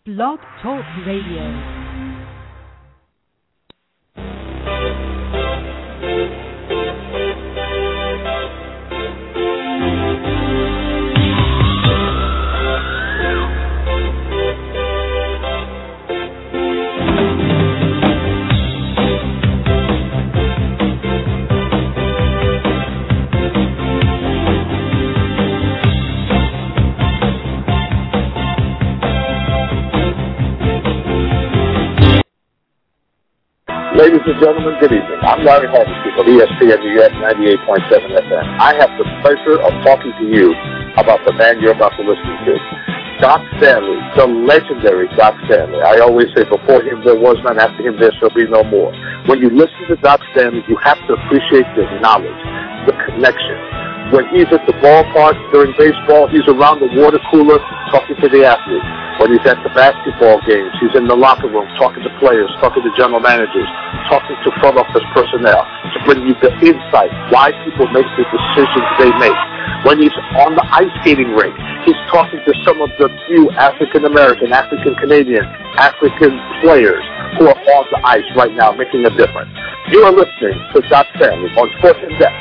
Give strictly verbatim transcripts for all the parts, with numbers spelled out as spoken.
Blog Talk Radio. Ladies and gentlemen, good evening. I'm Larry Hardesty of E S P N New York ninety-eight point seven F M. I have the pleasure of talking to you about the man you're about to listen to, Doc Stanley, the legendary Doc Stanley. I always say before him there was none, after him there shall be no more. When you listen to Doc Stanley, you have to appreciate the knowledge, the connection. When he's at the ballpark during baseball, he's around the water cooler talking to the athletes. When he's at the basketball games, he's in the locker room talking to players, talking to general managers, talking to front office personnel to bring you the insight, why people make the decisions they make. When he's on the ice skating rink, he's talking to some of the few African-American, African-Canadian, African players who are on the ice right now making a difference. You are listening to Doc Stanley on Sports in Depth.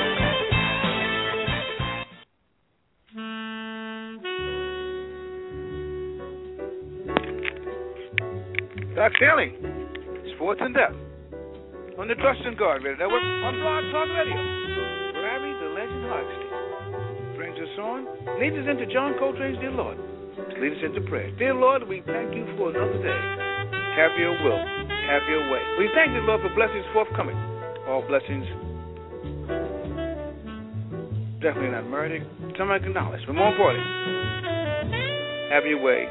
Doc Stanley, Sports in Depth, on the Trust and Guard Radio Network, on Blog Talk Radio. Larry the Legend Hardesty brings us on, leads us into John Coltrane's Dear Lord, to lead us into prayer. Dear Lord, we thank you for another day. Have your will, have your way. We thank you, Lord, for blessings forthcoming. All blessings definitely not merited, some acknowledged, but more importantly, have your way.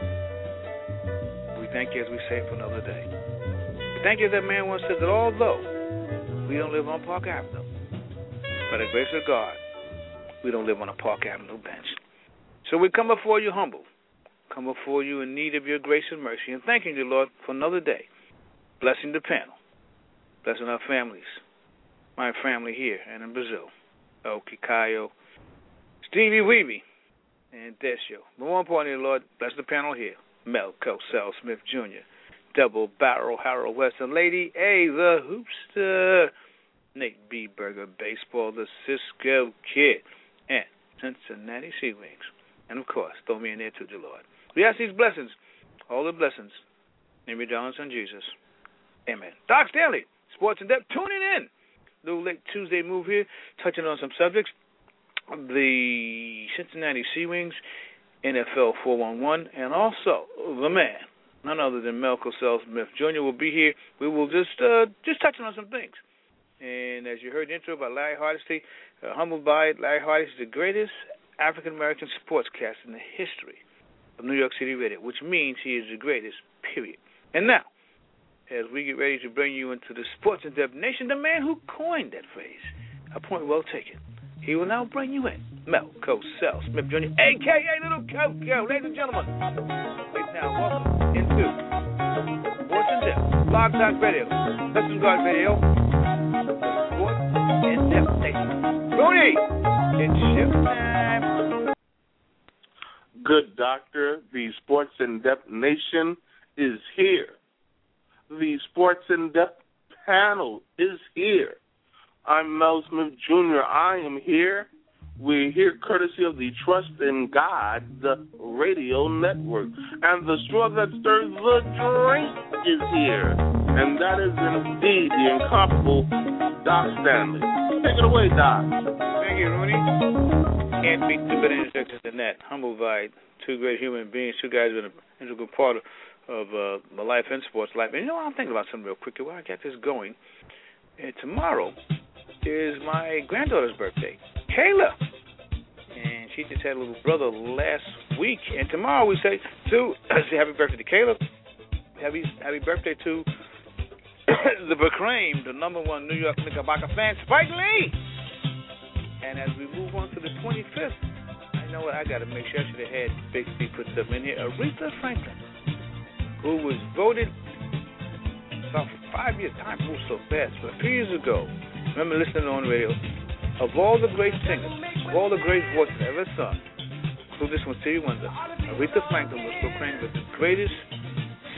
Thank you, as we say, for another day. Thank you, that man once said that although we don't live on Park Avenue, by the grace of God, we don't live on a Park Avenue bench. So we come before you humble, come before you in need of your grace and mercy, and thanking you, Lord, for another day. Blessing the panel, blessing our families, my family here and in Brazil, El Kikayo, Stevie Weeby, and Desio. But more importantly, Lord, bless the panel here. Mel Cosell Smith Junior, Double Barrel Harold Weston, Lady A, the Hoopster, Nate B. Berger, Baseball, the Cisco Kid, and Cincinnati Sea Wings. And, of course, throw me in there too, dear Lord. We ask these blessings, all the blessings, in your darling son Jesus. Amen. Doc Stanley, Sports in Depth, tuning in. Little late Tuesday move here, touching on some subjects. The Cincinnati Sea Wings, N F L four one one, and also the man, none other than Mel Cosell Smith Junior will be here. We will just uh, just touching on some things. And as you heard the intro by Larry Hardesty, uh, humbled by it, Larry Hardesty is the greatest African-American sportscaster in the history of New York City radio, which means he is the greatest, period. And now, as we get ready to bring you into the Sports in Depth Nation, the man who coined that phrase, a point well taken, he will now bring you in, Mel Cosell Smith Junior, a k a. Little Coco. Ladies and gentlemen, please now welcome into Sports in Depth, Blog Talk Radio, Lessons Guard Radio, Sports in Depth Nation. Rooney, it's show time. Good doctor, the Sports in Depth Nation is here. The Sports in Depth panel is here. I'm Mel Smith Junior I am here. We're here courtesy of the Trust in God, the radio network. And the straw that stirs the drink is here. And that is indeed the incomparable Doc Stanley. Take it away, Doc. Thank you, Rooney. Can't be two better introductions than that. Humbled by two great human beings, two guys who are an integral part of, of uh, my life and sports life. And you know, I'm thinking about something real quick while I get this going. And tomorrow is my granddaughter's birthday, Kayla. And she just had a little brother last week. And tomorrow we say, to, say happy birthday to Kayla. Happy, happy birthday to the Becrame, the number one New York Knickerbocker fan, Spike Lee. And as we move on to the twenty-fifth, I know what I got to make sure I should have had Big C put something in here. Aretha Franklin, who was voted about five years, time moves so fast, but a few years ago, remember listening on the radio, of all the great singers, of all the great voices I ever sung, including this one, Stevie Wonder, Aretha Franklin was proclaimed as the greatest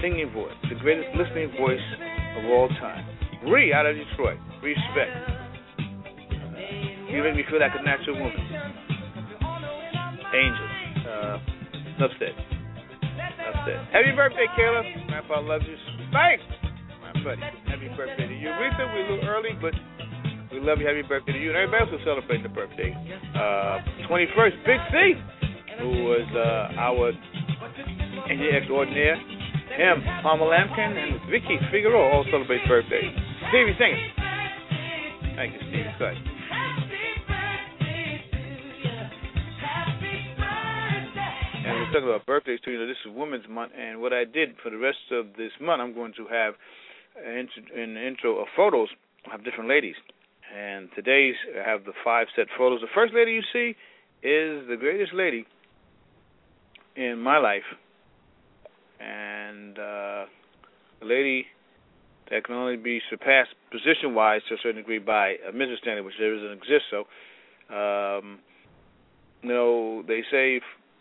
singing voice, the greatest listening voice of all time. Bree out of Detroit. Respect. Uh, you make me feel like a natural woman. Angel. Uh, enough said. Enough said. Happy birthday, Kayla. Grandpa loves you. Thanks, my buddy. Happy birthday to you. Rita, we're a little early, but we love you. Happy birthday to you. And everybody else will celebrate the birthday. Uh, twenty-first, Big C, who was uh, our engineer extraordinaire. Him, Palmer Lampkin, and Vicky Figueroa all celebrate birthdays. Stevie, sing it. Thank you, Stevie. Go ahead. And we're talking about birthdays, too. You know, this is Women's Month, and what I did for the rest of this month, I'm going to have an intro of photos of different ladies. And today's, I have the five set photos. The first lady you see is the greatest lady in my life, and uh, a lady that can only be surpassed position-wise to a certain degree by a Missus Stanley, which there doesn't exist. So, um, you know, they say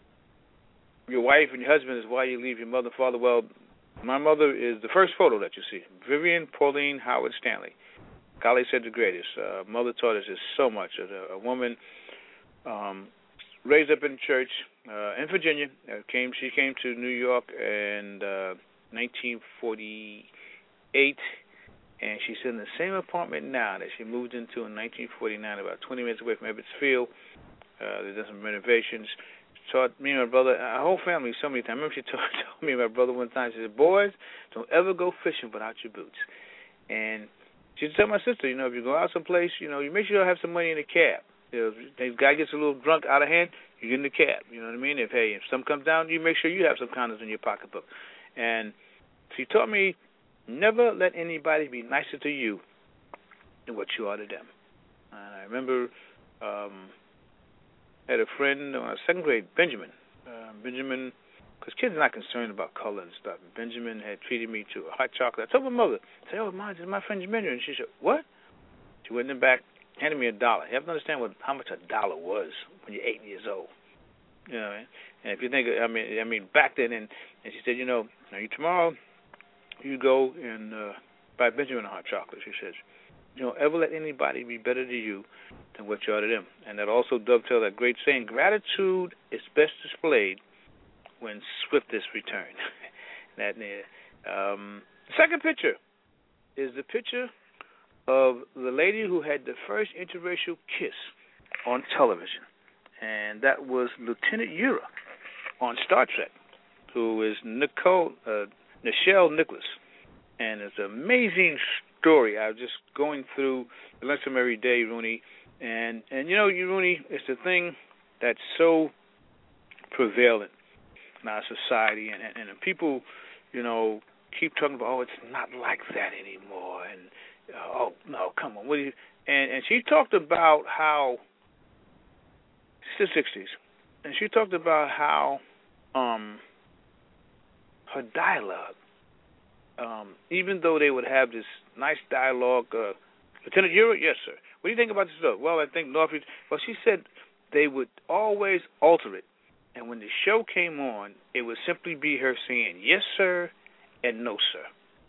your wife and your husband is why you leave your mother and father. Well, my mother is the first photo that you see. Vivian Pauline Howard Stanley. Golly said the greatest. Uh, mother taught us just so much. A, a woman um, raised up in church uh, in Virginia. Uh, came She came to New York in uh, nineteen forty-eight, and she's in the same apartment now that she moved into in nineteen forty-nine, about twenty minutes away from Ebbets Field. Uh, they did some renovations. Taught me and my brother, our whole family, so many times. I remember she told, told me and my brother one time, she said, boys, don't ever go fishing without your boots. And she would tell my sister, you know, if you go out someplace, you know, you make sure you have some money in the cab. You know, if the guy gets a little drunk out of hand, you get in the cab. You know what I mean? If, hey, if something comes down, you make sure you have some condoms in your pocketbook. And she taught me, never let anybody be nicer to you than what you are to them. And I remember um, I had a friend, uh, second grade, Benjamin. Uh, Benjamin, because kids are not concerned about color and stuff. Benjamin had treated me to a hot chocolate. I told my mother, I said, oh, Mom, this is my friend Benjamin. And she said, what? She went in the back, handed me a dollar. You have to understand what how much a dollar was when you're eight years old. You know what I mean? And if you think, I mean, I mean, back then, and, and she said, you know, now you tomorrow, you go and uh, buy Benjamin a hot chocolate. She says, you don't ever let anybody be better to you than what you are to them. And that also dovetails that great saying, gratitude is best displayed when swiftest return. that um, the second picture is the picture of the lady who had the first interracial kiss on television, and that was Lieutenant Uhura on Star Trek, who is Nicole uh, Nichelle Nicholas, and it's an amazing story. I was just going through the Lunchroom every day, Rooney, and and you know, you Rooney, it's the thing that's so prevalent in our society, and, and, and people, you know, keep talking about, oh, it's not like that anymore, and uh, oh no, come on, what do you? And and she talked about how it's the sixties, and she talked about how um, her dialogue, um, even though they would have this nice dialogue, uh, Lieutenant Uhura, yes sir. What do you think about this stuff? Well, I think Northridge. Well, she said they would always alter it. And when the show came on, it would simply be her saying, yes, sir, and no, sir.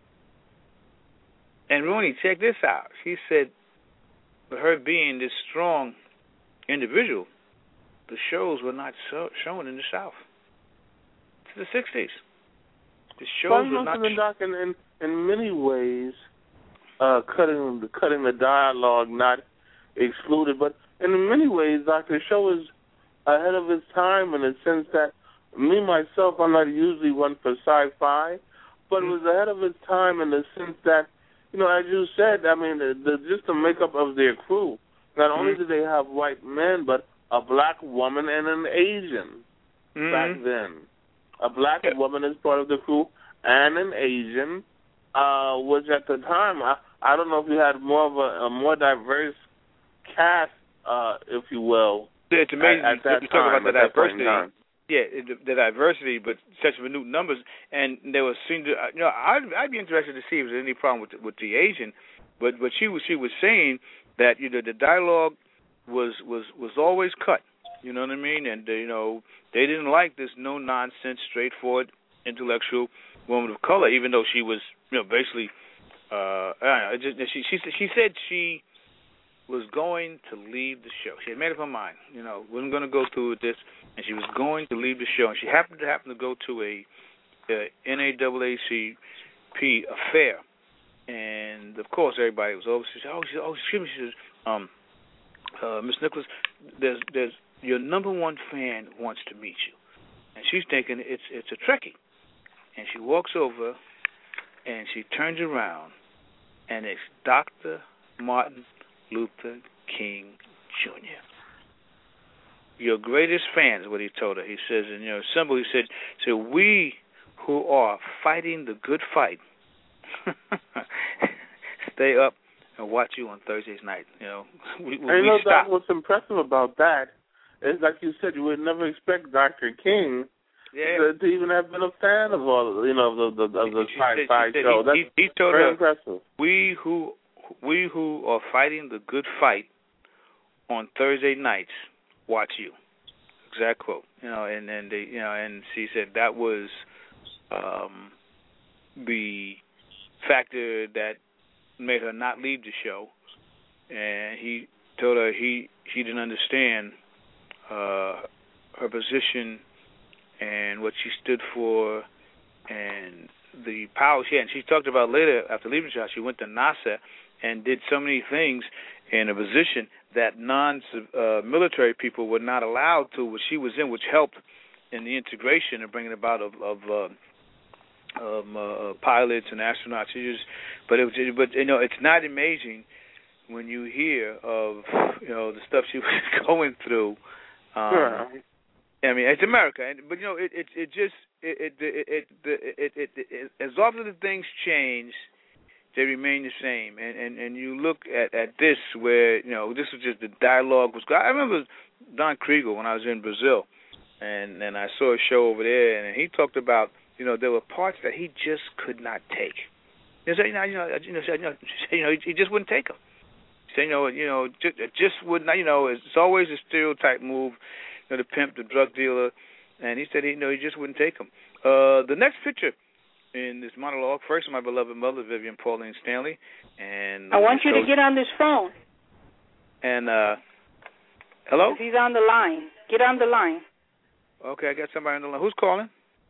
And Rooney, check this out. She said, for her being this strong individual, the shows were not so, shown in the South. It's the sixties. The shows well, were not shown. Doc, in, in, in many ways, uh, cutting, cutting the dialogue not excluded, but in many ways, Doc, the show is ahead of its time in the sense that me, myself, I'm not usually one for sci-fi, but it was ahead of its time in the sense that, you know, as you said, I mean, the, the, just the makeup of their crew, not mm-hmm. only did they have white men, but a black woman and an Asian mm-hmm. back then. A black yeah. woman is part of the crew and an Asian, uh, which at the time, I, I don't know if you had more of a, a more diverse cast, uh, if you will. It's amazing at, at that you time, talk about the diversity. Yeah, the, the diversity, but such minute numbers, and there was seemed to, you know, I'd, I'd be interested to see if there's any problem with the, with the Asian, but but she was she was saying that, you know, the dialogue was was was always cut. You know what I mean? And uh, you know, they didn't like this no nonsense, straightforward intellectual woman of color, even though she was, you know, basically, uh, I don't know, just, she, she, she said she was going to leave the show. She had made up her mind, you know, wasn't going to go through with this, and she was going to leave the show. And she happened to happen to go to a, a N double A C P affair, and of course everybody was over. She said, "Oh, she said, oh, excuse me," she says, "Um, uh, Miss Nicholas, there's, there's your number one fan wants to meet you," and she's thinking it's it's a Trekkie, and she walks over, and she turns around, and it's Doctor Martin Luther King Junior Your greatest fan is what he told her. He says, in your symbol, he said, "So we who are fighting the good fight, stay up and watch you on Thursdays night." You know, we, we, I know we stop. that what's impressive about that is, like you said, you would never expect Doctor King yeah. to, to even have been a fan of all, you know, of the, the, of the sci-fi said, show. He, That's he, he told very her, impressive. We who we who are fighting the good fight on Thursday nights watch you. Exact quote. You know, and and they, you know, and she said that was um, the factor that made her not leave the show. And he told her he she didn't understand uh, her position and what she stood for and the power she had. And she talked about later, after leaving the show, she went to NASA and did so many things in a position that non-military uh, people were not allowed to, which she was in, which helped in the integration and bringing about of, of uh, um, uh, pilots and astronauts. She just, but it was, but you know, it's not amazing when you hear of, you know, the stuff she was going through. Um, sure. I mean, it's America, and, but you know, it it, it just it it it, it, it, it, it, it as often as things change, they remain the same. And, and, and you look at, at this where, you know, this was just the dialogue was. I remember Don Kriegel when I was in Brazil, and and I saw a show over there, and he talked about, you know, there were parts that he just could not take. You know, you know, you know, you know, you know he just wouldn't take them. He said, you know, you know, just, just would not. You know, it's always a stereotype move. You know, the pimp, the drug dealer, and he said, he, you know, he just wouldn't take them. Uh, the next picture in this monologue, first, my beloved mother, Vivian Pauline Stanley, and I want you to get on this phone. And uh, hello? He's on the line. Get on the line. Okay, I got somebody on the line. Who's calling?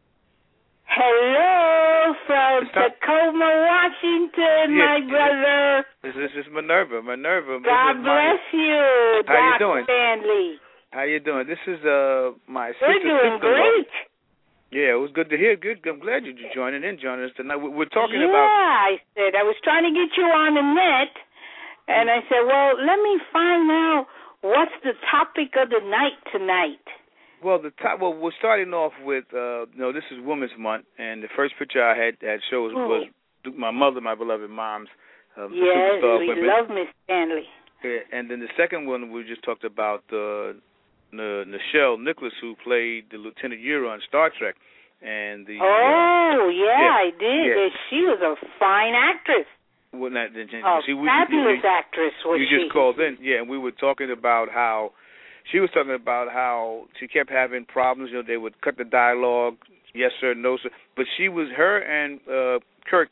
Hello from Tacoma, Washington, yes, my brother. This, this is Minerva. Minerva. God bless you, How you Doctor doing? Stanley. How you doing? This is uh my sister. We're doing great. Yeah, it was good to hear. Good. I'm glad you're joining in, joining us tonight. We're talking yeah, about. Yeah, I said I was trying to get you on the net, and I said, well, let me find out what's the topic of the night tonight. Well, the top. Well, we're starting off with. Uh, you know, this is Women's Month, and the first picture I had had shows oh. was my mother, my beloved mom's. Uh, yes, we women. love Miss Stanley. Yeah, and then the second one we just talked about. Uh, Uh, Nichelle Nicholas, who played the Lieutenant Uhura on Star Trek, and the oh uh, yeah, yeah, I did. yeah. She was a fine actress. Well, not, a see, we, fabulous you, actress was you she. You just called in, yeah, and we were talking about how she was talking about how she kept having problems. You know, they would cut the dialogue, yes sir, no sir. But she was her and uh, Kirk.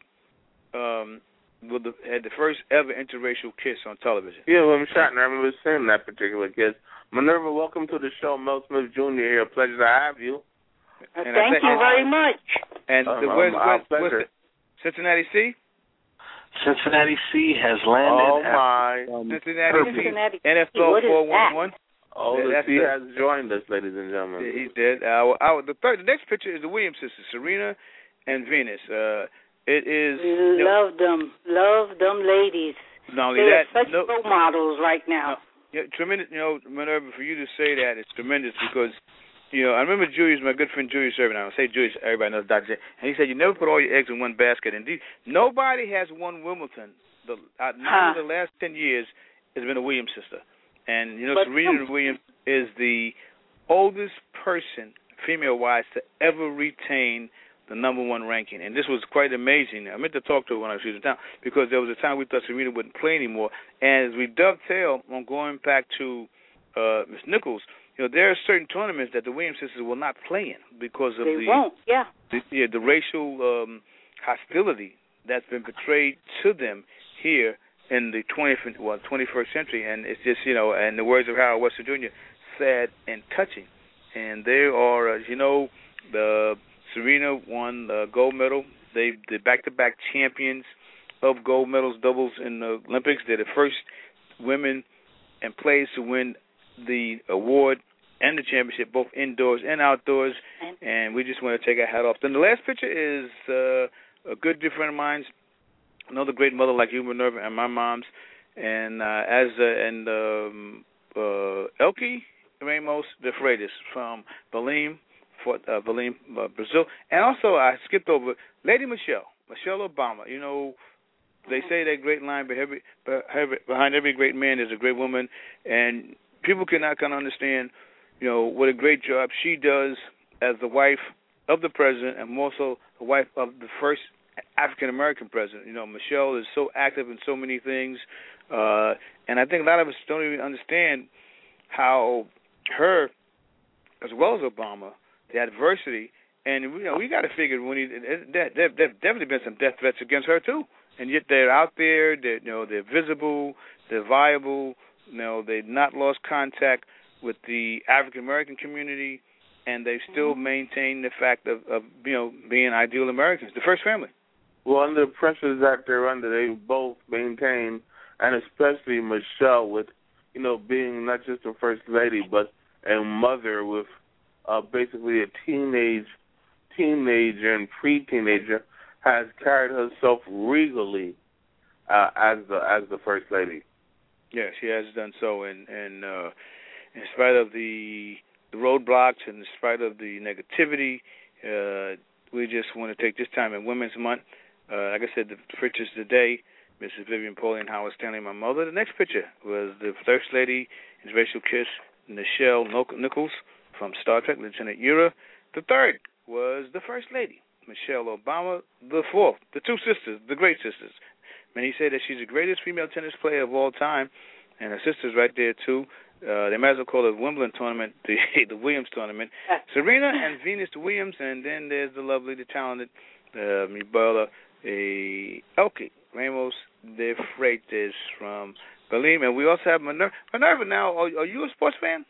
Um, Well, the, had the first ever interracial kiss on television. Yeah, William Shatner. I remember seeing that particular kiss. Minerva, welcome to the show. Mel Smith Junior here. Pleasure to have you. Uh, thank you very much. And um, the, where's, um, where's, pleasure. where's the, Cincinnati C? Cincinnati C has landed. Oh, my. At, um, Cincinnati C. Cincinnati N F L four one one. Oh, the C has joined us, ladies and gentlemen. Yeah, he did. Uh, our, the, third, the next picture is the Williams sisters, Serena and Venus. Uh, it is. We love them. Love them ladies. Not only they that, are such no, role models right now. No, yeah, tremendous. You know, Minerva, for you to say that, it's tremendous because, you know, I remember Julius, my good friend Julius Irvin. I don't say Julius, everybody knows Doctor J. And he said, you never put all your eggs in one basket. Indeed, nobody has won Wimbledon. The uh, nine huh. of the last ten years has been a Williams sister. And, you know, but, Serena um, Williams is the oldest person, female-wise, to ever retain the number one ranking. And this was quite amazing. I meant to talk to her when I was in town because there was a time we thought Serena wouldn't play anymore. And as we dovetail on going back to uh, Miss Nichols, you know, there are certain tournaments that the Williams sisters will not play in because of they the won't. Yeah. the, yeah, the racial um, hostility that's been portrayed to them here in the twentieth, well, twenty-first century, and it's just, you know, in the words of Harold Webster Junior, sad and touching. And they are, as you know, the Serena won the gold medal. They the back-to-back champions of gold medals, doubles in the Olympics. They're the first women and players to win the award and the championship, both indoors and outdoors. And we just want to take our hat off. Then the last picture is uh, a good dear friend of mine's, another great mother like you, Minerva, and my mom's, and uh, as uh, and um, uh, Elke Ramos de Freitas from Belém, Fort, uh, Belém, uh, Brazil, and also I skipped over Lady Michelle, Michelle Obama. You know, they say that great line behind every great man is a great woman, and people cannot kind of understand, you know, what a great job she does as the wife of the president, and also the wife of the first African-American president. You know, Michelle is so active in so many things, uh, and I think a lot of us don't even understand how her, as well as Obama, the adversity, and you know, we got to figure when he, there, there, there definitely been some death threats against her too, and yet they're out there. They're, you know, they're visible, they're viable. You know, they've not lost contact with the African-American community, and they still maintain the fact of, of, you know, being ideal Americans, the first family. Well, under the pressures that they're under, they both maintain, and especially Michelle, with, you know, being not just a first lady, but a mother with uh, basically a teenage, teenager and pre-teenager, has carried herself regally uh, as the as the first lady. Yeah, she has done so, and and uh, in spite of the the roadblocks and in spite of the negativity, uh, we just want to take this time in Women's Month. Uh, like I said, the pictures today, Missus Vivian Pauline Howard Stanley, my mother. The next picture was the First Lady, His Racial Kiss, Nichelle Nichols from Star Trek, Lieutenant Uhura. The third was the First Lady, Michelle Obama. The fourth, the two sisters, the great sisters. Many say that she's the greatest female tennis player of all time, and her sister's right there, too. Uh, they might as well call it the Wimbledon tournament, the, the Williams tournament. Serena and Venus Williams, and then there's the lovely, the talented uh, Mibella uh, Elke Ramos de Freitas from Belém. And we also have Minerva. Minerva, now, are, are you a sports fan?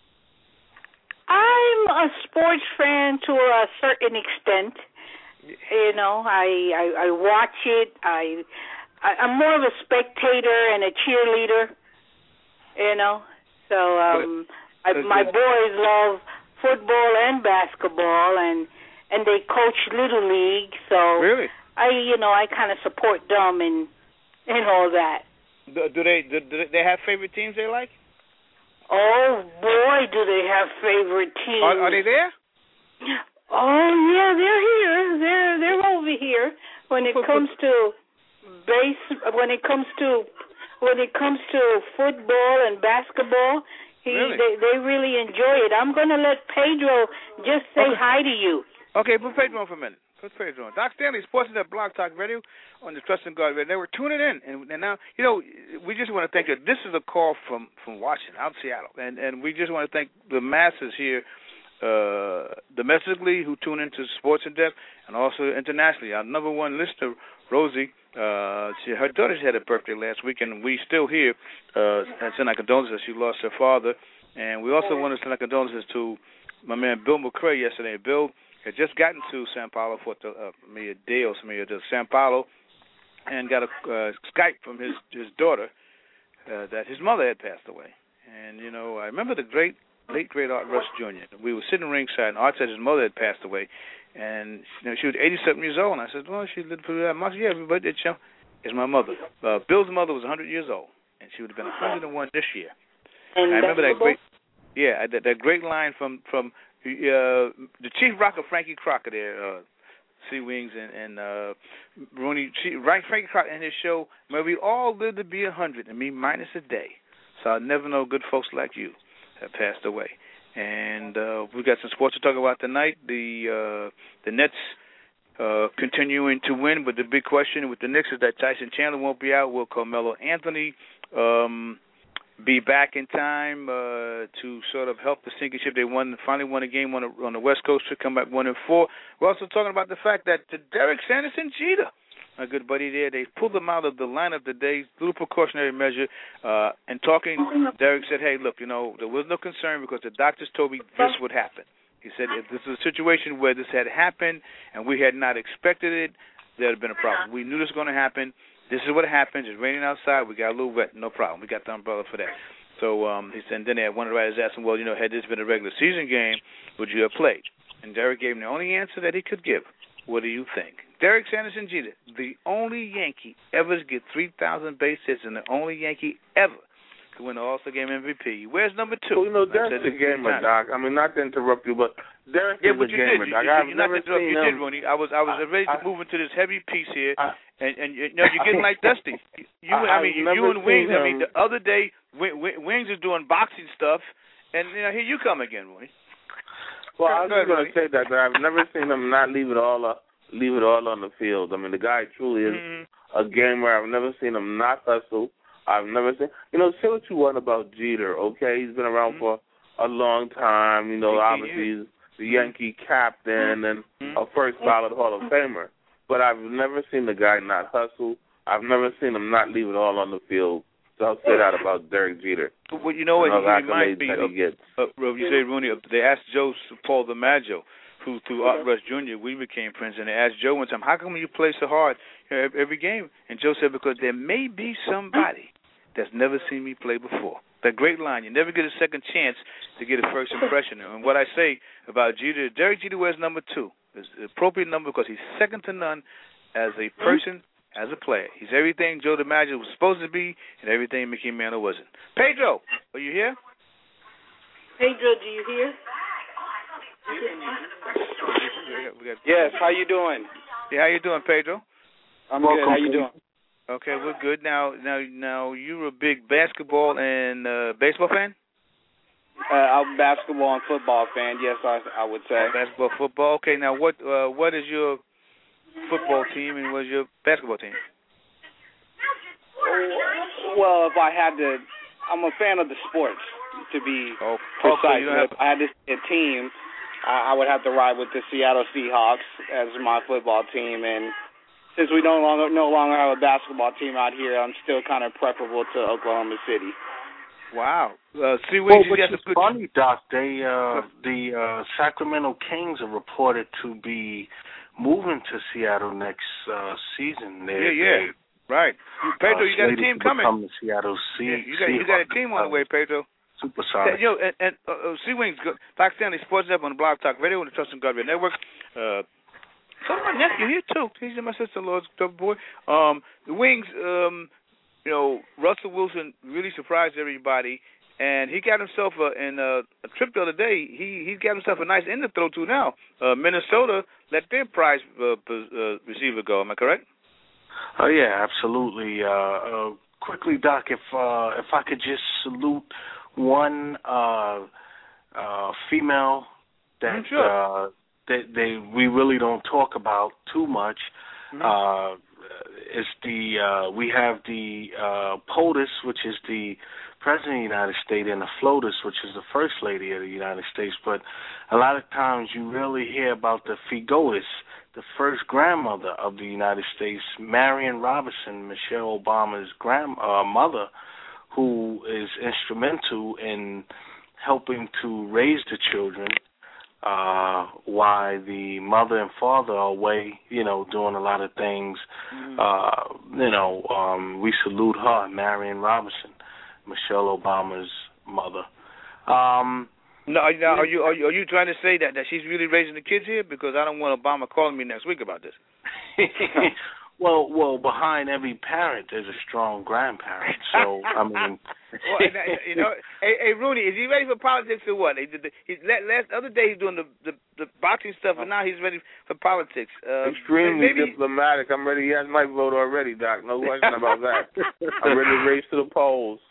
I'm a sports fan to a certain extent. You know, I, I, I watch it. I, I, I'm more of a spectator and a cheerleader, you know. So um, I, my boys love football and basketball, and and they coach Little League. So really, I you know I kind of support them and and all that. Do, do they do, do they have favorite teams they like? Oh boy, do they have favorite teams? Are, are they there? Oh yeah, they're here. They're they're over here. When it comes to base, when it comes to when it comes to football and basketball, he really? they they really enjoy it. I'm gonna let Pedro just say okay. hi to you. Okay, put Pedro on for a minute. Put Pedro on. Doc Stanley, Sports Net Blog Talk Radio on the Trust and God Radio. They were tuning in, and, and now you know we just want to thank you. This is a call from from Washington, out in Seattle, and and we just want to thank the masses here. Uh, domestically, who tune into Sports in Depth, and also internationally. Our number one listener, Rosie, uh, she, her daughter had a birthday last week, and we still here uh, and send our condolences. She lost her father, and we also want to send our condolences to my man Bill McCrae yesterday. Bill had just gotten to Sao Paulo for the, uh, maybe a day or something to Sao Paulo, and got a uh, Skype from his his daughter uh, that his mother had passed away. And you know, I remember the great. late great Art Rush Junior We were sitting ringside, and Art said his mother had passed away, and you know, she was eighty-seven years old. And I said, "Well, she lived through that much." Yeah, but it's, it's my mother. Uh, Bill's mother was one hundred years old, and she would have been one hundred one this year. And I remember that great, yeah, that, that great line from from uh, the Chief Rocker, Frankie Crocker, there, uh, Sea Wings, and, and uh, Rooney, right? Frankie Crocker in his show. "May we all live to be a hundred, and me minus a day. So I'll never know good folks like you have passed away." And uh, we got some sports to talk about tonight. The uh, the Nets uh, continuing to win, but the big question with the Knicks is that Tyson Chandler won't be out. Will Carmelo Anthony um, be back in time uh, to sort of help the sinking ship. They won, finally won a game on the, on the West Coast to come back one and four. We're also talking about the fact that Derek Sanderson Jeter, a good buddy there, they pulled him out of the lineup today, little precautionary measure. Uh, and talking, Derek said, "Hey, look, you know, there was no concern because the doctors told me this would happen." He said, "If this is a situation where this had happened and we had not expected it, there would have been a problem. We knew this was going to happen. This is what happens. It's raining outside. We got a little wet. No problem. We got the umbrella for that." So um, he said, and then they had one of the writers asked him, "Well, you know, had this been a regular season game, would you have played?" And Derek gave him the only answer that he could give. What do you think? Derek Sanderson Jeter, the only Yankee ever to get three thousand base hits and the only Yankee ever to win the All-Star Game M V P. Where's number two? Well, you know, Derek's a gamer, Doc. I mean, not to interrupt you, but Derek yeah, is but a you gamer, did. Doc. You, I've you, never not to seen you him. did, Rooney. I was I was I, ready to I, move into this heavy piece here, I, and and you know you're getting like Dusty. You, I, I mean, you and Wings. I mean, the other day Wings is doing boxing stuff, and you know here you come again, Rooney. Well, I was just going to say that, that I've never seen him not leave it all up, leave it all on the field. I mean, the guy truly is mm-hmm. a gamer. I've never seen him not hustle. I've never seen, you know, say what you want about Jeter, okay? He's been around mm-hmm. for a long time. You know, obviously he's the Yankee captain and mm-hmm. a first ballot Hall of Famer. But I've never seen the guy not hustle. I've never seen him not leave it all on the field. So I'll say that about Derek Jeter. Well, you know what? He reminds me of, of, of, you say, Rooney, they asked Joe Paul DiMaggio, who through Art Rush Junior, we became friends, and they asked Joe one time, how come you play so hard every game? And Joe said, because there may be somebody that's never seen me play before. That great line, you never get a second chance to get a first impression. And what I say about Jeter, Derek Jeter wears number two. It's the appropriate number because he's second to none as a person, as a player. He's everything Joe DiMaggio was supposed to be and everything Mickey Mantle wasn't. Pedro, are you here? Pedro, do you hear? Yes, how you doing? Yeah, how you doing, Pedro? I'm Welcome. Good. How you doing? Okay, we're good. Now, now, now, you're a big basketball and uh, baseball fan? Uh, I'm a basketball and football fan. Yes, I, I would say. Oh, basketball, football. Okay, now, what, uh, what is your football team and what is your basketball team? Well, if I had to, I'm a fan of the sports. To be oh, precise, okay, if I had to see a team, I, I would have to ride with the Seattle Seahawks as my football team, and since we no longer no longer have a basketball team out here, I'm still kind of preferable to Oklahoma City. Wow. Uh, see, well, which is good... funny, Doc. They uh, the uh, Sacramento Kings are reported to be moving to Seattle next uh, season. They're, yeah, yeah, right. You, Pedro, uh, you got a team coming. Become the Seattle C- yeah, you got you got a team on the way, Pedro. Supersonic. You know, and, and uh, Sea Wings, Doc Stanley, Sports Up on the Blog Talk Radio and the Trust and God Network. Uh, so my nephew here too. He's my sister-in-law's boy. Um, the Wings, um, you know, Russell Wilson really surprised everybody, and he got himself a, in a, a trip the other day. He he got himself a nice end to throw to now. Uh, Minnesota let their prize uh, uh, receiver go. Am I correct? Oh yeah, absolutely. Uh, uh, quickly, Doc, if uh, if I could just salute one uh, uh, female that sure. uh, that they we really don't talk about too much. Mm-hmm. Uh, is the uh, we have the uh, POTUS, which is the President of the United States, and the FLOTUS, which is the First Lady of the United States. But a lot of times you rarely hear about the FIGOTUS, the first grandmother of the United States, Marion Robinson, Michelle Obama's grandmother, uh, who is instrumental in helping to raise the children uh, while the mother and father are away, you know, doing a lot of things. Mm-hmm. Uh, you know, um, we salute her, Marion Robinson, Michelle Obama's mother. Um, no, now, are you are you are you trying to say that, that she's really raising the kids here? Because I don't want Obama calling me next week about this. Well, well, behind every parent there's a strong grandparent. So I mean, well, you know, hey, hey, Rooney, is he ready for politics or what? He, he, last other day he's doing the, the the boxing stuff, and now he's ready for politics. Uh, Extremely maybe... diplomatic. I'm ready. He has my vote already, Doc. No question about that. I'm ready to race to the polls.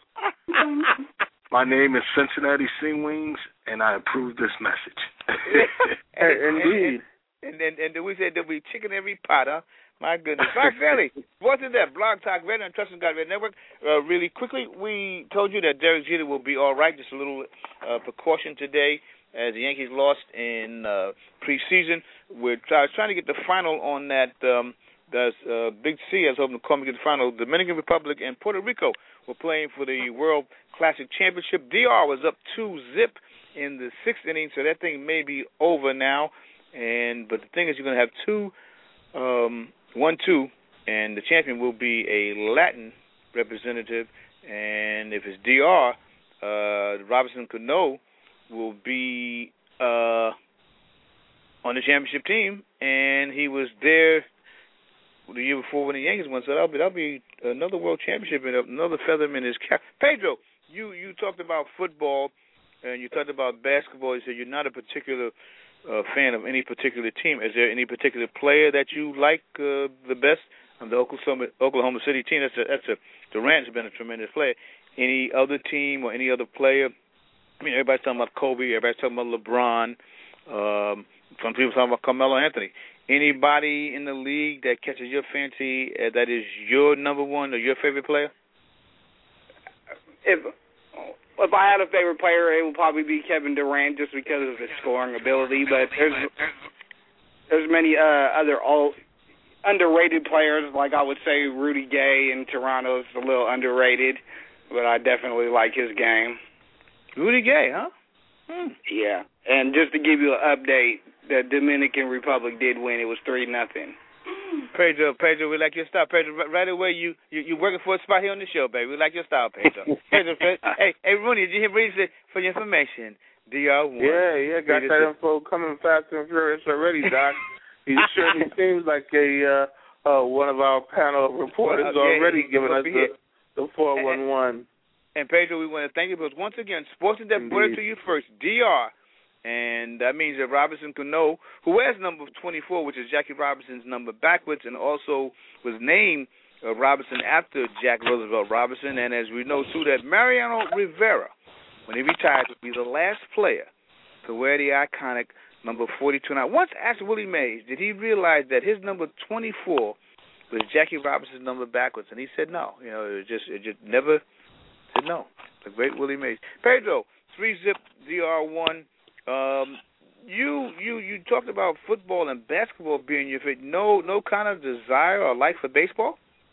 My name is Cincinnati Sea Wings, and I approve this message. Hey, indeed. And and, and then we said there'll be chicken every pot, huh? My goodness. Doc Stanley, what's in that? Blog Talk Radio and Trust and God Radio Network. Uh, really quickly, we told you that Derek Jeter will be all right. Just a little uh, precaution today as the Yankees lost in uh, preseason. We're I was trying to get the final on that. Um, that's uh, Big C. I was hoping to call me get the final. Dominican Republic and Puerto Rico were playing for the World Classic Championship. D R was up two zip in the sixth inning, so that thing may be over now. And but the thing is, you're going to have two. Um, One, two, and the champion will be a Latin representative. And if it's D R, uh, Robinson Cano will be uh, on the championship team, and he was there the year before when the Yankees won. So that'll be, that'll be another world championship and another feather in his cap. Pedro, you, you talked about football, and you talked about basketball. You said you're not a particular Uh, fan of any particular team. Is there any particular player that you like uh, the best on the Oklahoma, Oklahoma City team? That's a, that's a Durant's been a tremendous player. Any other team or any other player? I mean, everybody's talking about Kobe. Everybody's talking about LeBron. Um, some people talking about Carmelo Anthony. Anybody in the league that catches your fancy uh, that is your number one or your favorite player? If If I had a favorite player, it would probably be Kevin Durant just because of his scoring ability. But there's there's many uh, other all underrated players, like I would say Rudy Gay in Toronto is a little underrated, but I definitely like his game. Rudy Gay, huh? Hmm. Yeah. And just to give you an update, the Dominican Republic did win. It was three nothing. Pedro, Pedro, we like your style. Pedro, right away, you, you, you're working for a spot here on the show, baby. We like your style, Pedro. Pedro, Pedro. Hey, hey, Rooney, did you hear Reed say, for your information, D R one. Yeah, yeah, got that info coming fast and furious already, Doc. He certainly seems like a uh, uh, one of our panel reporters well, uh, already yeah, giving us the, the four one one. And, and Pedro, we want to thank you, because once again, Sports in Depth brought it to you first, D R. And that means that Robinson Cano, who wears number twenty-four, which is Jackie Robinson's number backwards, and also was named uh, Robinson after Jack Roosevelt Robinson. And as we know, too, that Mariano Rivera, when he retires, will be the last player to wear the iconic number forty-two. Now, once asked Willie Mays, did he realize that his number twenty-four was Jackie Robinson's number backwards? And he said no. You know, it just, it just never said no. The great Willie Mays. Pedro, three-zip D R one. Um, you you you talked about football and basketball being your favorite. No no kind of desire or like for baseball?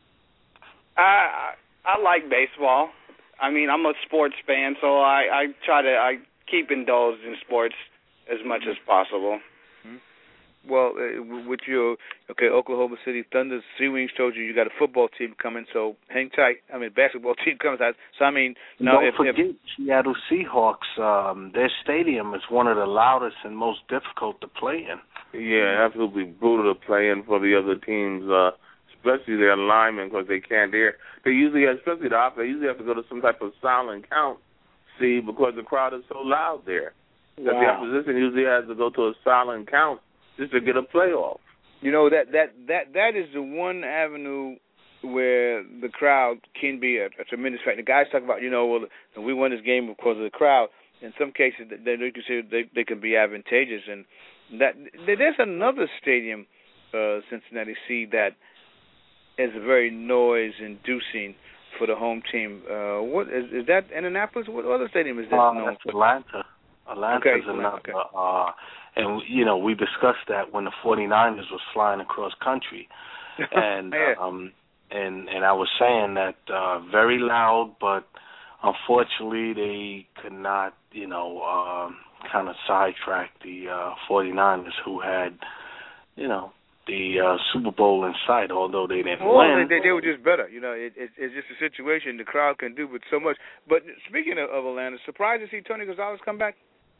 I I like baseball. I mean, I'm a sports fan, so I, I try to I keep indulged in sports as much as possible. Mm-hmm. Well, uh, with your okay Oklahoma City Thunder, Sea Wings told you you got a football team coming, so hang tight. I mean, basketball team coming. So I mean, no. Don't if, forget if, Seattle Seahawks. Um, their stadium is one of the loudest and most difficult to play in. Yeah, absolutely brutal to play in for the other teams, uh, especially their linemen, because they can't hear. They usually, especially the offense, they usually have to go to some type of silent count. See, because the crowd is so loud there. Wow. That the opposition usually has to go to a silent count just to get a playoff. You know, that that that that is the one avenue where the crowd can be a, a tremendous factor. The guys talk about, you know, well, we won this game because of the crowd. In some cases, they they consider they they can be advantageous, and that there's another stadium, uh, Cincinnati C, that is very noise-inducing for the home team. Uh, what is, is that? Indianapolis? What other stadium is that uh, known for? Atlanta. Atlanta okay, is another. Okay. Uh, and you know, we discussed that when the forty-niners was flying across country, and yeah. um, and and I was saying that uh, very loud, but unfortunately they could not, you know, uh, kind of sidetrack the uh, forty-niners, who had, you know, the uh, Super Bowl in sight, although they didn't well, win. They, they were just better. You know, it, it, it's just a situation the crowd can do with so much. But speaking of, of Atlanta, surprised to see Tony Gonzalez come back?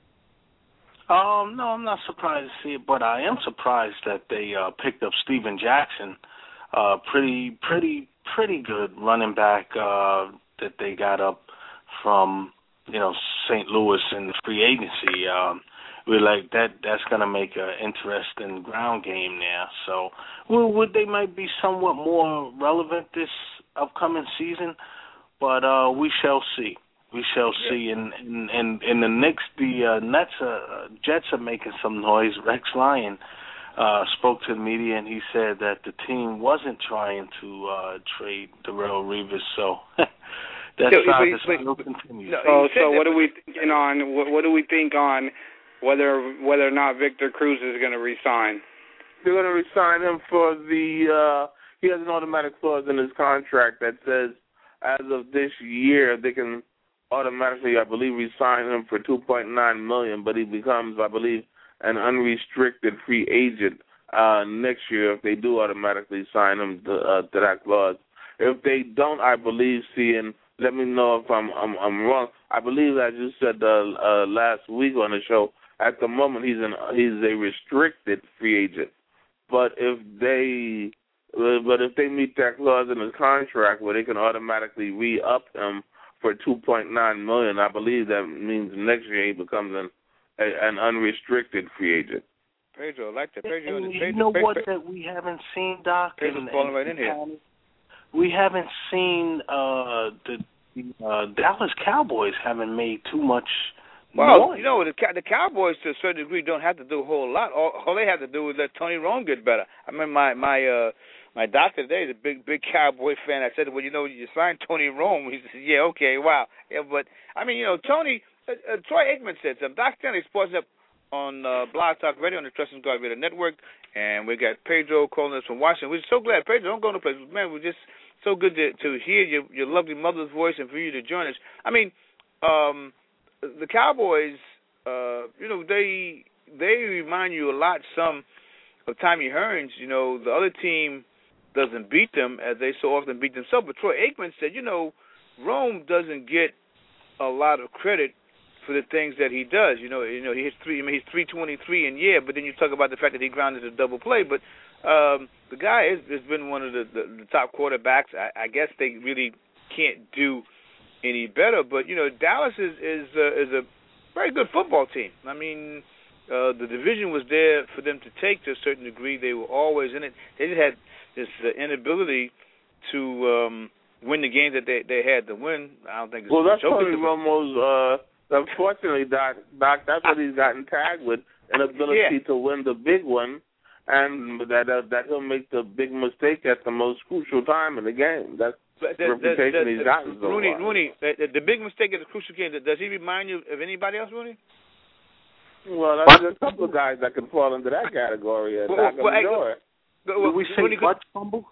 Um, no, I'm not surprised to see it, but I am surprised that they uh, picked up Steven Jackson, uh, pretty, pretty, pretty good running back uh, that they got up from, you know, Saint Louis in the free agency. Um, we're like that. That's going to make an interesting ground game there. So, well, would they might be somewhat more relevant this upcoming season, but uh, we shall see. We shall see. And in, in, in the Knicks, the uh, Nets, uh, Jets are making some noise. Rex Ryan uh, spoke to the media, and he said that the team wasn't trying to uh, trade Darrelle Revis. So that so, saga but, still but, continues. No, so, so that, what are we thinking on? What, what do we think on whether whether or not Victor Cruz is going to resign? They're going to resign him for the. Uh, he has an automatic clause in his contract that says, as of this year, they can automatically, I believe, resign him for two point nine million dollars, but he becomes, I believe, an unrestricted free agent uh, next year if they do automatically sign him to, uh, to that clause. If they don't, I believe, see, and let me know if I'm I'm, I'm wrong. I believe, as you said uh, uh, last week on the show, at the moment he's an he's a restricted free agent. But if they but if they meet that clause in his contract where they can automatically re-up him for two point nine million dollars, I believe that means next year he becomes an a, an unrestricted free agent. Pedro, I like that. Pedro, And Pedro, you know Pedro, what Pedro, that we haven't seen, Doc? Pedro's and, falling and, right in here. We haven't seen uh, the uh, Dallas Cowboys haven't made too much Well, noise. you know, the the Cowboys to a certain degree don't have to do a whole lot. All, all they have to do is let Tony Romo get better. I remember my my uh, my doctor today is a big big Cowboy fan. I said, well, you know, you signed Tony Romo. He said, yeah, okay, wow, yeah, but I mean, you know, Tony uh, uh, Troy Aikman said something. Doc Stanley Sports Up on uh, Blog Talk Radio on the Trust and God Radio Network, and we got Pedro calling us from Washington. We're so glad, Pedro. Don't go no place, man. We're just so good to to hear your your lovely mother's voice and for you to join us. I mean, um. The Cowboys, uh, you know, they they remind you a lot, some of Tommy Hearns. You know, the other team doesn't beat them as they so often beat themselves. But Troy Aikman said, you know, Rome doesn't get a lot of credit for the things that he does. You know, you know, he hits three. I mean, he's three twenty-three in year. But then you talk about the fact that he grounded a double play. But um, the guy has, has been one of the, the, the top quarterbacks. I, I guess they really can't do any better, but you know, Dallas is is uh, is a very good football team. I mean, uh, the division was there for them to take to a certain degree. They were always in it. They just had this uh, inability to um, win the games that they they had to win. I don't think. It's well, that's Tony Romo's. Uh, unfortunately, Doc, Doc, that's what he's gotten tagged with: an ability yeah. to win the big one, and that uh, that he'll make the big mistake at the most crucial time in the game. That's But the, reputation the, the, he's gotten so Rooney, far. Rooney, the, the big mistake at the crucial game. Does he remind you of anybody else, Rooney? Well, there's a couple of guys that can fall into that category. And well, well, sure. Did we say Rooney, butt fumble?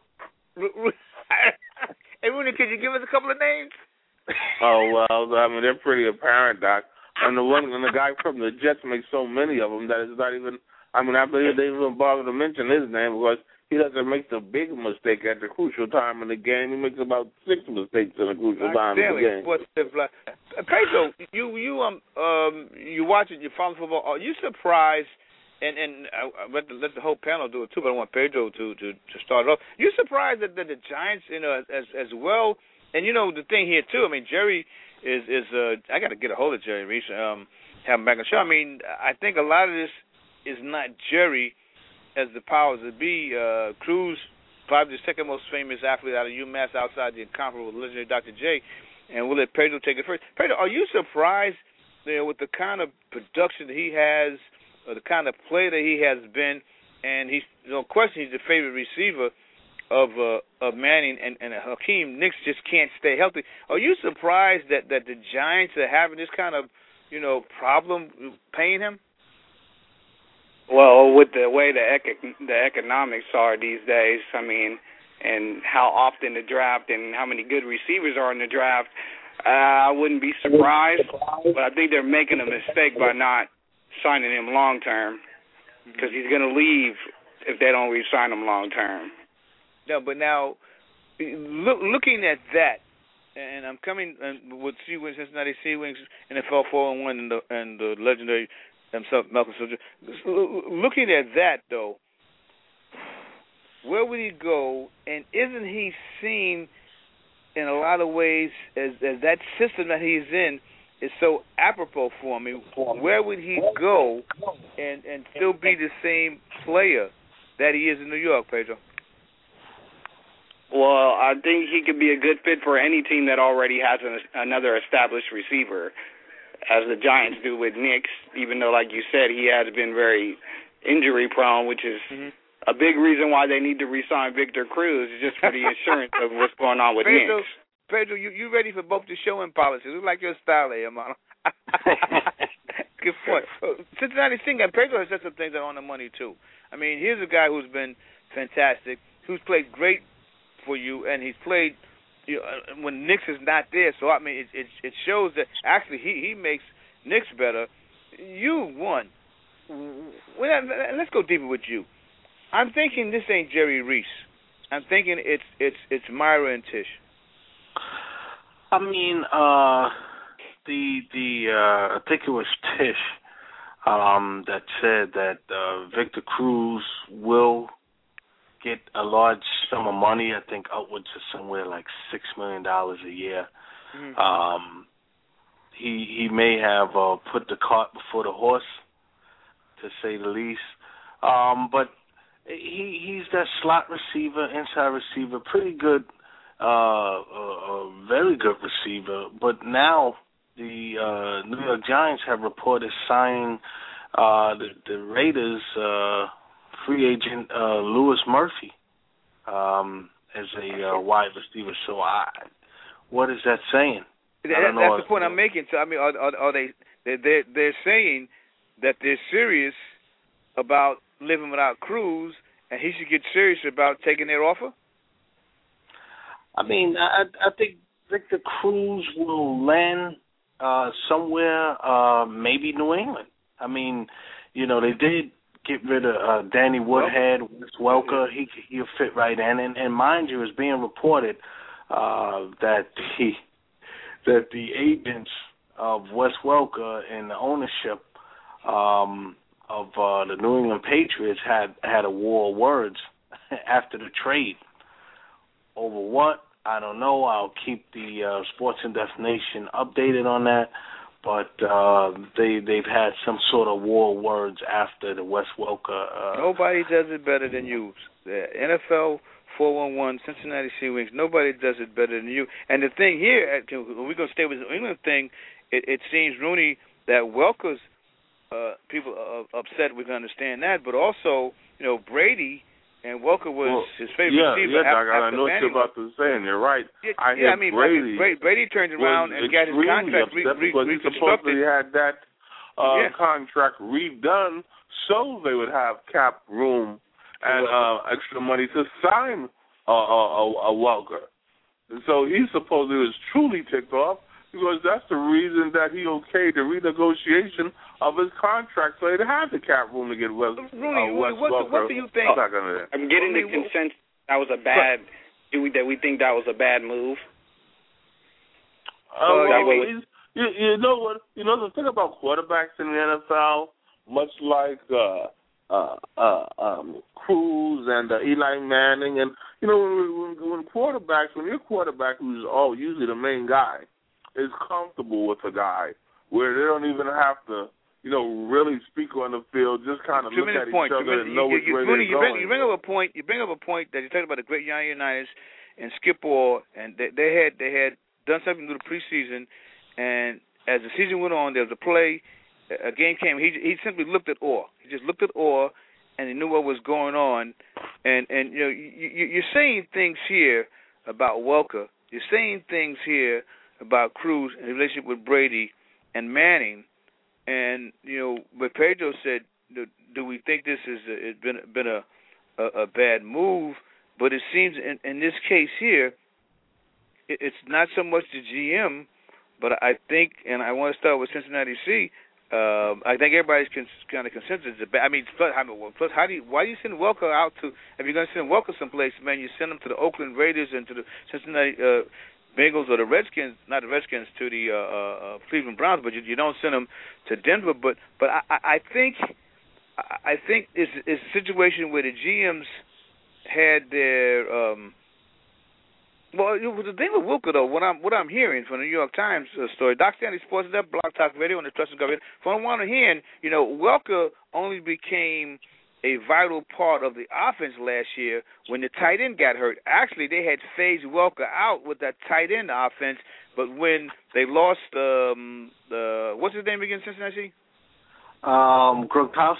Hey, Rooney, could you give us a couple of names? Oh well, I mean they're pretty apparent, Doc. And the one, and the guy from the Jets makes so many of them that it's not even. I mean, I believe they even bother to mention his name because he doesn't make the big mistake at the crucial time in the game. He makes about six mistakes in the crucial time in the game. What's the uh, Pedro, you you um um you watch it, you follow football. Are you surprised? And and I, I let, the, let the whole panel do it too, but I want Pedro to to, to start it off. You surprised that, that the Giants, you know, as as well. And you know the thing here too. I mean, Jerry is is uh I got to get a hold of Jerry Reese, um, have him back on the show. I mean, I think a lot of this is not Jerry as the powers that be. Uh, Cruz, probably the second most famous athlete out of UMass outside the incomparable legendary Doctor J. And we'll let Pedro take it first. Pedro, are you surprised, you know, with the kind of production that he has, or the kind of play that he has been, and he's no question he's the favorite receiver of uh, of Manning, and, and Hakeem Nicks just can't stay healthy. Are you surprised that, that the Giants are having this kind of, you know, problem paying him? Well, with the way the eco- the economics are these days, I mean, and how often the draft and how many good receivers are in the draft, uh, I wouldn't be surprised. But I think they're making a mistake by not signing him long term, because he's going to leave if they don't re-sign him long term. No, but now look, looking at that, and I'm coming and with Sea Wings, Cincinnati Sea Wings, N F L four and one, and the and the legendary himself, Malcolm Soldier. Looking at that, though, where would he go? And isn't he seen in a lot of ways as, as that system that he's in is so apropos for me? Where would he go and, and still be the same player that he is in New York, Pedro? Well, I think he could be a good fit for any team that already has an, another established receiver, as the Giants do with Nicks, even though, like you said, he has been very injury prone, which is mm-hmm. a big reason why they need to re-sign Victor Cruz, just for the insurance of what's going on with Pedro, Knicks. Pedro, you you ready for both the show and policies? It's like your style there, hermano. Good point. Cincinnati Sting and Pedro has said some things that are on the money too. I mean, here's a guy who's been fantastic, who's played great for you, and he's played you know, when Knicks is not there. So I mean, it it, it shows that actually he, he makes Knicks better. You won. Well, let's go deeper with you. I'm thinking this ain't Jerry Reese. I'm thinking it's it's it's Myra and Tish. I mean, uh, the the uh, I think it was Tish um, that said that uh, Victor Cruz will get a large sum of money. I think upwards of somewhere like six million dollars a year. Mm-hmm. Um, he he may have uh, put the cart before the horse, to say the least. Um, but he he's that slot receiver, inside receiver, pretty good. Uh, a, a very good receiver, but now the uh, New York Giants have reported signing uh, the, the Raiders uh, free agent uh, Louis Murphy um, as a uh, wide receiver. So, I, what is that saying? That, that's the point I'm making. So, I mean, are, are, are they? They're they're saying that they're serious about living without Cruz, and he should get serious about taking their offer. I mean, I, I think Victor Cruz will land uh, somewhere, uh, maybe New England. I mean, you know, they did get rid of uh, Danny Woodhead, Wes Welker. He he'll fit right in, and, and mind you, it's being reported uh, that the that the agents of Wes Welker and the ownership um, of uh, the New England Patriots had had a war of words after the trade. Over what? I don't know. I'll keep the uh, Sports and Destination updated on that. But uh, they, they've had some sort of war words after the Wes Welker. Uh, nobody does it better than you. The N F L four one one, Cincinnati Sea Wings, nobody does it better than you. And the thing here, we're going to stay with the New England thing, it, it seems, Rooney, that Welker's uh, people are upset. We can understand that. But also, you know, Brady... And Welker was well, his favorite yeah, receiver. Yeah, after, Doc, I know what you're about to say, and you're right. Yeah, I, yeah, I mean, Brady, Brady, Brady turned around and got his contract re- re- because re- he supposedly had that uh, yeah. contract redone so they would have cap room and uh, extra money to sign a, a, a Welker. And so he supposedly was truly ticked off because that's the reason that he okayed the renegotiation of his contract, so he'd have the cap room to get Wes. Rooney, uh, Wes what, what do you think? Oh, gonna, I'm getting the consensus that was a bad. Do we that we think that was a bad move? Uh, well, well, you, you know what? You know the thing about quarterbacks in the N F L, much like uh, uh, uh, um, Cruz and uh, Eli Manning, and you know when, when, when quarterbacks, when your quarterback, who's oh usually the main guy, is comfortable with a guy where they don't even have to. You know, really speak on the field, just kind of look at each point. other and know which way they're you going. Bring, you bring up a point. You bring up a point that you talked about the great Young Unitas and Skip Orr, and they, they had they had done something through the preseason, and as the season went on, there was a play, a game came. He he simply looked at Orr. He just looked at Orr, and he knew what was going on. And and you know, you, you're saying things here about Welker. You're saying things here about Cruz and his relationship with Brady and Manning. And you know, but Pedro said, "Do, do we think this has been been a, a a bad move?" But it seems in, in this case here, it, it's not so much the G M, but I think, and I want to start with Cincinnati C. Uh, I think everybody's con- kind of consensus. I mean, plus, plus, how do you, why do you send Welker out to? If you're going to send Welker someplace, man, you send him to the Oakland Raiders and to the Cincinnati. Uh, Bengals or the Redskins, not the Redskins, to the uh, uh, Cleveland Browns, but you, you don't send them to Denver. But but I, I think I think it's, it's a situation where the G Ms had their um, well, the thing with Welker though, what I'm what I'm hearing from the New York Times uh, story, Doc Stanley Sports Up, Blog Talk Radio, and the Trust and Government. From what I'm hearing, you know, Welker only became a vital part of the offense last year when the tight end got hurt. Actually, they had phased Welker out with that tight end offense, but when they lost um, the what's his name again, Cincinnati? Um, Gronkowski.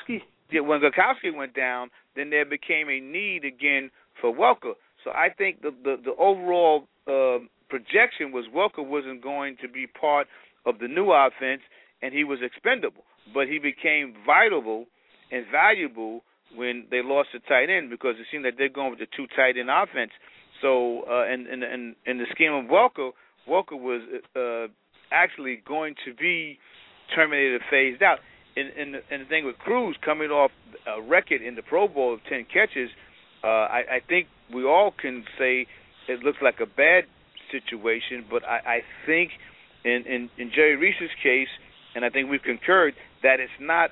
when Gurkowski went down, then there became a need again for Welker. So I think the the, the overall uh, projection was Welker wasn't going to be part of the new offense, and he was expendable. But he became vital and valuable when they lost the tight end, because it seemed that they're going with the two tight end offense. So uh, in, in, in, in the scheme of Welker, Welker was uh, actually going to be terminated or phased out. And, and, and the thing with Cruz coming off a record in the Pro Bowl of ten catches, uh, I, I think we all can say it looks like a bad situation, but I, I think in, in, in Jerry Reese's case, and I think we've concurred, that it's not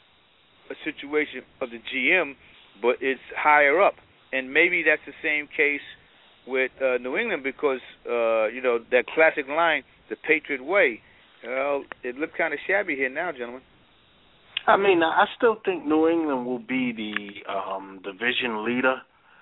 a situation of the G M, but it's higher up. And maybe that's the same case with uh, New England, because, uh, you know, that classic line, the Patriot way, well, it looked kind of shabby here now, gentlemen. I mean, I still think New England will be the um, division leader.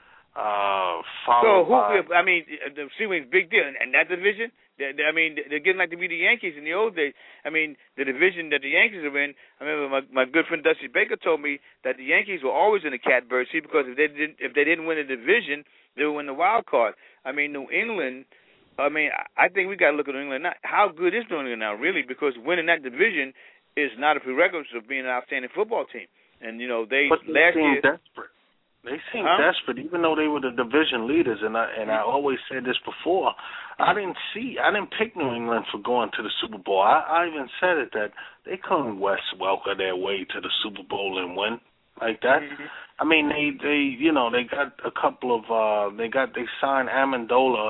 Uh, so who? by... I mean, the Seawing's big deal, and, and that division. They, they, I mean, they're getting like to be the Yankees in the old days. I mean, the division that the Yankees are in. I remember my my good friend Dusty Baker told me that the Yankees were always in the catbird seat, because if they didn't if they didn't win the division, they would win the wild card. I mean, New England. I mean, I think we got to look at New England now. How good is New England now, really? Because winning that division is not a prerequisite of being an outstanding football team. And you know, they but they last seem year desperate. They seem huh? desperate, even though they were the division leaders. And I and I always said this before. I didn't see, I didn't pick New England for going to the Super Bowl. I, I even said it that they couldn't Wes Welker their way to the Super Bowl and win like that. Mm-hmm. I mean, they, they, you know, they got a couple of, uh, they got, they signed Amendola,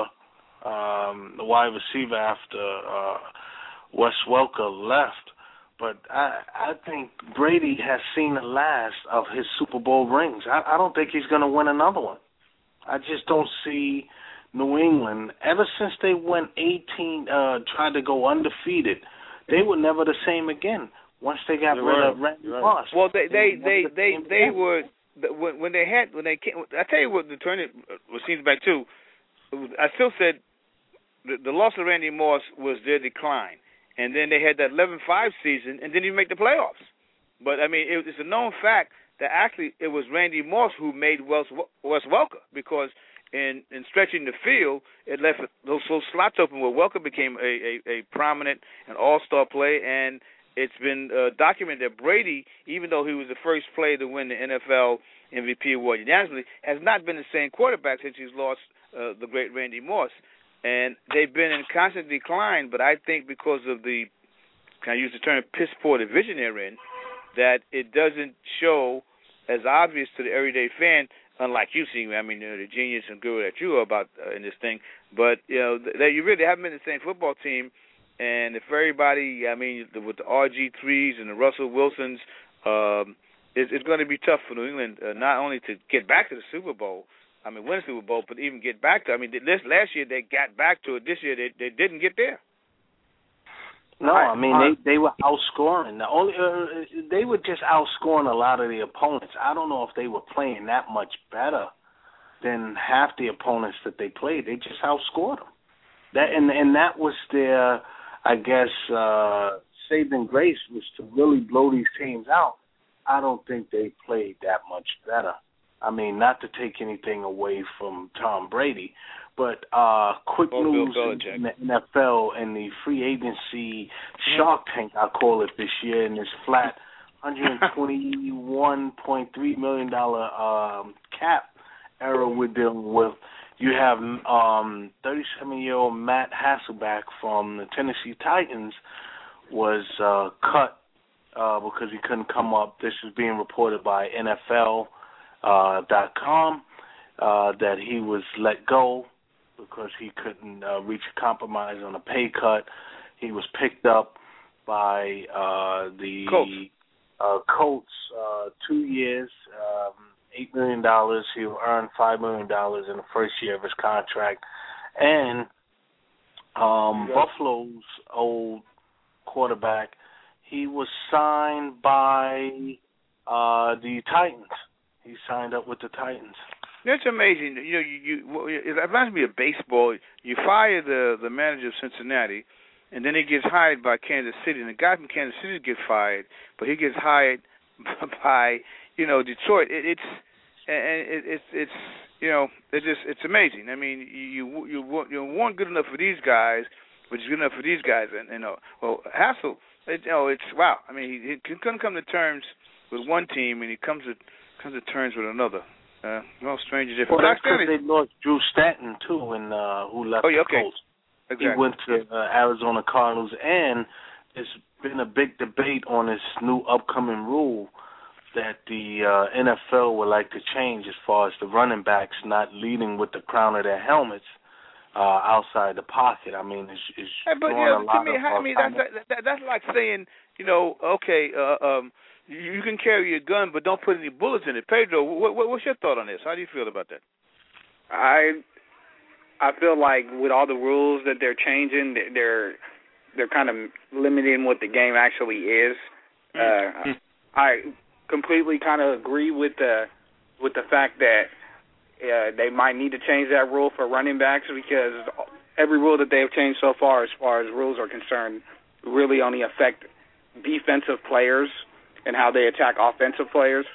um, the wide receiver, after uh, Wes Welker left. But I, I think Brady has seen the last of his Super Bowl rings. I, I don't think he's going to win another one. I just don't see New England, ever since they went eighteen, uh, tried to go undefeated, they were never the same again. Once they got You're rid right. of Randy right. Moss, well, they they they they they, the they were when when they had when they came. I tell you what, the turn it what seems back too. I still said the, the loss of Randy Moss was their decline, and then they had that eleven five season, and didn't even make the playoffs. But I mean, it, it's a known fact that actually it was Randy Moss who made Wes, Wes Welker, because in, in stretching the field, it left those, those slots open where Welker became a, a, a prominent and all-star player. And it's been uh, documented that Brady, even though he was the first player to win the N F L M V P award unanimously, has not been the same quarterback since he's lost uh, the great Randy Moss. And they've been in constant decline, but I think because of the, can I use the term, piss-poor division they're in, that it doesn't show as obvious to the everyday fan, unlike you see, I mean, you know, the genius and guru that you are about uh, in this thing. But, you know, that you really haven't been the same football team. And if everybody, I mean, with the R G threes and the Russell Wilsons, um, it, it's going to be tough for New England, uh, not only to get back to the Super Bowl, I mean, win the Super Bowl, but even get back to it. I mean, this last year they got back to it. This year they, they didn't get there. No, I mean they they were outscoring. The only uh, they were just outscoring a lot of the opponents. I don't know if they were playing that much better than half the opponents that they played. They just outscored them. That and and that was their, I guess, uh, saving grace, was to really blow these teams out. I don't think they played that much better. I mean, not to take anything away from Tom Brady, but uh, quick oh, news in the N F L and the free agency Shark Tank, I call it this year, in this flat one hundred twenty-one point three million dollars um, cap era we're dealing with. You have um, thirty-seven-year-old Matt Hasselbeck from the Tennessee Titans was uh, cut uh, because he couldn't come up. This is being reported by N F L dot com uh, that he was let go because he couldn't uh, reach a compromise on a pay cut. He was picked up by uh, the Colts, uh, Colts uh, two years, um, eight million dollars. He'll earn five million dollars in the first year of his contract. And um, yeah. Buffalo's old quarterback, he was signed by uh, the Titans. He signed up with the Titans. That's amazing. You know, you, you it reminds me of baseball. You fire the the manager of Cincinnati, and then he gets hired by Kansas City. And the guy from Kansas City gets fired, but he gets hired by you know, Detroit, it, it's and it, it's it's you know, it's just it's amazing. I mean, you you you you weren't good enough for these guys, but you're good enough for these guys, and you know, well, Hassel, it, you know, it's wow. I mean, he, he couldn't come to terms with one team, and he comes to comes to terms with another. Uh, no stranger different. Well, that's because they lost Drew Stanton too, and uh, who left oh, yeah, the okay. Colts. Exactly. He went to uh, Arizona Cardinals, and there's been a big debate on this new upcoming rule that the uh, N F L would like to change as far as the running backs not leading with the crown of their helmets uh, outside the pocket. I mean, it's, it's hey, but drawing yeah, a lot to me, of I mean, that's, that, that, that's like saying, you know, okay, uh, um, you, you can carry your gun, but don't put any bullets in it. Pedro, what, what, what's your thought on this? How do you feel about that? I I feel like with all the rules that they're changing, they're they're kind of limiting what the game actually is. Uh, I completely kind of agree with the with the fact that uh, they might need to change that rule for running backs, because every rule that they've changed so far, as far as rules are concerned, really only affect defensive players and how they attack offensive players.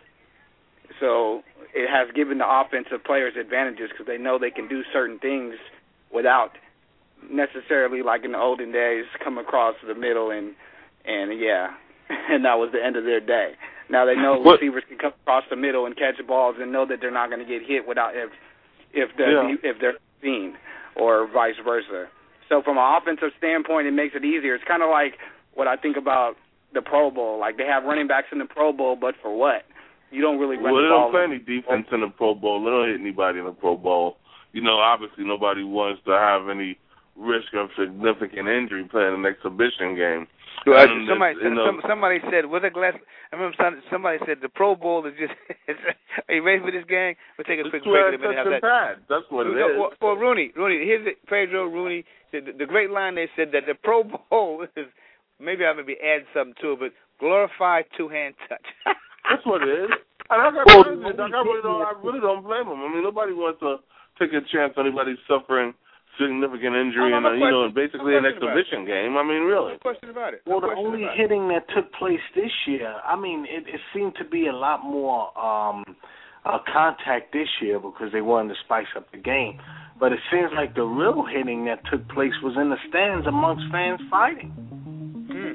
So it has given the offensive players advantages because they know they can do certain things without necessarily, like in the olden days, come across the middle and, and yeah, and that was the end of their day. Now they know what? receivers can come across the middle and catch balls and know that they're not going to get hit without if if the yeah. if they're seen, or vice versa. So from an offensive standpoint, it makes it easier. It's kind of like what I think about the Pro Bowl. Like they have running backs in the Pro Bowl, but for what? You don't really run well, the ball. ball. Well, they don't play any defense in the Pro Bowl. They don't hit anybody in the Pro Bowl. You know, obviously nobody wants to have any risk of significant injury playing an exhibition game. So, uh, And somebody, you know, somebody said, "Was it glass?" I remember somebody said the Pro Bowl is just. Are you ready for this gang? We'll take a quick break in a minute. Have that. Pad. That's what it is. For, for Rooney, Rooney, here's it, Pedro Rooney. The, the great line they said that the Pro Bowl is. Maybe I may be adding something to it, but glorified two-hand touch. That's what it is. And I, got well, I, I, really don't, I really don't blame them. I mean, nobody wants to take a chance on anybody suffering significant injury in a, you know, basically an exhibition game. I mean, really. No question about it. well, No the only hitting that took place this year, I mean, it, it seemed to be a lot more um, uh, contact this year because they wanted to spice up the game. But it seems like the real hitting that took place was in the stands amongst fans fighting. Mm.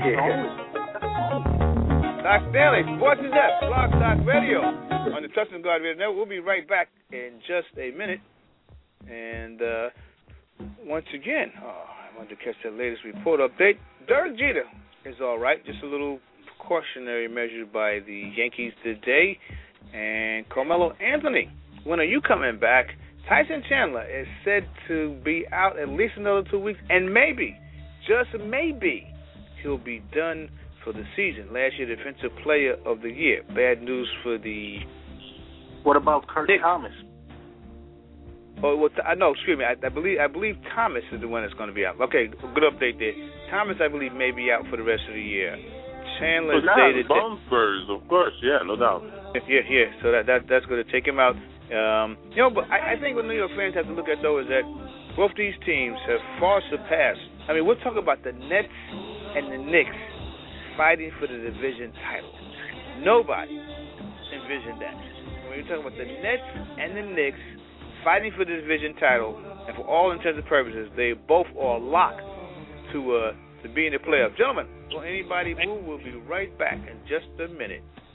Doc Stanley, Sports in Depth, Blog Talk Radio on the Touching Guard Radio Network. We'll be right back in just a minute. And uh, once again, oh, I wanted to catch that latest report update. Derek Jeter is all right. Just a little precautionary measure by the Yankees today. And Carmelo Anthony, when are you coming back? Tyson Chandler is said to be out at least another two weeks, and maybe, just maybe, he'll be done for the season. Last year, Defensive Player of the Year. Bad news for the... What about Kurt Nick. Thomas? Oh, well, th- no, excuse me. I, I believe I believe Thomas is the one that's going to be out. Okay, good update there. Thomas, I believe, may be out for the rest of the year. Chandler well, stated... bone spurs, of course, yeah, no doubt. Yeah, yeah, so that, that that's going to take him out. Um, you know, but I, I think what New York fans have to look at, though, is that both these teams have far surpassed. I mean, we're talking about the Nets and the Knicks fighting for the division title. Nobody envisioned that. When you're talking about the Nets and the Knicks fighting for the division title, and for all intents and purposes, they both are locked to uh, to be in the playoffs. Gentlemen, will anybody move? We'll be right back in just a minute.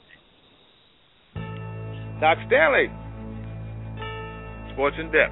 Doc Stanley, Sports in Depth,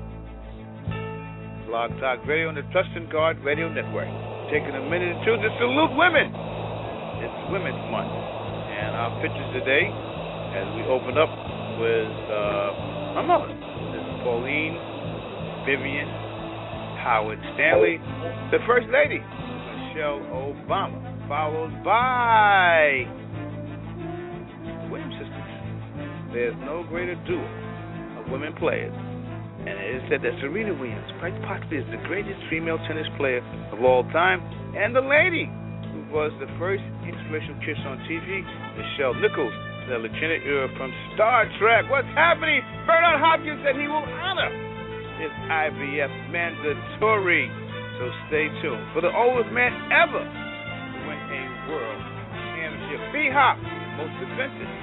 Blog Talk Radio on the Trust and Guard Radio Network. Taking a minute or two to salute women. It's Women's Month. And our pictures today, as we open up, with uh, my mother, Miss Pauline Vivian Howard Stanley, the First Lady, Michelle Obama, followed by Williams sisters. There's no greater duo of women players. And it is said that Serena Williams, quite possibly, is the greatest female tennis player of all time. And the lady who was the first inspirational kiss on T V, Michelle Nichols, the Lieutenant Uhura from Star Trek. What's happening? Bernard Hopkins said he will honor his I V F mandatory. So stay tuned. For the oldest man ever to win a world championship, B-Hop, most defensive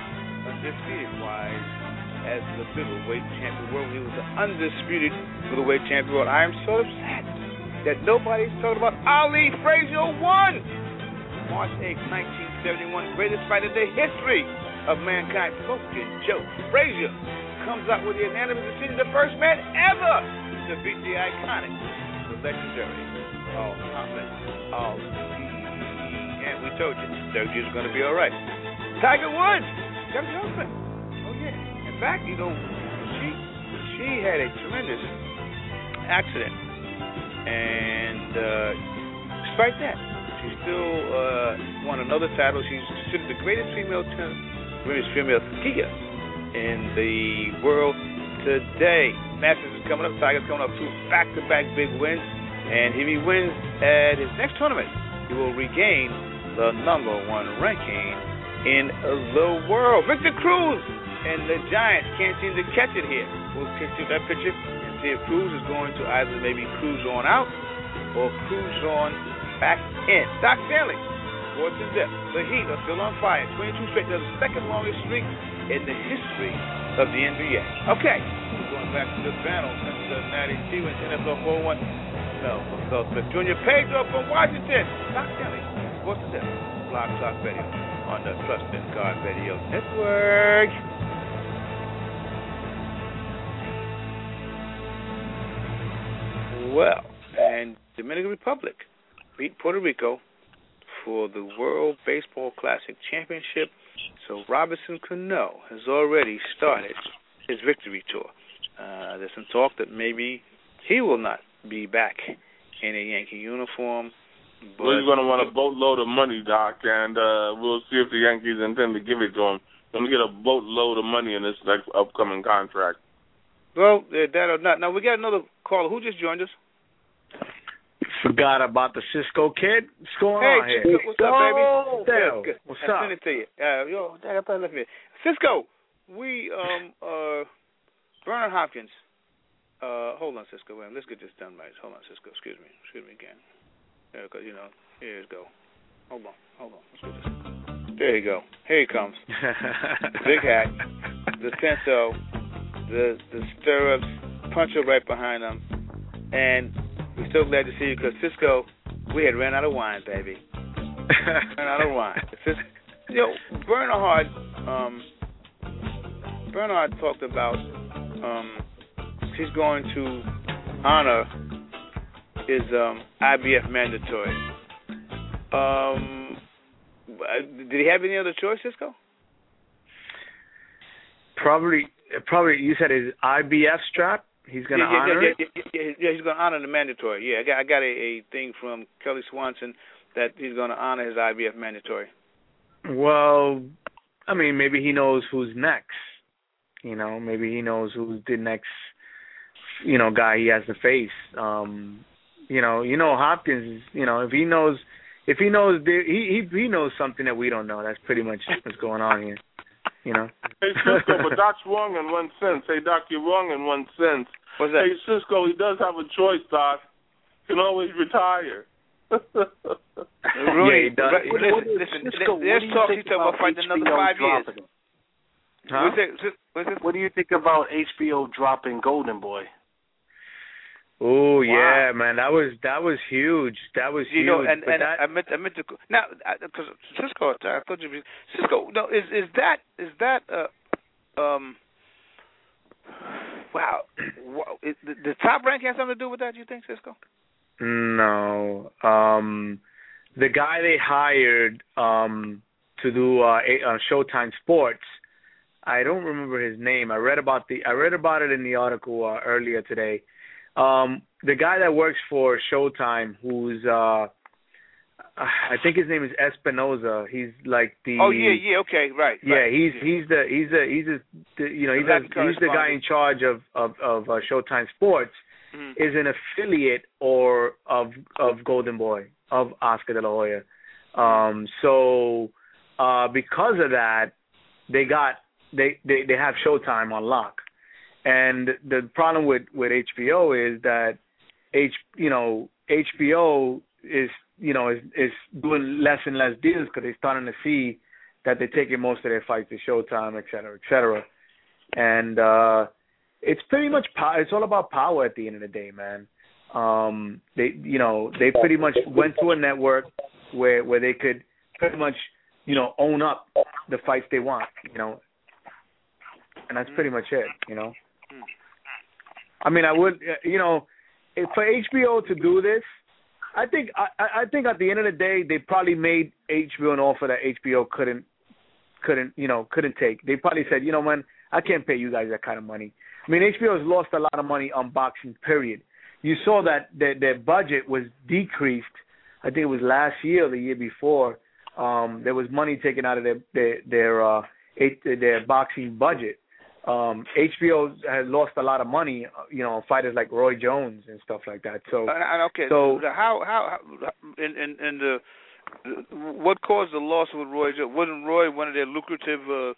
undisputed-wise as the middleweight champion world. He was the undisputed middleweight champion world. I am so upset that nobody's talking about Ali Frazier won March eighth, nineteen seventy-one, greatest fight in the history of mankind. Smoking Joe Frazier comes out with the unanimous decision, the first man ever to beat the iconic, the legendary, Al Muhammad Ali. And we told you, Sergio's going to be all right. Tiger Woods, Jim Johnson. Oh yeah. In fact, you know, she she had a tremendous accident, and uh, despite that, she still uh, won another title. She's considered the greatest female tennis, greatest female skier in the world today. Masters is coming up. Tiger's coming up two back-to-back big wins, and if he wins at his next tournament, he will regain the number one ranking in the world. Victor Cruz and the Giants can't seem to catch it here. We'll take that picture and see if Cruz is going to either maybe cruise on out or cruise on back in. Doc Stanley, Sports and Depth. The Heat are still on fire. twenty-two straight. They're the second longest streak in the history of the N B A. Okay, going back to the panel since uh, Natty T went N F L four oh one. No, so the Junior Pedro from Washington. Doc Stanley, Sports and Depth. Blog Talk Radio on the Trust and God Radio Network. Well, and Dominican Republic beat Puerto Rico for the World Baseball Classic Championship. So Robinson Cano has already started his victory tour. Uh, there's some talk that maybe he will not be back in a Yankee uniform. But well, he's going to want a boatload of money, Doc, and uh, we'll see if the Yankees intend to give it to him. Going to get a boatload of money in this next upcoming contract. Well, that or not. Now, we got another caller. Who just joined us? Forgot about the Cisco kid. What's going hey, on here? Cisco, what's up, baby? Oh, good, good. What's I up? send it to you. Uh, yo, I thought I left me. Cisco, we, um, uh, Bernard Hopkins. Uh, hold on, Cisco. Wait, let's get this done right. Hold on, Cisco. Excuse me. Excuse me again. There, because, you know, here it go. Hold on. Hold on. Let's get this. There you go. Here he comes. Big hat. The Senso. The, the stirrups. Puncher right behind him. And we're so glad to see you because, Cisco, we had ran out of wine, baby. ran out of wine. Just, you know, Bernard, um, Bernard talked about um, he's going to honor his um, I B F mandatory. Um, did he have any other choice, Cisco? Probably, probably. You said his I B F strap. He's going to yeah, honor yeah, it? Yeah, yeah, yeah, yeah, he's going to honor the mandatory. Yeah, I got I got a, a thing from Kelly Swanson that he's going to honor his I B F mandatory. Well, I mean, maybe he knows who's next. You know, maybe he knows who's the next, you know, guy he has to face. Um, you know, you know, Hopkins. You know, if he knows, if he knows, he he he knows something that we don't know. That's pretty much what's going on here. You know. Hey, Cisco, but Doc's wrong in one sense. Hey, Doc, you're wrong in one sense. What's that? Hey, Cisco, he does have a choice, Doc. He can always retire. Rudy, yeah, he does. Right, What, listen, what, listen, Cisco, there's talk he's talking about fighting another five years. Huh? What's it, what's it? What do you think about H B O dropping Golden Boy? Oh wow. yeah, man, that was that was huge. That was you huge. know, and, and that, I meant I meant to now because Cisco. I thought you Cisco. No, is is that is that uh um. Wow, wow. It, the, the top rank has something to do with that? You think, Cisco? No, um, the guy they hired um to do uh, a, uh, Showtime Sports. I don't remember his name. I read about the I read about it in the article uh, earlier today. Um, the guy that works for Showtime, who's uh, I think his name is Espinoza. He's like the oh yeah yeah okay right yeah right. he's he's the he's the he's the, the you know he's the, he's the guy in charge of of, of uh, Showtime Sports. Mm-hmm. Is an affiliate or of of Golden Boy of Oscar De La Hoya. Um, so uh, because of that, they got they, they, they have Showtime on lock. And the problem with, with H B O is that H you know H B O is you know is, is doing less and less deals because they're starting to see that they're taking most of their fights to Showtime, et cetera, et cetera. And uh, it's pretty much power. It's all about power at the end of the day, man. Um, they, you know, they pretty much went to a network where where they could pretty much, you know, own up the fights they want, you know, and that's pretty much it, you know. I mean, I would, you know, if for H B O to do this, I think I, I think at the end of the day, they probably made H B O an offer that H B O couldn't couldn't you know couldn't take. They probably said, you know, man, I can't pay you guys that kind of money. I mean, H B O has lost a lot of money on boxing, period. You saw that their, their budget was decreased. I think it was last year or the year before. Um, there was money taken out of their their their, uh, their boxing budget. Um, H B O has lost a lot of money, you know, on fighters like Roy Jones and stuff like that. So, uh, okay, so how how, how in in, in the what caused the loss with Roy Jones? Wasn't Roy one of their lucrative? Uh...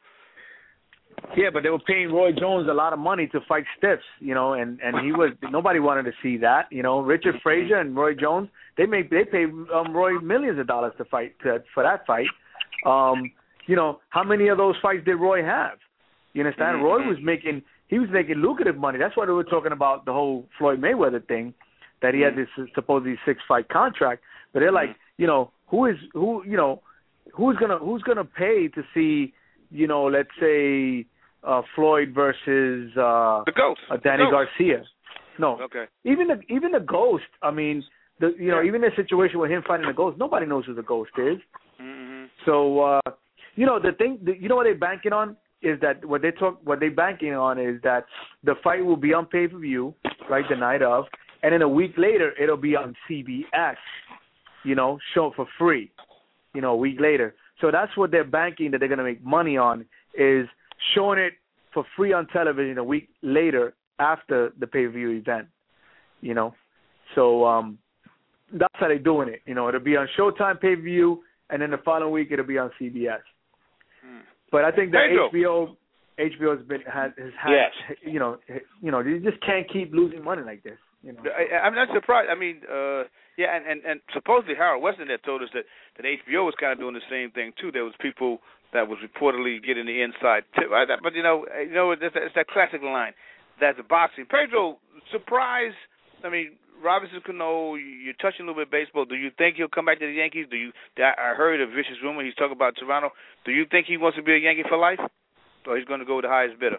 Yeah, but they were paying Roy Jones a lot of money to fight stiffs, you know, and, and he was nobody wanted to see that, you know. Richard Frazier and Roy Jones, they make they pay um, Roy millions of dollars to fight to, for that fight. Um, you know, how many of those fights did Roy have? You understand? Mm-hmm. Roy was making he was making lucrative money. That's why they were talking about the whole Floyd Mayweather thing, that he mm-hmm. had this supposedly six fight contract. But they're like, you know, who is who? You know, who's gonna who's gonna pay to see? You know, let's say uh, Floyd versus uh, the Ghost, uh, Danny the Ghost. Garcia. No, okay. Even the even the Ghost. I mean, the you know, yeah. even the situation with him fighting the Ghost, nobody knows who the Ghost is. Mm-hmm. So uh, you know, the thing, the, you know, what they're banking on is that what they talk, what they banking on is that the fight will be on pay per view, right, the night of, and then a week later it'll be on C B S. You know, shown for free. You know, a week later. So that's what they're banking that they're going to make money on, is showing it for free on television a week later after the pay-per-view event, you know. So um, that's how they're doing it. You know, it'll be on Showtime pay-per-view, and then the following week it'll be on C B S. Hmm. But I think that H B O, H B O has been has, has had, yes. you know, you know, they just can't keep losing money like this. You know. I, I'm not surprised. I mean, uh, yeah, and, and, and supposedly Harold Weston had told us that, that H B O was kind of doing the same thing too. There was people that was reportedly getting the inside tip, right? But you know, you know, it's that, it's that classic line. That's boxing. Pedro, surprise. I mean, Robinson Cano, you're touching a little bit of baseball. Do you think he'll come back to the Yankees? Do you? I heard a vicious rumor. He's talking about Toronto. Do you think he wants to be a Yankee for life, or he's going to go with the highest bidder?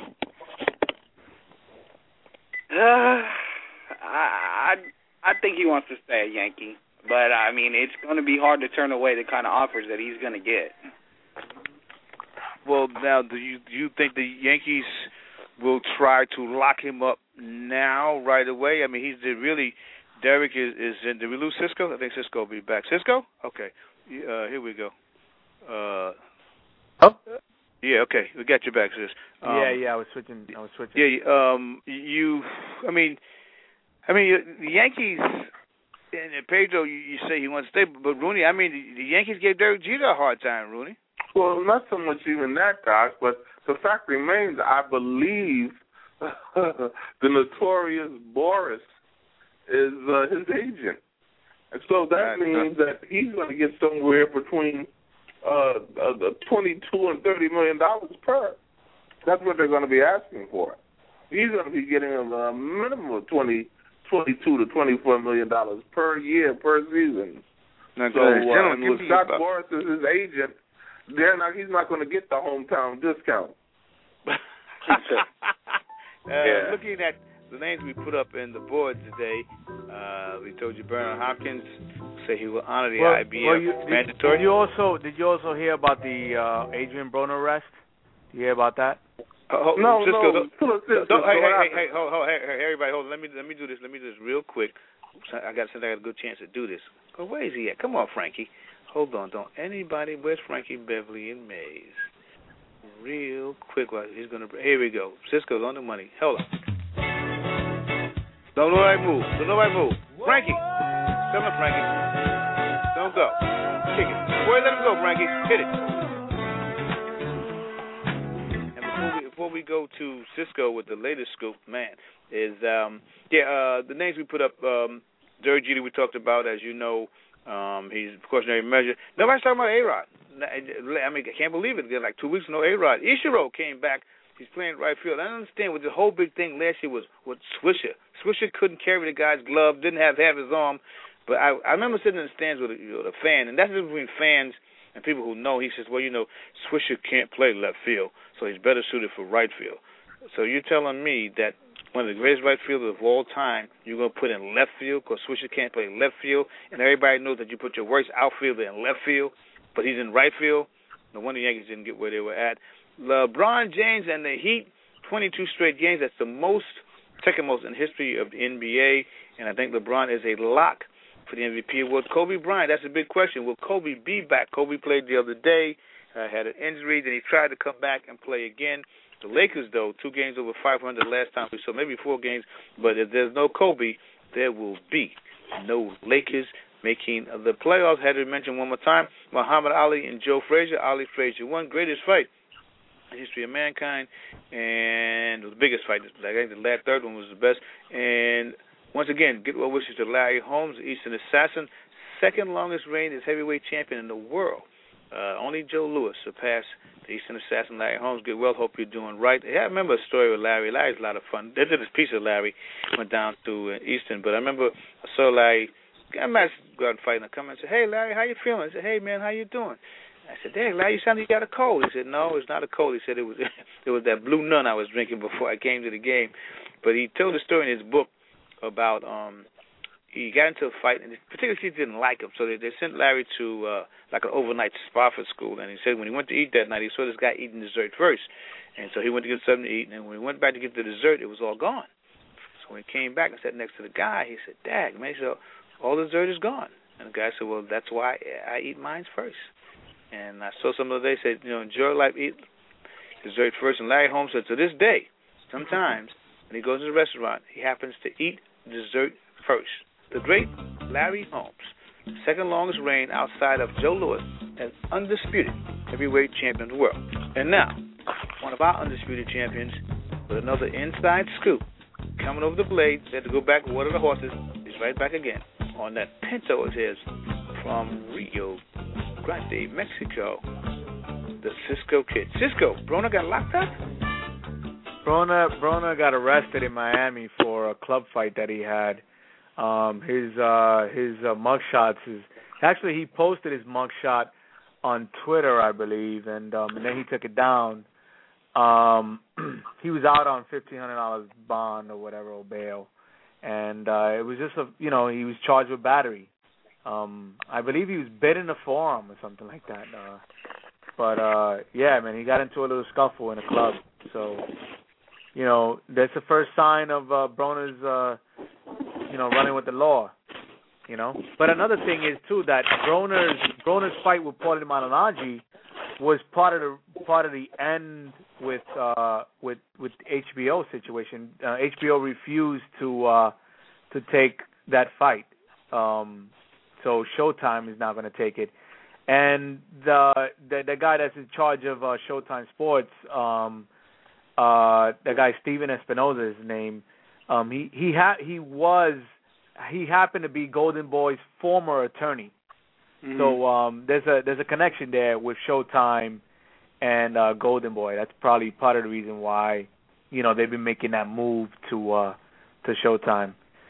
Uh, I I think he wants to stay a Yankee, but I mean it's going to be hard to turn away the kind of offers that he's going to get. Well, now, do you do you think the Yankees will try to lock him up now, right away? I mean, he's the really Derek is is in. Did we lose Cisco? I think Cisco will be back. Cisco? Okay, uh, here we go. Uh, oh. Yeah, okay, we got you back, sis. Um, yeah, yeah, I was switching. I was switching. Yeah, um, you. I mean, I mean, the Yankees. And Pedro, you, you say he wants to stay, but Rooney. I mean, the, the Yankees gave Derek Jeter a hard time, Rooney. Well, not so much even that, Doc, but the fact remains, I believe the notorious Boris is uh, his agent, and so that means that he's going to get somewhere between uh, uh, twenty-two and thirty million dollars per. That's what they're going to be asking for. He's going to be getting a minimum of twenty, twenty-two to twenty-four million dollars per year per season. Now, so, uh, and with Scott Boras as his agent, they're not, he's not going to get the hometown discount. uh, yeah. Looking at the names we put up in the board today, uh, we told you Bernard Hopkins say he will honor the well, I B F well, you, mandatory. Did you also did you also hear about the uh, Adrian Broner arrest? Did you hear about that? Uh, hold, no, Cisco, no, don't, Cisco, don't, Cisco, hey, hey, hey, hey, hold, hold, hey, hey, everybody, hold. Let me let me do this. Let me do this real quick. I got since I got a good chance to do this. Oh, where is he at? Come on, Frankie. Hold on, don't anybody. Where's Frankie Beverly and Mays? Real quick, while he's gonna. Here we go. Cisco's on the money. Hold on. Don't nobody move. Don't nobody move. Frankie, come on, Frankie. Don't go. Kick it. Boy, let him go, Frankie. Hit it. And before we before we go to Cisco with the latest scoop, man, is um yeah uh, the names we put up. Um, Derek Jeter we talked about, as you know. Um, he's of course every measure. Nobody's talking about A-Rod. I mean, I can't believe it. Like two weeks no A-Rod. Ichiro came back. He's playing right field. I don't understand what the whole big thing last year was with Swisher. Swisher couldn't carry the guy's glove, didn't have half his arm. But I, I remember sitting in the stands with a, you know, a fan, and that's the difference between fans and people who know. He says, well, you know, Swisher can't play left field, so he's better suited for right field. So you're telling me that one of the greatest right fielders of all time, you're going to put in left field because Swisher can't play left field, and everybody knows that you put your worst outfielder in left field, but he's in right field. No wonder the Yankees didn't get where they were at. LeBron James and the Heat, twenty-two straight games. That's the most, second most in history of the N B A, and I think LeBron is a lock for the M V P award. Kobe Bryant, that's a big question. Will Kobe be back? Kobe played the other day, uh, had an injury, then he tried to come back and play again. The Lakers, though, two games over five hundred last time we saw, maybe four games, but if there's no Kobe, there will be no Lakers making the playoffs. Had to mention one more time, Muhammad Ali and Joe Frazier. Ali Frazier won, greatest fight in the history of mankind, and it was the biggest fight. I think the last third one was the best. And once again, get well wishes to Larry Holmes, the Eastern Assassin, second longest reigning heavyweight champion in the world. Uh, only Joe Louis surpassed the Eastern Assassin, Larry Holmes. Get well, hope you're doing right. Yeah, I remember a story with Larry. Larry's a lot of fun. They did this piece of Larry, went down to uh, Eastern, but I remember I saw Larry, I might go out and fight, and I come and say, hey, Larry, how you feeling? I said, hey, man, how you doing? I said, dang, Larry, you sound like you got a cold. He said, no, it's not a cold. He said it was it was that Blue Nun I was drinking before I came to the game. But he told a story in his book about um, he got into a fight, and particularly he didn't like him, so they, they sent Larry to uh, like an overnight Spofford school, and he said when he went to eat that night, he saw this guy eating dessert first, and so he went to get something to eat, and when he went back to get the dessert, it was all gone. So when he came back and sat next to the guy, he said, Dag, man, he said, all the dessert is gone. And the guy said, well, that's why I eat mine first. And I saw some of the day said, you know, enjoy life, eat dessert first. And Larry Holmes said, to this day, sometimes when he goes to the restaurant, he happens to eat dessert first. The great Larry Holmes, second longest reign outside of Joe Louis as undisputed heavyweight champion of the world. And now, one of our undisputed champions with another inside scoop coming over the blade. They had to go back and water the horses. He's right back again on that Pinto of his from Rio Grande, Mexico. The Cisco Kid. Cisco, Broner got locked up? Broner, Broner got arrested in Miami for a club fight that he had. Um, his uh, his uh, mugshots is actually he posted his mugshot on Twitter, I believe, and um, and then he took it down. Um, he was out on fifteen hundred dollars bond or whatever, or bail, and uh, it was just a you know he was charged with battery. Um, I believe he was bit in the forearm or something like that. Uh, but uh, yeah, man, he got into a little scuffle in a club. So you know that's the first sign of uh, Broner's. Uh, You know, running with the law, you know. But another thing is too that Broner's Broner's fight with Paulie Malignaggi was part of the part of the end with uh, with with H B O situation. Uh, H B O refused to uh, to take that fight, um, so Showtime is now going to take it. And the, the the guy that's in charge of uh, Showtime Sports, um, uh, the guy Steven Espinoza is his name. Um, he he ha- he was he happened to be Golden Boy's former attorney, mm-hmm. so um, there's a there's a connection there with Showtime and uh, Golden Boy. That's probably part of the reason why you know they've been making that move to uh, to Showtime.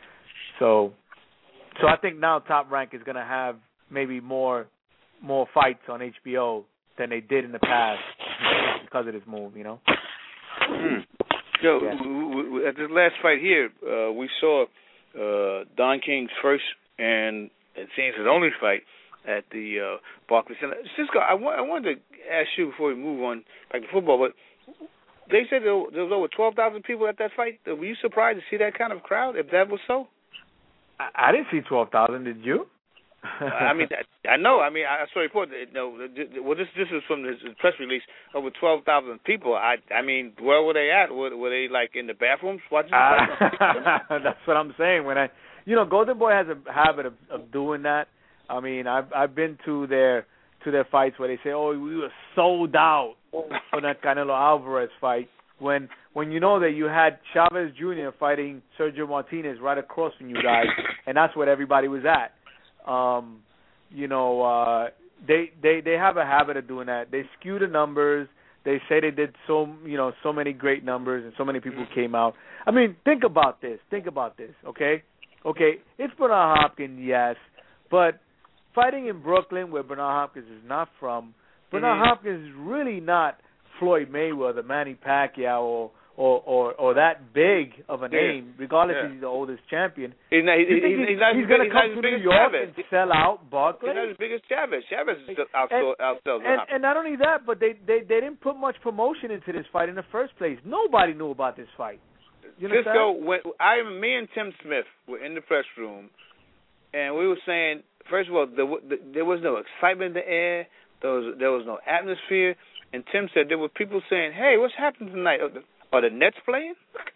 So so I think now Top Rank is going to have maybe more more fights on H B O than they did in the past because of this move. You know. Mm. So yeah. w- w- at this last fight here, uh, we saw uh, Don King's first and it seems his only fight at the uh, Barclays Center. Cisco, I, w- I wanted to ask you before we move on back to football, but they said there was over twelve thousand people at that fight. Were you surprised to see that kind of crowd, if that was so? I, I didn't see twelve thousand, did you? I mean, I know. I mean, I saw a report. That, no, well, this this is from the press release. Over twelve thousand people. I I mean, where were they at? Were, were they like in the bathrooms watching? The uh, that's what I'm saying. When I, you know, Golden Boy has a habit of, of doing that. I mean, I've I've been to their to their fights where they say, "Oh, we were sold out for that Canelo Alvarez fight." When when you know that you had Chavez Junior fighting Sergio Martinez right across from you guys, and that's what everybody was at. Um, you know, uh, they they they have a habit of doing that. They skew the numbers. They say they did so, you know, so many great numbers and so many people came out. I mean, think about this. Think about this, okay? Okay, it's Bernard Hopkins, yes, but fighting in Brooklyn, where Bernard Hopkins is not from, Bernard mm-hmm. Hopkins is really not Floyd Mayweather, Manny Pacquiao, or or, or, or that big of a name, yeah. regardless yeah. if he's the oldest champion. He's not, he's, he's, he's, he's, he's going to come to New York Chavez. and sell out Barclays? He's not as big as Chavez. Chavez is still outsells and, and, and not only that, but they, they, they didn't put much promotion into this fight in the first place. Nobody knew about this fight. You know Cisco, when I, me and Tim Smith were in the press room, and we were saying, first of all, there, the, there was no excitement in the air. There was, there was no atmosphere. And Tim said there were people saying, hey, what's happening tonight? Are the Nets playing?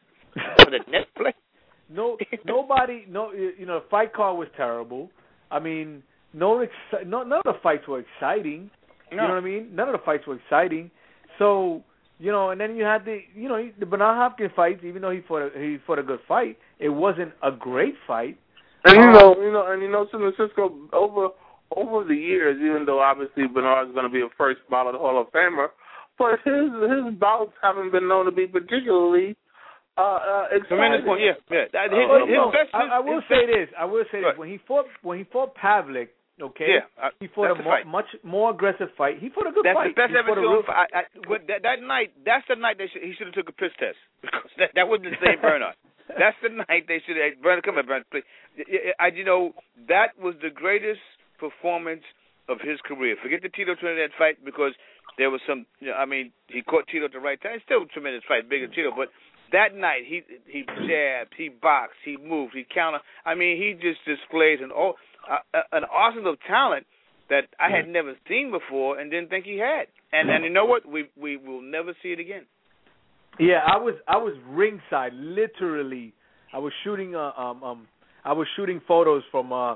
Are the Nets playing? No, nobody. No, you know, the fight card was terrible. I mean, no, exci- no, none of the fights were exciting. No. You know what I mean? None of the fights were exciting. So, you know, and then you had the, you know, the Bernard Hopkins fights. Even though he fought, a, he fought a good fight, it wasn't a great fight. And you know, you know, and you know, San Francisco over over the years, even though obviously Bernard's going to be a first ballot Hall of Famer. But his his bouts haven't been known to be particularly uh, uh, exciting. Point, yeah, yeah. His, uh, his, his no, best, I, I will his say best. this. I will say this. When he fought, when he fought Pavlik, okay, yeah, uh, he fought a more, much more aggressive fight. He fought a good that's fight. That's the best he ever real... fight. I, I, that, that night, that's the night they should, he should have took a piss test because that, that wasn't the same Bernard. That's the night they should have. Bernard, come on, Bernard, please. I, you know, that was the greatest performance of his career. Forget the Tito Trinidad fight because there was some, you know, I mean, he caught Tito at the right time. Still a tremendous fight, bigger Tito. But that night, he he jabbed, he boxed, he moved, he counter. I mean, he just displayed an oh, uh, an arsenal of talent that I had never seen before and didn't think he had. And and you know what? We we will never see it again. Yeah, I was I was ringside, literally. I was shooting uh, um um I was shooting photos from uh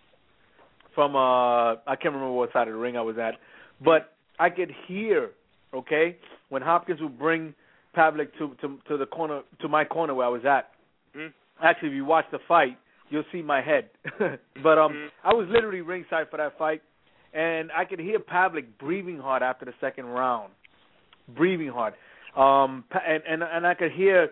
from uh I can't remember what side of the ring I was at, but I could hear, okay, when Hopkins would bring Pavlik to, to to the corner, to my corner where I was at. Mm. Actually, if you watch the fight, you'll see my head. but um, mm. I was literally ringside for that fight, and I could hear Pavlik breathing hard after the second round, breathing hard. Um, and and and I could hear,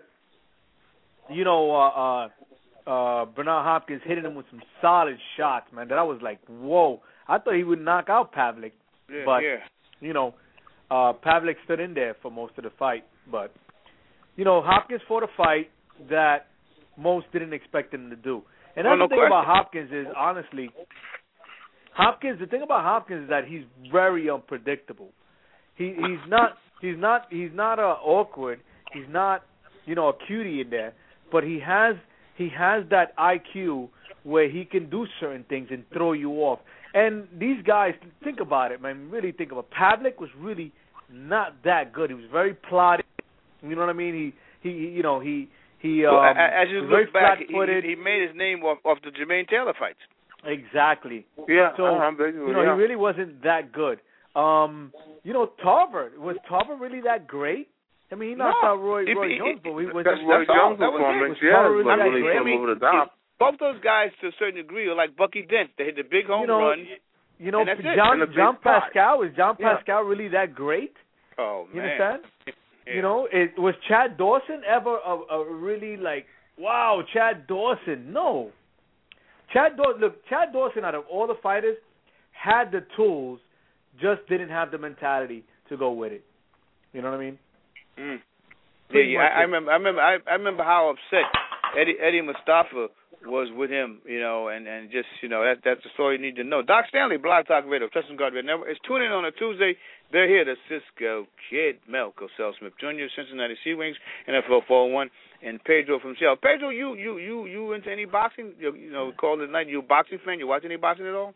you know, uh, uh, uh, Bernard Hopkins hitting him with some solid shots, man. That I was like, whoa! I thought he would knock out Pavlik, yeah, but. Yeah. You know, uh, Pavlik stood in there for most of the fight. But, you know, Hopkins fought a fight that most didn't expect him to do. And that's oh, no the thing question. about Hopkins is, honestly, Hopkins, the thing about Hopkins is that he's very unpredictable. He He's not, he's not, he's not uh, awkward. He's not, you know, a cutie in there. But he has, he has that I Q where he can do certain things and throw you off. And these guys, think about it, man. Really think about it. Pavlik was really not that good. He was very plotted. You know what I mean? He, he, you know, he, he. Um, well, as you look back, he, he made his name off, off the Jermaine Taylor fights. Exactly. Yeah. So uh-huh, you know, yeah. he really wasn't that good. Um, you know, Tarver was Tarver really that great? I mean, he knocked no. out Roy, Roy he, Jones, but he was. That's Roy Jones' performance. Yeah, really I mean, really I mean, over the top. Both those guys, to a certain degree, are like Bucky Dent. They hit the big home you know, run. You know, and John, and John Pascal, is John yeah. Pascal really that great? Oh, you man. understand? Yeah. You know, it, was Chad Dawson ever a, a really like, wow, Chad Dawson? No. Chad Dawson, look, Chad Dawson, out of all the fighters, had the tools, just didn't have the mentality to go with it. You know what I mean? Mm. Yeah, yeah. I, I remember. I remember. I, I remember how upset Eddie Eddie Mustafa was with him. You know, and, and just you know that that's the story you need to know. Doc Stanley, Blog Talk Radio, Trusting God Radio Network. It's tuning in on a Tuesday. They're here. The Cisco Kid, Mel Cosell Smith Junior, Cincinnati Sea Wings, N F L four oh one, and Pedro from Seattle. Pedro, you you you you into any boxing? You, you know, call it night. You a boxing fan? You watch any boxing at all?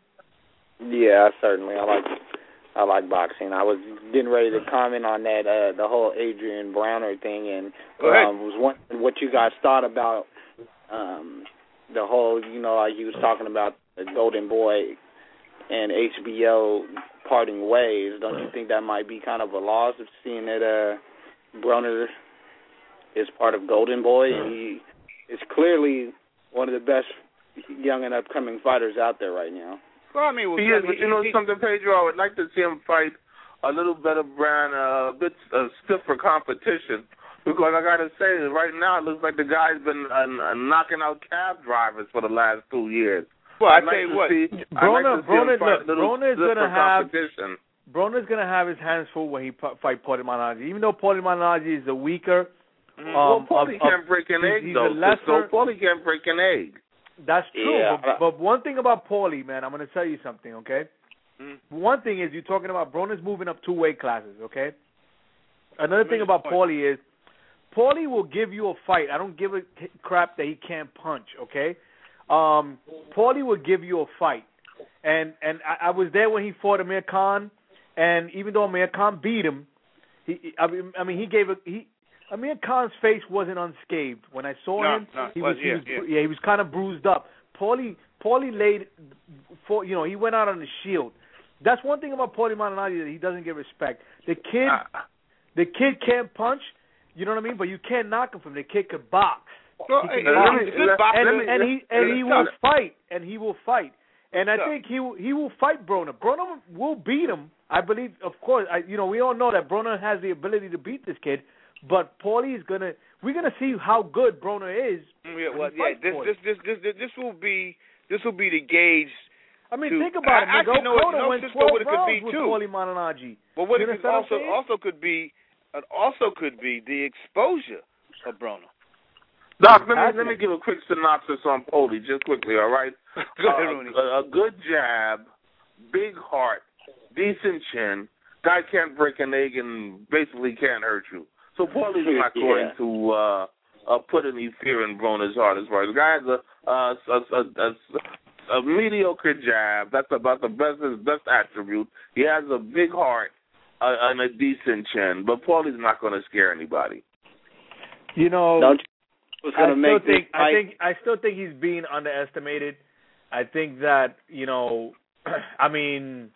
Yeah, certainly. I like. I like boxing. I was getting ready to comment on that, uh, the whole Adrian Browner thing, and um, was wondering what you guys thought about um, the whole, you know, like you was talking about the Golden Boy and H B O parting ways. Don't you think that might be kind of a loss of seeing that uh, Browner is part of Golden Boy, and he is clearly one of the best young and upcoming fighters out there right now? Well, I mean, well, he is, but you know he, something, Pedro? I would like to see him fight a little better brand, uh, a bit uh, stiffer competition. Because I got to say, right now it looks like the guy's been uh, knocking out cab drivers for the last two years. Well, I like tell you what, see, Broner, like Broner, look, Broner's gonna have Broner's gonna have his hands full when he fight Paulie Malignaggi. Even though Paulie Malignaggi is the weaker, mm-hmm. um, well, Paulie of, can't of, break an he's, egg he's though. Lesser, so Paulie can't break an egg. That's true. Yeah. But, but one thing about Paulie, man, I'm gonna tell you something, okay? Mm-hmm. One thing is you're talking about Broner's moving up two weight classes, okay? Another thing about point. Paulie is Paulie will give you a fight. I don't give a crap that he can't punch, okay? Um, Paulie will give you a fight. And and I, I was there when he fought Amir Khan, and even though Amir Khan beat him, he I mean, I mean he gave a he Amir Khan's face wasn't unscathed. When I saw no, him, no, he was, was, he yeah, was yeah. yeah he was kind of bruised up. Paulie Paulie laid for you know he went out on the shield. That's one thing about Paulie Malignaggi, that he doesn't get respect. The kid uh, the kid can't punch, you know what I mean, but you can't knock him from the kid could box. Well, he can box. Me, and, me, and he and he will fight and he will fight. And I think he he will fight Broner. Broner will beat him. I believe, of course. I, you know, we all know that Broner has the ability to beat this kid. But Paulie is gonna. We're gonna see how good Broner is. Yeah, well, yeah. This, this this this this this will be this will be the gauge. I mean, to, think about I, it. Miguel know, Cotto no, went Cisco, twelve what it could rounds be with too. Paulie Malignaggi. Well, what you it could also also could be, it also could be the exposure of Broner. Doc, let me let me give a quick synopsis on Paulie, just quickly, all right? Go ahead, Rooney. Uh, a, a good jab, big heart, decent chin. Guy can't break an egg and basically can't hurt you. So Paulie's not yeah. going to uh, uh, put any fear in Broner's heart as far as the guy has a, uh, a, a, a, a mediocre jab. That's about the best his best attribute. He has a big heart uh, and a decent chin, but Paulie's not going to scare anybody. You know. Don't I still think I think I still think he's being underestimated. I think that, you know, I mean,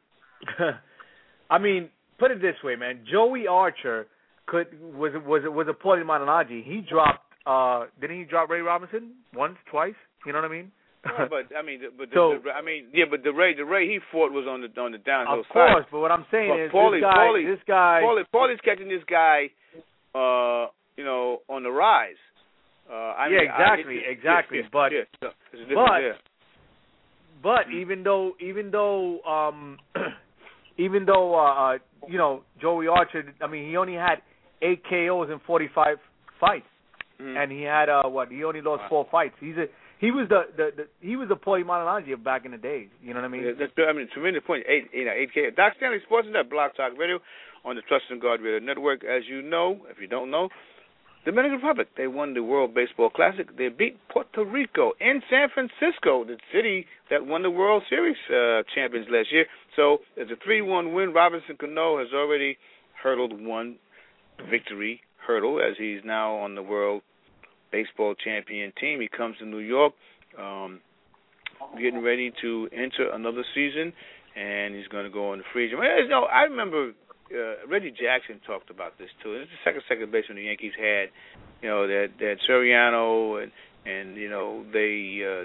I mean, put it this way, man. Joey Archer could was was was a Paulie Malignaggi. He dropped. Uh, didn't he drop Ray Robinson once, twice? You know what I mean? Yeah, but I mean, but the, so, the, I mean, yeah, but the Ray the Ray he fought was on the on the downhill of side. Of course, but what I'm saying but is Paulie, this guy, Paulie, this guy, Paulie, Paulie's catching this guy, uh, you know, on the rise. Uh, I yeah, mean, exactly, I, exactly. yeah, but, yeah, so but, yeah. but even though, even though, um, even though, uh, uh, you know, Joey Archer, I mean, he only had eight K Os in forty-five fights, mm-hmm. and he had uh, what? He only lost wow. four fights. He's a he was the, the, the he was the Paulie Malignaggi of back in the days. You know what I mean? Yeah, that's, I mean, tremendous point. Eight, you know, eight K. Doc Stanley Sports Net, Blog Talk Radio on the Trust and Guard Radio Network. As you know, if you don't know, the Dominican Republic, they won the World Baseball Classic. They beat Puerto Rico in San Francisco, the city that won the World Series uh, champions last year. So it's a three one win. Robinson Cano has already hurdled one victory hurdle as he's now on the World Baseball champion team. He comes to New York, um, getting ready to enter another season, and he's going to go on the free agent. You know, I remember uh, Reggie Jackson talked about this too. It's the second second baseman the Yankees had, you know, that that Soriano and and you know they uh,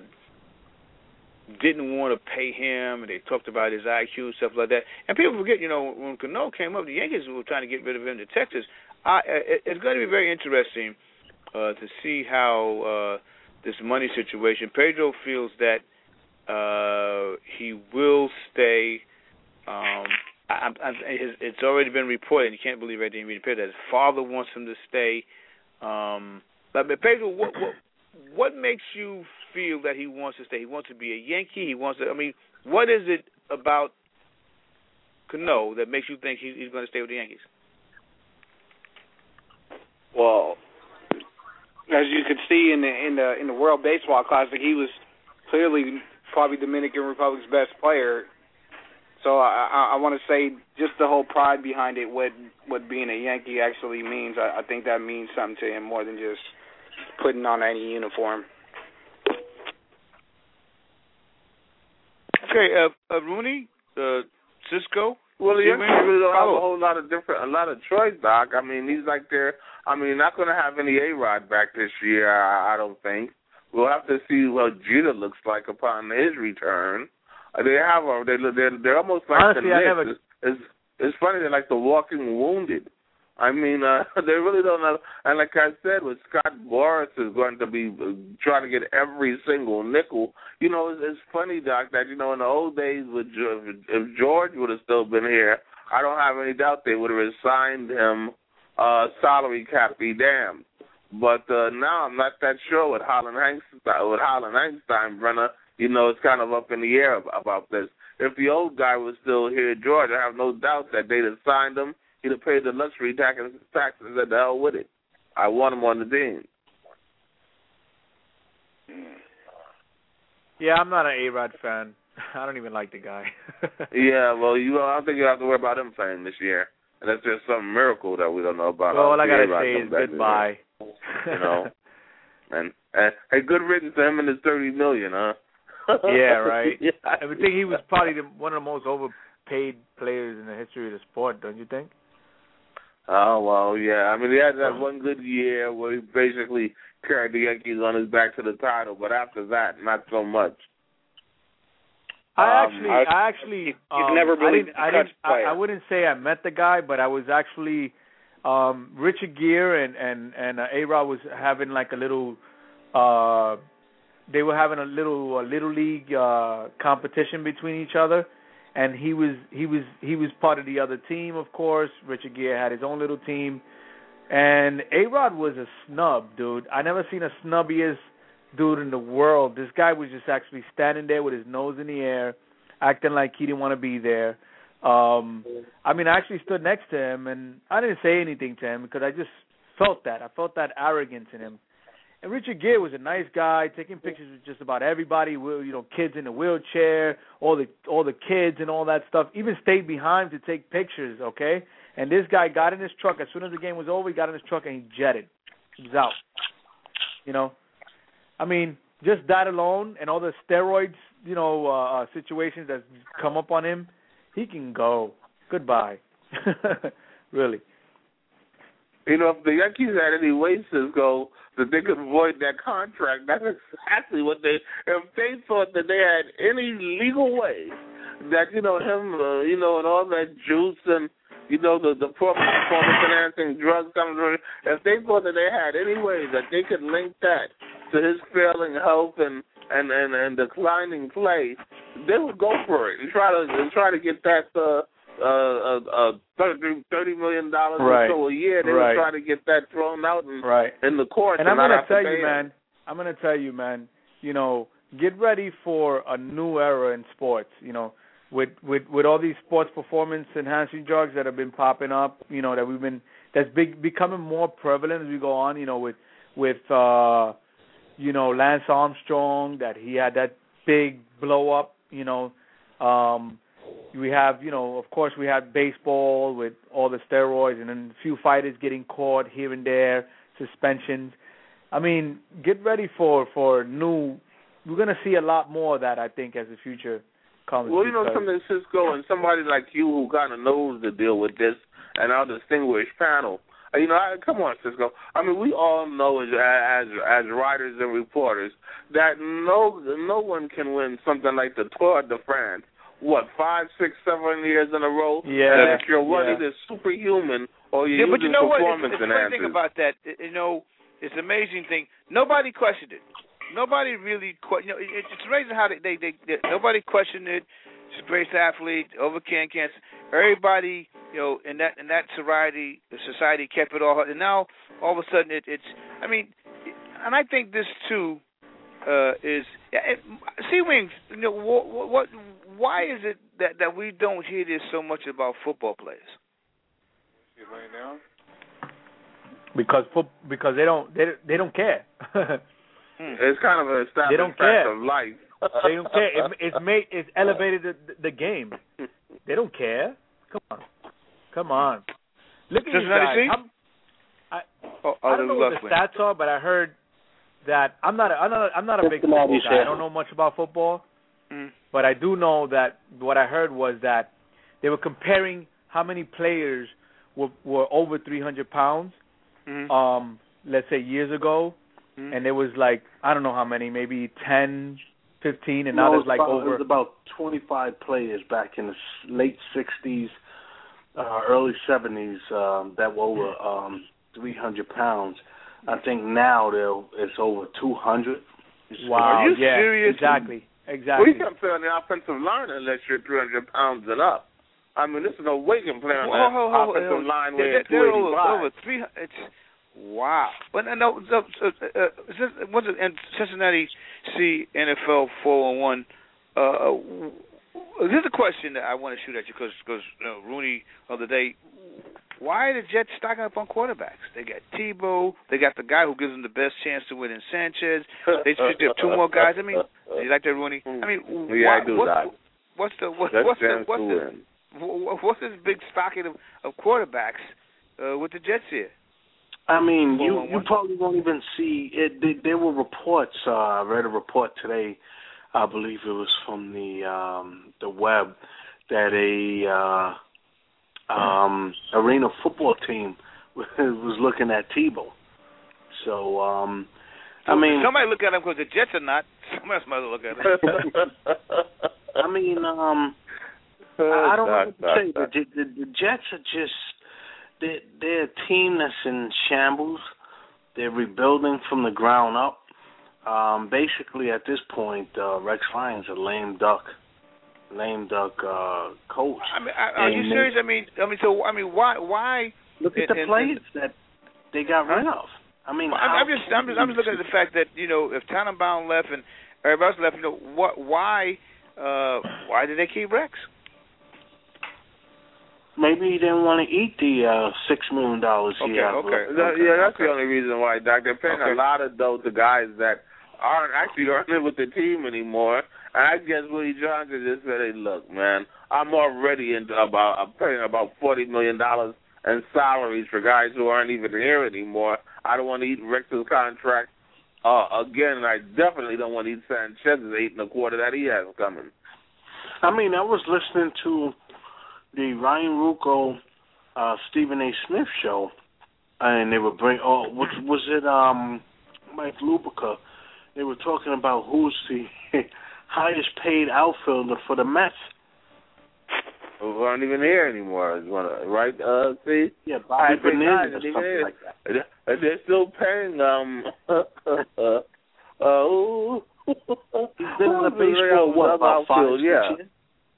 didn't want to pay him, and they talked about his I Q stuff like that. And people forget, you know, when Cano came up, the Yankees were trying to get rid of him to Texas. I, it, it's going to be very interesting uh, to see how uh, this money situation. Pedro feels that uh, he will stay. Um, I, I, his, it's already been reported, and you can't believe I didn't read it, that his father wants him to stay. Um, but Pedro, what, what what makes you feel that he wants to stay? He wants to be a Yankee. He wants to. I mean, what is it about Cano that makes you think he, he's going to stay with the Yankees? Well, as you could see in the in the in the World Baseball Classic, he was clearly probably Dominican Republic's best player. So I, I, I want to say just the whole pride behind it, what what being a Yankee actually means. I, I think that means something to him more than just putting on any uniform. Okay, uh, uh, Rooney, uh, Cisco. Well, the Yankees really don't have a whole lot of different, a lot of choice, Doc. I mean, he's like there. I mean, not going to have any A-Rod back this year. I, I don't think. We'll have to see what Jeter looks like upon his return. They have a, they're, they're, they're almost like Honestly, the Knicks. I never... It's, it's, it's funny, they're like the walking wounded. I mean, uh, they really don't know. And like I said, with Scott Boras is going to be trying to get every single nickel. You know, it's, it's funny, Doc, that, you know, in the old days, with if George would have still been here, I don't have any doubt they would have assigned him uh, salary cap be damned. But uh, now I'm not that sure with Holland Hankstein, with Holland Hankstein, Brenner. You know, it's kind of up in the air about this. If the old guy was still here, George, I have no doubt that they'd have signed him. He'd have paid the luxury taxes, taxes and the hell with it. I want him on the team. Yeah, I'm not an A-Rod fan. I don't even like the guy. Yeah, well, you, I don't think you have to worry about him playing this year. Unless there's some miracle that we don't know about. Well, all I got to say is goodbye. You know? and, and hey, good riddance to him and his thirty million dollars, huh? Yeah, right. Yeah. I would think he was probably the, one of the most overpaid players in the history of the sport, don't you think? Oh, well, yeah. I mean, he had that one good year where he basically carried the Yankees on his back to the title, but after that, not so much. I Um, actually, I, I actually, he's um, never really I didn't, I, didn't I, I wouldn't say I met the guy, but I was actually, um, Richard Gere and and and uh, A-Rod was having like a little, uh, they were having a little a little league uh, competition between each other, and he was he was he was part of the other team, of course. Richard Gere had his own little team, and A-Rod was a snub, dude. I never seen a snubbiest dude in the world. This guy was just actually standing there with his nose in the air, acting like he didn't want to be there. Um, I mean, I actually stood next to him, and I didn't say anything to him because I just felt that. I felt that arrogance in him. And Richard Gere was a nice guy, taking pictures with just about everybody. You know, kids in the wheelchair, all the all the kids and all that stuff. Even stayed behind to take pictures. Okay, and this guy got in his truck as soon as the game was over. He got in his truck and he jetted. He was out. You know. I mean, just that alone and all the steroids, you know, uh, situations that come up on him, he can go. Goodbye. Really. You know, if the Yankees had any ways to go that they could avoid that contract, that's exactly what they, if they thought that they had any legal way that, you know, him, uh, you know, and all that juice and, you know, the, the performance enhancing drugs coming through, if they thought that they had any way that they could link that to his failing health and, and, and, and declining play, they would go for it and try to and try to get that uh, uh, uh, thirty million dollars right. or so a year. They right. would try to get that thrown out in, right. in the courts. And, and I'm going to tell you, man, I'm going to tell you, man, you know, get ready for a new era in sports, you know, with, with, with all these sports performance enhancing drugs that have been popping up, you know, that we've been, that's big, becoming more prevalent as we go on, you know, with, with, uh, you know, Lance Armstrong, that he had that big blow up, you know. Um, we have, you know, of course we have baseball with all the steroids and then a few fighters getting caught here and there, suspensions. I mean, get ready for, for new, we're going to see a lot more of that, I think, as the future comes. Well, you know something, Cisco, and somebody like you who kind of knows to deal with this and our distinguished panel, you know, I, come on, Cisco. I mean, we all know as as as writers and reporters that no no one can win something like the Tour de France. What, five, six, seven years in a row? Yeah. And if you're one yeah. either superhuman or you're yeah, but you using know what? performance It's, it's enhancers. the thing about that. You know, it's an amazing thing. Nobody questioned it. Nobody really, you know, it, it's amazing how they, they, they, they, nobody questioned it. He's a great athlete, overcame cancer. Everybody, you know, in that in that society, the society kept it all. And now, all of a sudden, it, it's. I mean, and I think this too uh, is. It, Sea Wings, you know, what, what, why is it that, that we don't hear this so much about football players? You laying down? Because because they don't they they don't care. It's kind of a established they don't fact care. of life. They don't care. It, it's made it's elevated the, the game. They don't care. Come on, come on. Look at these guys. I'm, I, oh, I don't know what the stats are, but I heard that I'm not a, I'm not a, I'm not a big football guy. I don't know much about football, mm. but I do know that what I heard was that they were comparing how many players were were over three hundred pounds. Mm. Um, let's say years ago. Mm. And there was like, I don't know how many, maybe ten, fifteen, and no, now there's like about, over. It was about twenty-five players back in the late sixties, uh, early seventies um, that were over um, three hundred pounds. I think now they're it's over two hundred. Wow! Are you yeah, serious? Exactly. Exactly. Well, you can't play on the offensive line unless you're three hundred pounds and up. I mean, this is no way you can play on the whoa, whoa, whoa, offensive whoa. line They're, weighing they're two eighty-five. over, over three hundred. It's wow. But no, no, no uh, uh, since, what's it, in Cincinnati C N F L four oh one. Uh, this is a question that I want to shoot at you because because you know, Rooney the other day. Why are the Jets stocking up on quarterbacks? They got Tebow. They got the guy who gives them the best chance to win in Sanchez. They should have two more guys. I mean, you like that, Rooney? I mean, yeah, why, I do what's, that. What's the what, That's what's the what's the the what's this big stocking of, of quarterbacks uh, with the Jets here? I mean, you you probably won't even see it. There, there were reports. Uh, I read a report today. I believe it was from the um, the web that a uh, um, arena football team was looking at Tebow. So um, I mean, somebody look at him because the Jets are not. Somebody else might look at him. I mean, um, I don't know what to say. The, the, the Jets are just they're, they're a team that's in shambles. They're rebuilding from the ground up. Um, basically, at this point, uh, Rex Ryan's a lame duck, lame duck uh, coach. I mean, are you serious? I mean, I mean, so I mean, why? Why? Look at the players that they got rid of. I mean, I'm, I'm just, I'm just, I'm just looking at the fact that you know, if Tannenbaum left and everybody else left, you know, what? Why? Uh, why did they keep Rex? Maybe he didn't want to eat the uh, six million dollars he okay, had. Okay, okay. Yeah, that's okay. The only reason why, Doc. They're paying okay. a lot of those to guys that aren't actually earning with the team anymore. And I guess Willie Johnson just said, "Hey, look, man, I'm already into about I'm paying about forty million dollars in salaries for guys who aren't even here anymore. I don't want to eat Rex's contract uh, again, and I definitely don't want to eat Sanchez's eight and a quarter that he has coming." I mean, I was listening to the Ryan Ruocco, uh, Stephen A. Smith show, and they were bring. Oh, was, was it um, Mike Lupica? They were talking about who's the highest paid outfielder for the Mets. Who aren't even here anymore, right? Uh, see, yeah, Bobby Bonilla or something here. like that. They're still paying um. uh, oh, he's been in the baseball what about five, yeah. six years?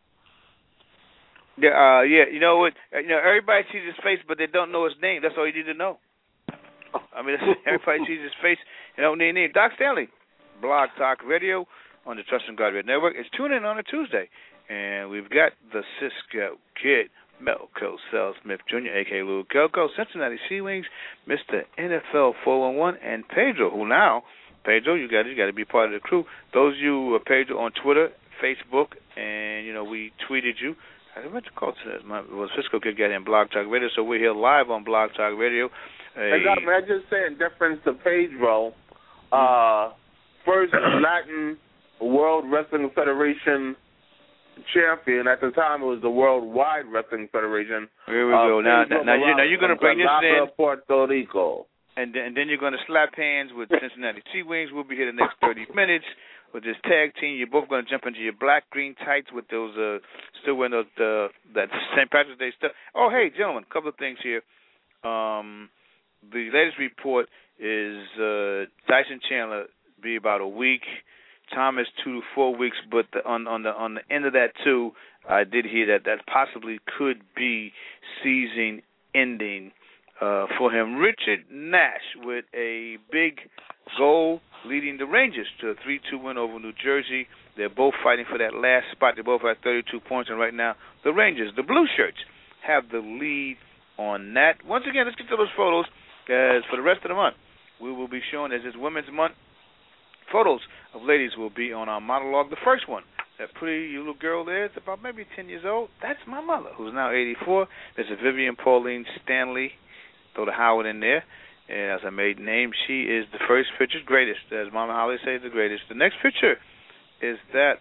Yeah, uh, yeah. You know what? You know, everybody sees his face, but they don't know his name. That's all you need to know. I mean, everybody sees his face and don't need his name. Doc Stanley, Blog Talk Radio on the Trust and God Radio Network. It's Tune In on a Tuesday, and we've got the Cisco Kid, Melco Cell Smith Junior, a k a. Lou Kelko, Cincinnati Sea Wings, Mister N F L four one one, and Pedro, who now, Pedro, you got you got to be part of the crew. Those of you, uh, Pedro, on Twitter, Facebook, and, you know, we tweeted you. I went to call today. My, well, Cisco Kid got in Blog Talk Radio, so we're here live on Blog Talk Radio. Hey, I mean, I just say in deference to Pedro, uh, first Latin World Wrestling Federation champion. At the time, it was the Worldwide Wrestling Federation. Here we go. Uh, now, now, now, you, now you're going to bring this in. Puerto Rico. And then, and then you're going to slap hands with Cincinnati Sea Wings. We'll be here the next thirty minutes with this tag team. You're both going to jump into your black green tights with those, uh, still wearing those, uh, that Saint Patrick's Day stuff. Oh, hey, gentlemen, a couple of things here. Um, the latest report is uh, Tyson Chandler be about a week. Thomas two to four weeks, but the, on on the on the end of that too, I did hear that that possibly could be season ending uh, for him. Richard Nash with a big goal leading the Rangers to a three two win over New Jersey. They're both fighting for that last spot. They both have thirty-two points, and right now the Rangers, the Blue Shirts, have the lead on that. Once again, let's get to those photos, because for the rest of the month, we will be showing, as it's Women's Month, photos of ladies will be on our monologue. The first one, that pretty little girl there, is about maybe ten years old. That's my mother, who's now eighty-four. There's a Vivian Pauline Stanley. Throw the Howard in there. And as I made name, she is the first picture, greatest, as Mama Holly says, the greatest. The next picture is that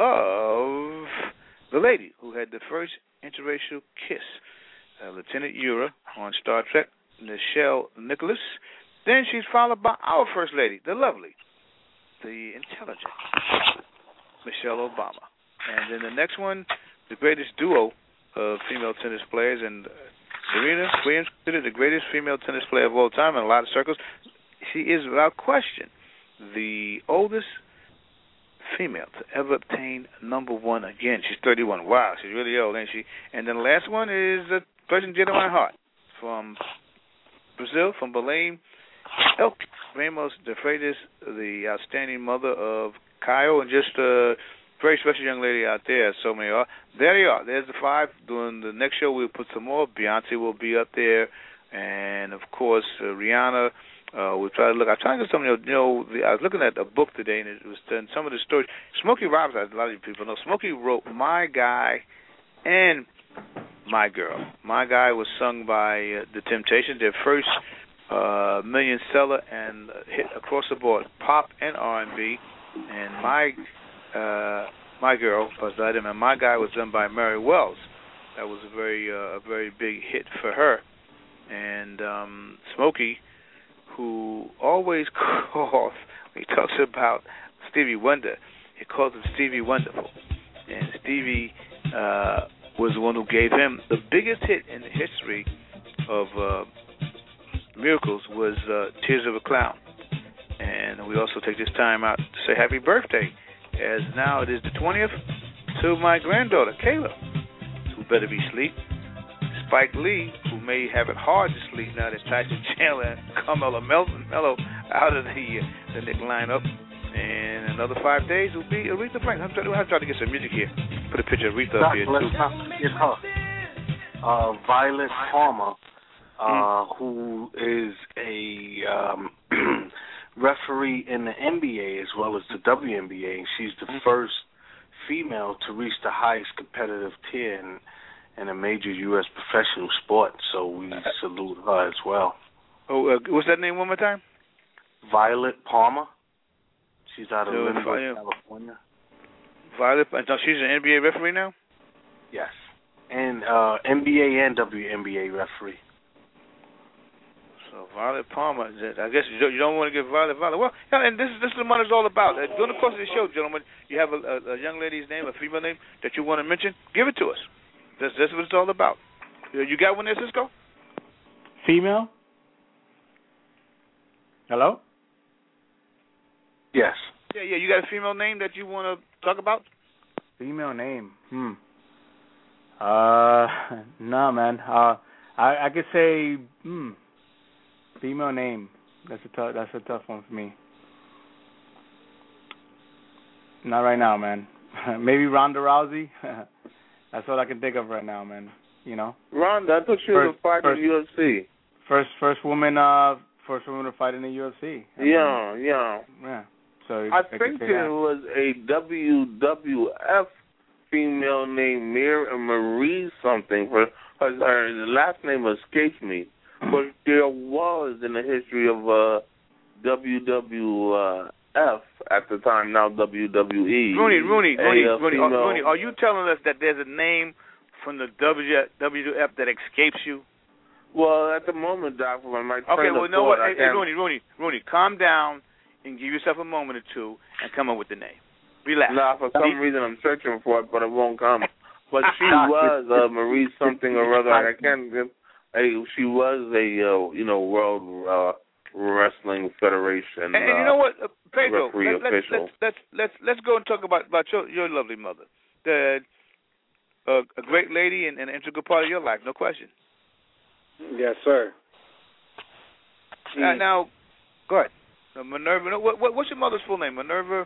of the lady who had the first interracial kiss, uh, Lieutenant Uhura on Star Trek, Nichelle Nicholas. Then she's followed by our First Lady, the lovely, the intelligent, Michelle Obama. And then the next one, the greatest duo of female tennis players, and Serena Williams considered the greatest female tennis player of all time in a lot of circles. She is, without question, the oldest female to ever obtain number one again. She's thirty-one. Wow, she's really old, ain't she? And then the last one is the President Genuine Hart from Brazil, from Belém. Elke Ramos de Freitas, the outstanding mother of Caio, and just a very special young lady out there. So many are. There they are. There's the five. During the next show, we'll put some more. Beyonce will be up there, and of course uh, Rihanna. Uh, we'll try to look. I'm trying to get some. You know, you know the, I was looking at a book today, and it was done, some of the stories. Smokey Robinson, as a lot of you people know, Smokey wrote "My Guy" and "My Girl." "My Guy" was sung by uh, the Temptations, their first uh, million seller and hit across the board, pop and R and B. And my uh, my girl was that, and "My Guy" was done by Mary Wells. That was a very uh, a very big hit for her. And um, Smokey, who always calls, when he talks about Stevie Wonder, he calls him Stevie Wonderful. And Stevie uh, was the one who gave him the biggest hit in the history of uh, miracles was uh, Tears of a Clown. And we also take this time out to say happy birthday, as now it is the twentieth, to my granddaughter, Kayla, who better be asleep. Spike Lee, who may have it hard to sleep now that Tyson Chandler and Carmelo Mello out of the, uh, the Knick lineup. And another five days will be Aretha Franklin. I'm trying, I'm trying to get some music here. Put a picture of Aretha up here, too. Let's not forget her. Uh, Violet Palmer, uh, mm. who is a um, referee in the N B A as well as the W N B A. And she's the mm. first female to reach the highest competitive tier in in a major U S professional sport, so we salute her as well. Oh, uh, what's that name one more time? Violet Palmer. She's out of no, Linwood, California. Violet, so she's an N B A referee now? Yes, and uh, N B A and W N B A referee. So Violet Palmer, I guess you don't, you don't want to give Violet Violet. Well, yeah, and this is this is what it's all about. Uh, during the course of the show, gentlemen, you have a, a, a young lady's name, a female name that you want to mention. Give it to us. That's, that's what it's all about. You got one there, Cisco? Female? Hello? Yes. Yeah, yeah. You got a female name that you want to talk about? Female name? Hmm. Uh, no, man. Uh, I I could say, hmm, female name. That's a tough. That's a tough one for me. Not right now, man. Maybe Ronda Rousey. That's all I can think of right now, man. You know. Ronda, I thought she was a fighter in the U F C. First, first woman, uh, first woman to fight in the U F C. I yeah, mean, yeah. Yeah. So I, I think there was a W W F female named Mary Marie something. Her, her, her last name escapes me, but there was in the history of uh, W W F at the time, now W W E. Rooney, Rooney, Rooney, a, Rooney, female, Rooney, are you telling us that there's a name from the W W F that escapes you? Well, at the moment, Doc, when my train okay, well, of no, thought, hey, hey, Rooney, Rooney, Rooney, calm down and give yourself a moment or two and come up with the name. Relax. Nah, for some reason I'm searching for it, but it won't come. But she was uh, Marie something or other. I can't. Hey, she was a uh, you know World uh, Wrestling Federation. And, and you know what, uh, Pedro? Referee let, let's, official. let's let's let's let's go and talk about about your your lovely mother, the uh, a great lady and, and an integral part of your life, no question. Yes, sir. Uh, now, go ahead. Uh, Minerva. What, what what's your mother's full name? Minerva.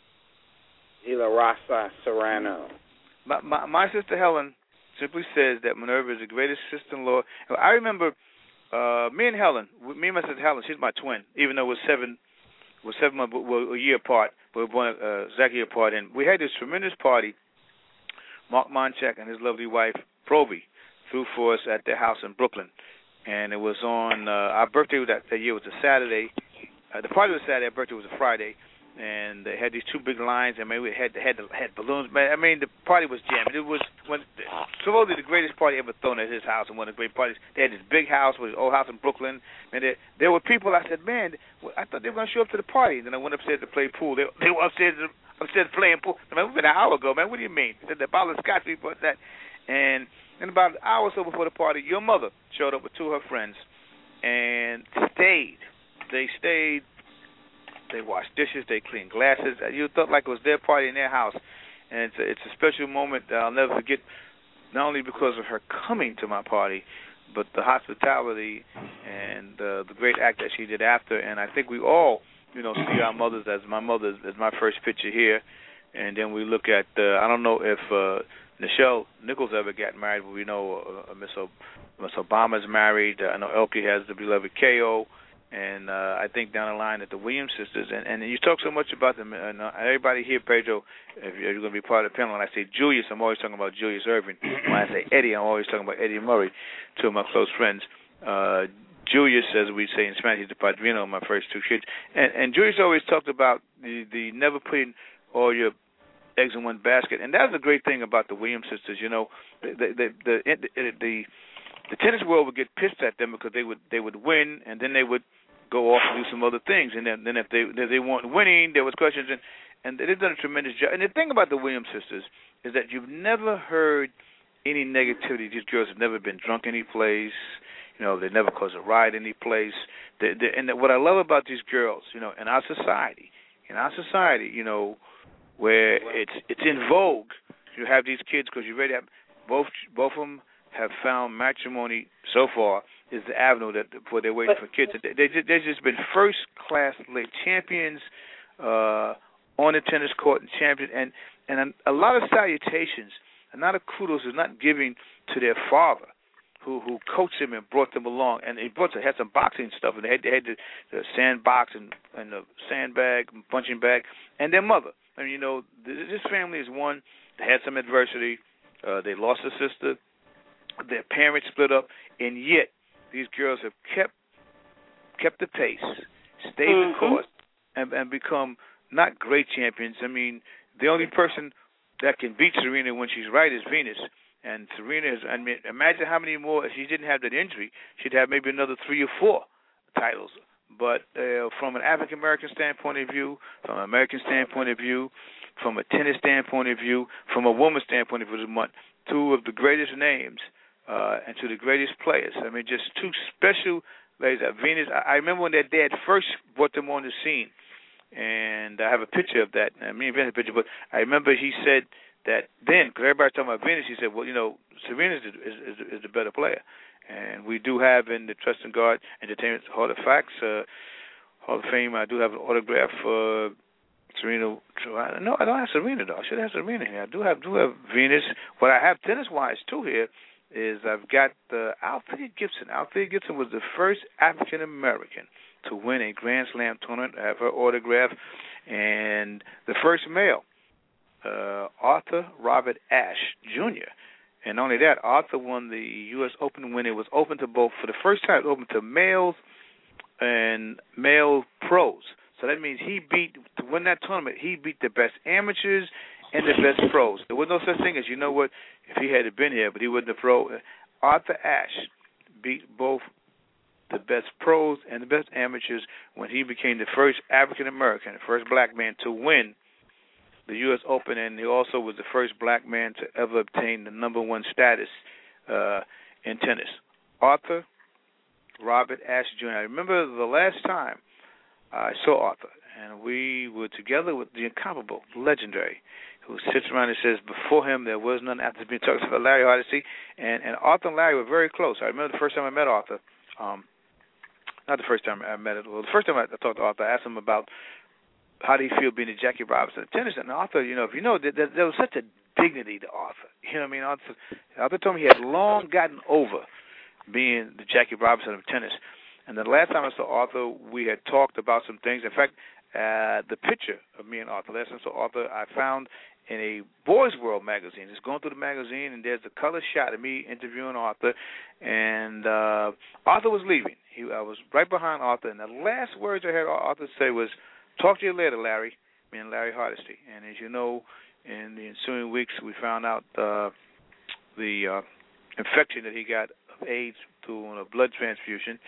Ilarasa Serrano. My, my my sister Helen simply says that Minerva is the greatest sister-in-law. I remember uh, me and Helen, me and my sister Helen, she's my twin, even though we're seven, we're seven months, we're a year apart, but we're born uh, exactly a year apart. And we had this tremendous party. Mark Monchek and his lovely wife Proby threw for us at their house in Brooklyn, and it was on uh, our birthday. That that year was a Saturday. Uh, the party was Saturday. Our birthday was a Friday. And they had these two big lines, and maybe we had had had balloons. Man, I mean, the party was jammed. It was when supposedly the greatest party ever thrown at his house, and one of the great parties. They had this big house, with his old house in Brooklyn, and there, there were people. I said, man, I thought they were going to show up to the party. Then I went upstairs to play pool. They, they were upstairs Instead of playing pool, I mean, we've been an hour ago, man. What do you mean? He said the bottle of scotch before that, and then about an hour or so before the party, your mother showed up with two of her friends and stayed. They stayed. They washed dishes. They cleaned glasses. You felt like it was their party in their house, and it's a, it's a special moment that I'll never forget. Not only because of her coming to my party, but the hospitality and uh, the great act that she did after. And I think we all, you know, see our mothers as my mother as my first picture here, and then we look at. Uh, I don't know if uh, Nichelle Nichols ever got married, but we know uh, Miss, o- Miss Obama's married. Uh, I know Elkie has the beloved K O. And uh, I think down the line at the Williams sisters, and, and you talk so much about them, and uh, everybody here, Pedro, if you're going to be part of the panel, when I say Julius, I'm always talking about Julius Irving. When I say Eddie, I'm always talking about Eddie Murray, two of my close friends. Uh, Julius, as we say in Spanish, he's the padrino of my first two kids. And, and Julius always talked about the, the never putting all your eggs in one basket. And that's the great thing about the Williams sisters, you know, the the the, the, the, the, the tennis world would get pissed at them because they would they would win, and then they would go off and do some other things, and then, then if they if they weren't winning, there was questions, and and they've done a tremendous job. And the thing about the Williams sisters is that you've never heard any negativity. These girls have never been drunk any place, you know, they never caused a riot any place. They, they, and what I love about these girls, you know, in our society, in our society, you know, where it's it's in vogue, you have these kids because you already have both both of them have found matrimony so far is the avenue that where they're waiting for kids. They, they, they've just been first-class league champions uh, on the tennis court and champions, and, and a, a lot of salutations, a lot of kudos is not giving to their father, who who coached them and brought them along, and he brought they had some boxing stuff, and they had, they had the, the sandbox and, and the sandbag, and punching bag, and their mother. I mean, you know, this family is one. They had some adversity. Uh, they lost a sister. Their parents split up, and yet these girls have kept kept the pace, stayed mm-hmm. the course, and, and become not great champions. I mean, the only person that can beat Serena when she's right is Venus. And Serena is, I mean, imagine how many more, if she didn't have that injury, she'd have maybe another three or four titles. But uh, from an African-American standpoint of view, from an American standpoint of view, from a tennis standpoint of view, from a woman's standpoint of view, two of the greatest names uh, and two of the greatest players. I mean, just two special ladies. Uh, Venus, I, I remember when their dad first brought them on the scene, and I have a picture of that. I mean, a picture, but I remember he said that then, because everybody's talking about Venus, he said, well, you know, Serena is, is, is, is the better player. And we do have in the Trust and Guard Entertainment Hall of Facts, uh, Hall of Fame, I do have an autograph for Serena. No, I don't have Serena, though. I should have Serena here. I do have do have Venus. What I have tennis-wise, too, here is I've got uh, Althea Gibson. Althea Gibson was the first African-American to win a Grand Slam tournament. I have her autograph. And the first male, uh, Arthur Robert Ashe, Junior And not only that, Arthur won the U S Open when it was open to both, for the first time, it was open to males and male pros. So that means he beat, to win that tournament, he beat the best amateurs and the best pros. There was no such thing as, you know what, if he had been here, but he wasn't a pro. Arthur Ashe beat both the best pros and the best amateurs when he became the first African-American, the first black man to win the U S Open, and he also was the first black man to ever obtain the number one status uh, in tennis. Arthur Robert Ashe Junior I remember the last time I saw Arthur, and we were together with the incomparable, legendary, who sits around and says, before him there was none after being talked about, Larry Hardesty, and, and Arthur and Larry were very close. I remember the first time I met Arthur, um, not the first time I met him, well, the first time I talked to Arthur, I asked him about how do you feel being a Jackie Robinson tennis? And Arthur, you know, if you know, there, there was such a dignity to Arthur. You know what I mean? Arthur, Arthur told me he had long gotten over being the Jackie Robinson of tennis. And the last time I saw Arthur, we had talked about some things. In fact, uh, the picture of me and Arthur, last time I saw Arthur, I found in a Boys World magazine. Just going through the magazine, and there's a color shot of me interviewing Arthur. And uh, Arthur was leaving. He, I was right behind Arthur, and the last words I heard Arthur say was, "Talk to you later, Larry," me and Larry Hardesty. And as you know, in the ensuing weeks, we found out uh, the uh, infection that he got of AIDS through a blood transfusion.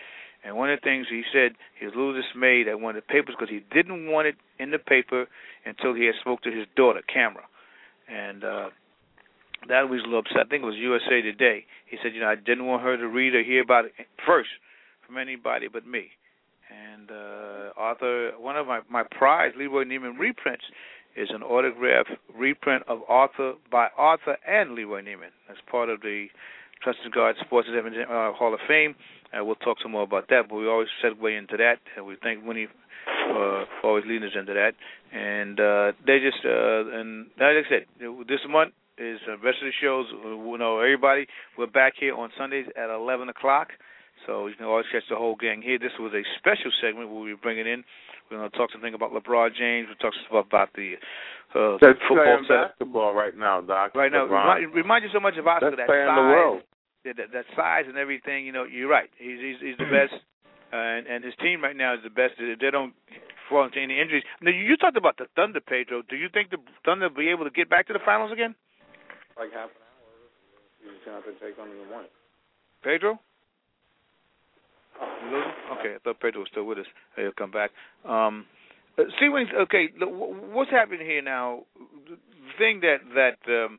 And one of the things he said, he was a little dismayed at one of the papers because he didn't want it in the paper until he had spoke to his daughter, Camera. And uh, that was a little upset. I think it was U S A Today. He said, you know, I didn't want her to read or hear about it first from anybody but me. And uh, Arthur, one of my, my prized Leroy Neiman reprints is an autograph reprint of Arthur by Arthur and Leroy Neiman. That's part of the Trusted Guard Sports uh, Hall of Fame. Uh, we'll talk some more about that, but we always segue into that. And we thank Winnie uh, for always leading us into that. And uh, they just, uh, and like I said, this month is the rest of the shows. You know, everybody, we're back here on Sundays at eleven o'clock. So you can always catch the whole gang here. This was a special segment where we're bringing in. We're going to talk something about LeBron James. We'll talk some about the uh, That's football playing basketball right now, Doc. Right now, remind, remind you so much of Oscar. That's that playing size, the world. That, that, that size and everything. You know, you're right. He's he's, he's the best, uh, and and his team right now is the best. They don't fall into any injuries. Now, you talked about the Thunder, Pedro. Do you think the Thunder will be able to get back to the finals again? Like half an hour. You just have to take on the one. Pedro? Okay, I thought Pedro was still with us. He'll come back. Um, see, when, okay, what's happening here now? The thing that that um,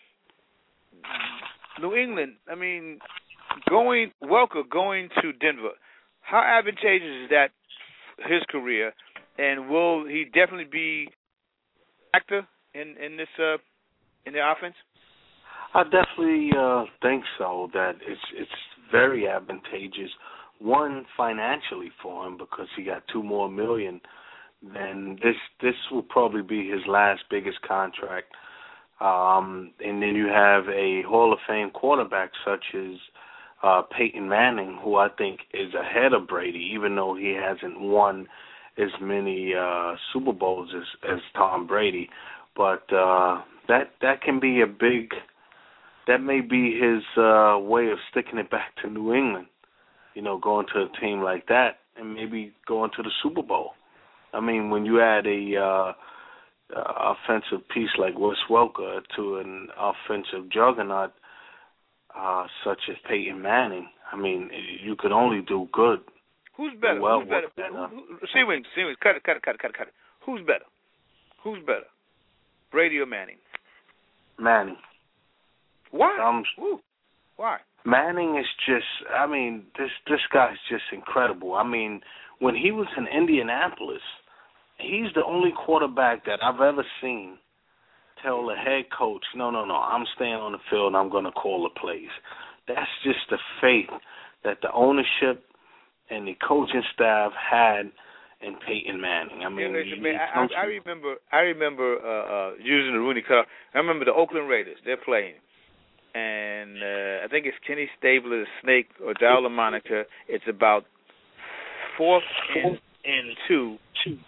New England, I mean, going Welker going to Denver, how advantageous is that his career, and will he definitely be actor in in this uh, in the offense? I definitely uh, think so. That it's it's very advantageous. One, financially for him, because he got two more million. Then this this will probably be his last biggest contract. Um, and then you have a Hall of Fame quarterback such as uh, Peyton Manning, who I think is ahead of Brady, even though he hasn't won as many uh, Super Bowls as, as Tom Brady. But uh, that that can be a big, that may be his uh, way of sticking it back to New England. You know, going to a team like that and maybe going to the Super Bowl. I mean, when you add a uh, uh, offensive piece like Wes Welker to an offensive juggernaut uh, such as Peyton Manning, I mean, you could only do good. Who's better? Well, Who's better? Who, who, see, wait, see, wait, cut it, cut it, cut it, cut it, cut it. Who's better? Who's better? Brady or Manning? Manning. Why? Um, Ooh. Why? Manning is just, I mean, this this guy's just incredible. I mean, when he was in Indianapolis, he's the only quarterback that I've ever seen tell the head coach, no, no, no, I'm staying on the field and I'm going to call the plays. That's just the faith that the ownership and the coaching staff had in Peyton Manning. I mean, yeah, man, I, I, I remember I remember uh, uh, using the Rooney cutoff. I remember the Oakland Raiders. They're playing. And uh, I think it's Kenny Stabler, the Snake, or Darryl LaMonica. It's about fourth and, and two.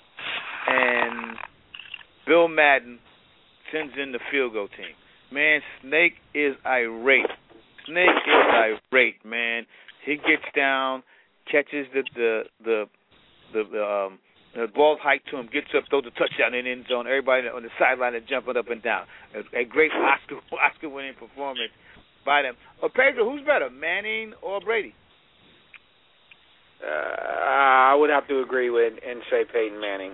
And Bill Madden sends in the field goal team. Man, Snake is irate. Snake is irate, man. He gets down, catches the the the the, the um the ball's hiked to him, gets up, throws a touchdown in the end zone. Everybody on the sideline is jumping up and down. A, a great Oscar Oscar winning performance by them. Oh, Pedro, who's better, Manning or Brady? Uh, I would have to agree with and say Peyton Manning.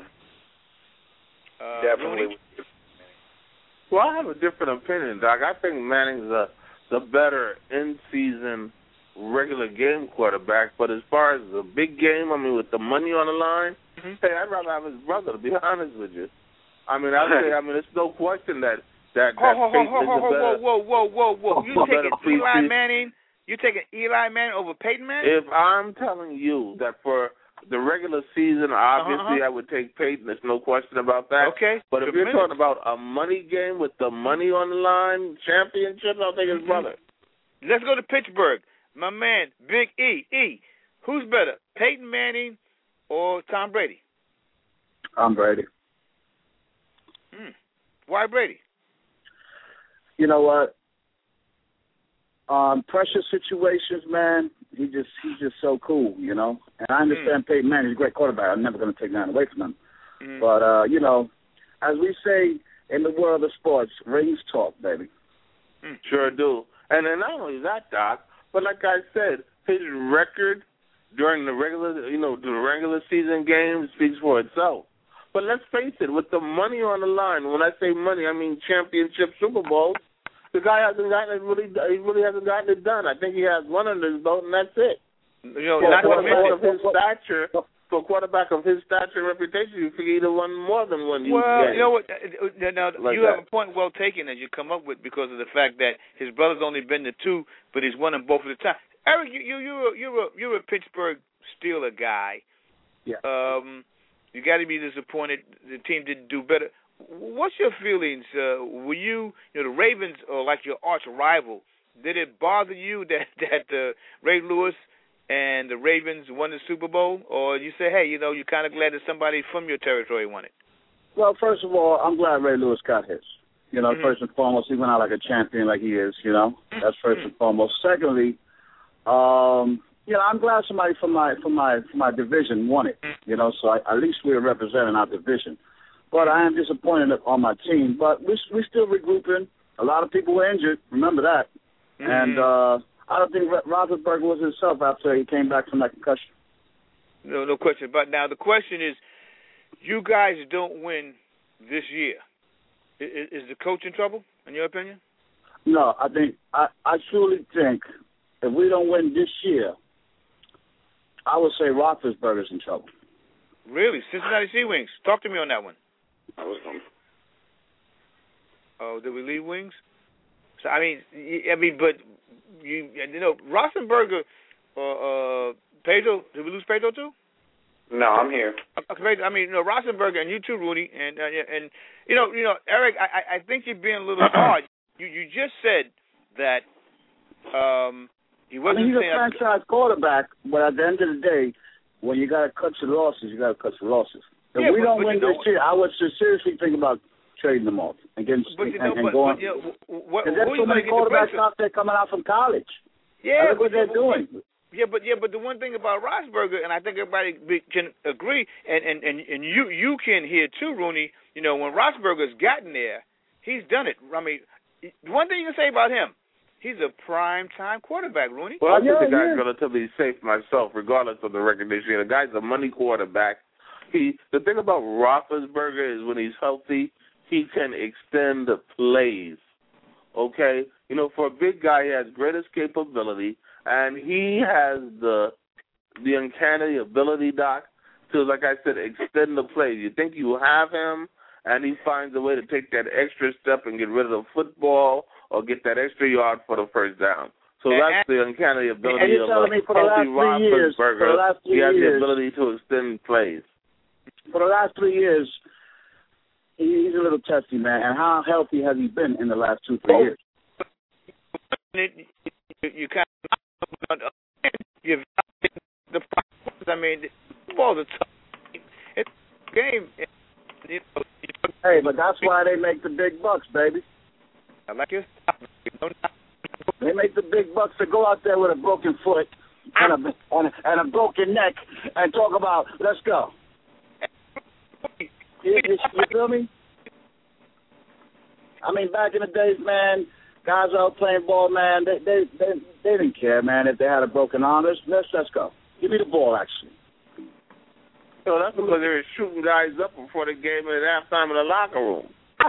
Uh, Definitely. Rooney? Well, I have a different opinion, Doc. I think Manning's the the better in-season regular game quarterback, but as far as the big game, I mean, with the money on the line, mm-hmm. hey, I'd rather have his brother, to be honest with you. I mean, I say, I mean, it's no question that that, that ho, ho, Peyton ho, ho, is ho, a better. Whoa, whoa, whoa, whoa, whoa! You taking Eli pre-season. Manning? You taking Eli Manning over Peyton Manning? If I'm telling you that for the regular season, obviously uh-huh. I would take Peyton. There's no question about that. Okay. But if you're talking about a money game with the money on the line, championship, I'll take his mm-hmm. brother. Let's go to Pittsburgh. My man, Big E. E. Who's better, Peyton Manning or Tom Brady? I'm Brady. Hmm. Why Brady? You know what? Um, pressure situations, man. He just he's just so cool, you know. And I understand mm. Peyton Manning, he's a great quarterback. I'm never going to take that away from him. Mm. But uh, you know, as we say in the world of sports, rings talk, baby. Mm. Sure do. And then not only that, Doc, but like I said, his record during the regular, you know, the regular season games speaks for itself. But let's face it, with the money on the line, when I say money, I mean championship Super Bowls, the guy hasn't gotten it really, he really hasn't gotten it done. I think he has one under his belt, and that's it. You know, for not a quarterback of his for, stature, for a quarterback of his stature and reputation, you figure he'd have won more than one. Well, game. you know what? Now like you that. have a point well taken that you come up with because of the fact that his brother's only been to two, but he's won them both at the time. Eric, you you you're a, you're a, you're a Pittsburgh Steeler guy. Yeah. Um, you got to be disappointed the team didn't do better. What's your feelings? Uh, were you, you know, the Ravens are like your arch rival. Did it bother you that that uh, Ray Lewis and the Ravens won the Super Bowl, or you say, hey, you know, you're kind of glad that somebody from your territory won it? Well, first of all, I'm glad Ray Lewis got his. You know, mm-hmm. first and foremost, he went out like a champion, like he is. You know, that's first mm-hmm. and foremost. Secondly, um, you know, I'm glad somebody from my from my from my division won it. You know, so I, at least we're representing our division. But I am disappointed on my team. But we we still regrouping. A lot of people were injured. Remember that. Mm-hmm. And uh, I don't think Roethlisberger was himself after he came back from that concussion. No, no question. But now the question is, you guys don't win this year. Is, is the coach in trouble, in your opinion? No, I think I, I truly think if we don't win this year, I would say Roethlisberger's in trouble. Really? Cincinnati Sea Wings. Talk to me on that one. I was um, Oh, did we leave Wings? So I mean, I mean, but you, you know, Roethlisberger, uh, uh, Pedro. Did we lose Pedro too? No, I'm here. Okay, I mean, you know, Roethlisberger and you too, Rudy, and uh, and you know, you know, Eric. I, I think you're being a little hard. You you just said that um, he wasn't. I mean, he's saying a franchise up- quarterback, but at the end of the day, when you got to cut your losses, you got to cut your losses. If yeah, we but, don't but win you know, this year, I would seriously think about trading them off and getting but, you and, know, and but, going. But, you know, what, there's who so many quarterbacks out there coming out from college. Yeah, look what they're doing. Yeah, but yeah, but the one thing about Roethlisberger, and I think everybody be, can agree, and, and, and, and you you can hear too, Rooney. You know, when Roethlisberger's gotten there, he's done it. I mean, the one thing you can say about him, he's a prime time quarterback, Rooney. Well, I think yeah, the guy's yeah. relatively safe myself, regardless of the recognition. The guy's a money quarterback. He the thing about Roethlisberger is when he's healthy, he can extend the plays. Okay, you know, for a big guy, he has great escapability, and he has the the uncanny ability, Doc, to, like I said, extend the plays. You think you have him, and he finds a way to take that extra step and get rid of the football or get that extra yard for the first down. So and, that's the uncanny ability of a healthy Roethlisberger. He has years, the ability to extend plays. For the last three years, he's a little testy, man. And how healthy has he been in the last two, three years? You, you kind of you the process. I mean, football's a tough it's a game. You know, hey, but that's why they make the big bucks, baby. I like your They make the big bucks to go out there with a broken foot and a, and a, and a broken neck and talk about, let's go. You, you, you feel me? I mean, back in the days, man, guys out playing ball, man, they they they, they didn't care, man, if they had a broken arm. Let's, let's, let's go. Give me the ball, actually. So that's because they were shooting guys up before the game and at halftime in the locker room.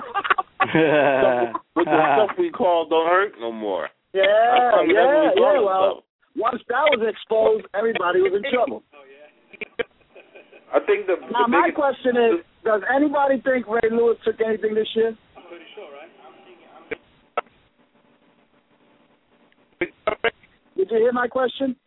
With the stuff we call don't hurt no more. Yeah, yeah, yeah. Well, once that was exposed, everybody was in trouble. I think the, now the my biggest, question is: does anybody think Ray Lewis took anything this year? I'm pretty sure, right? Did you hear my question?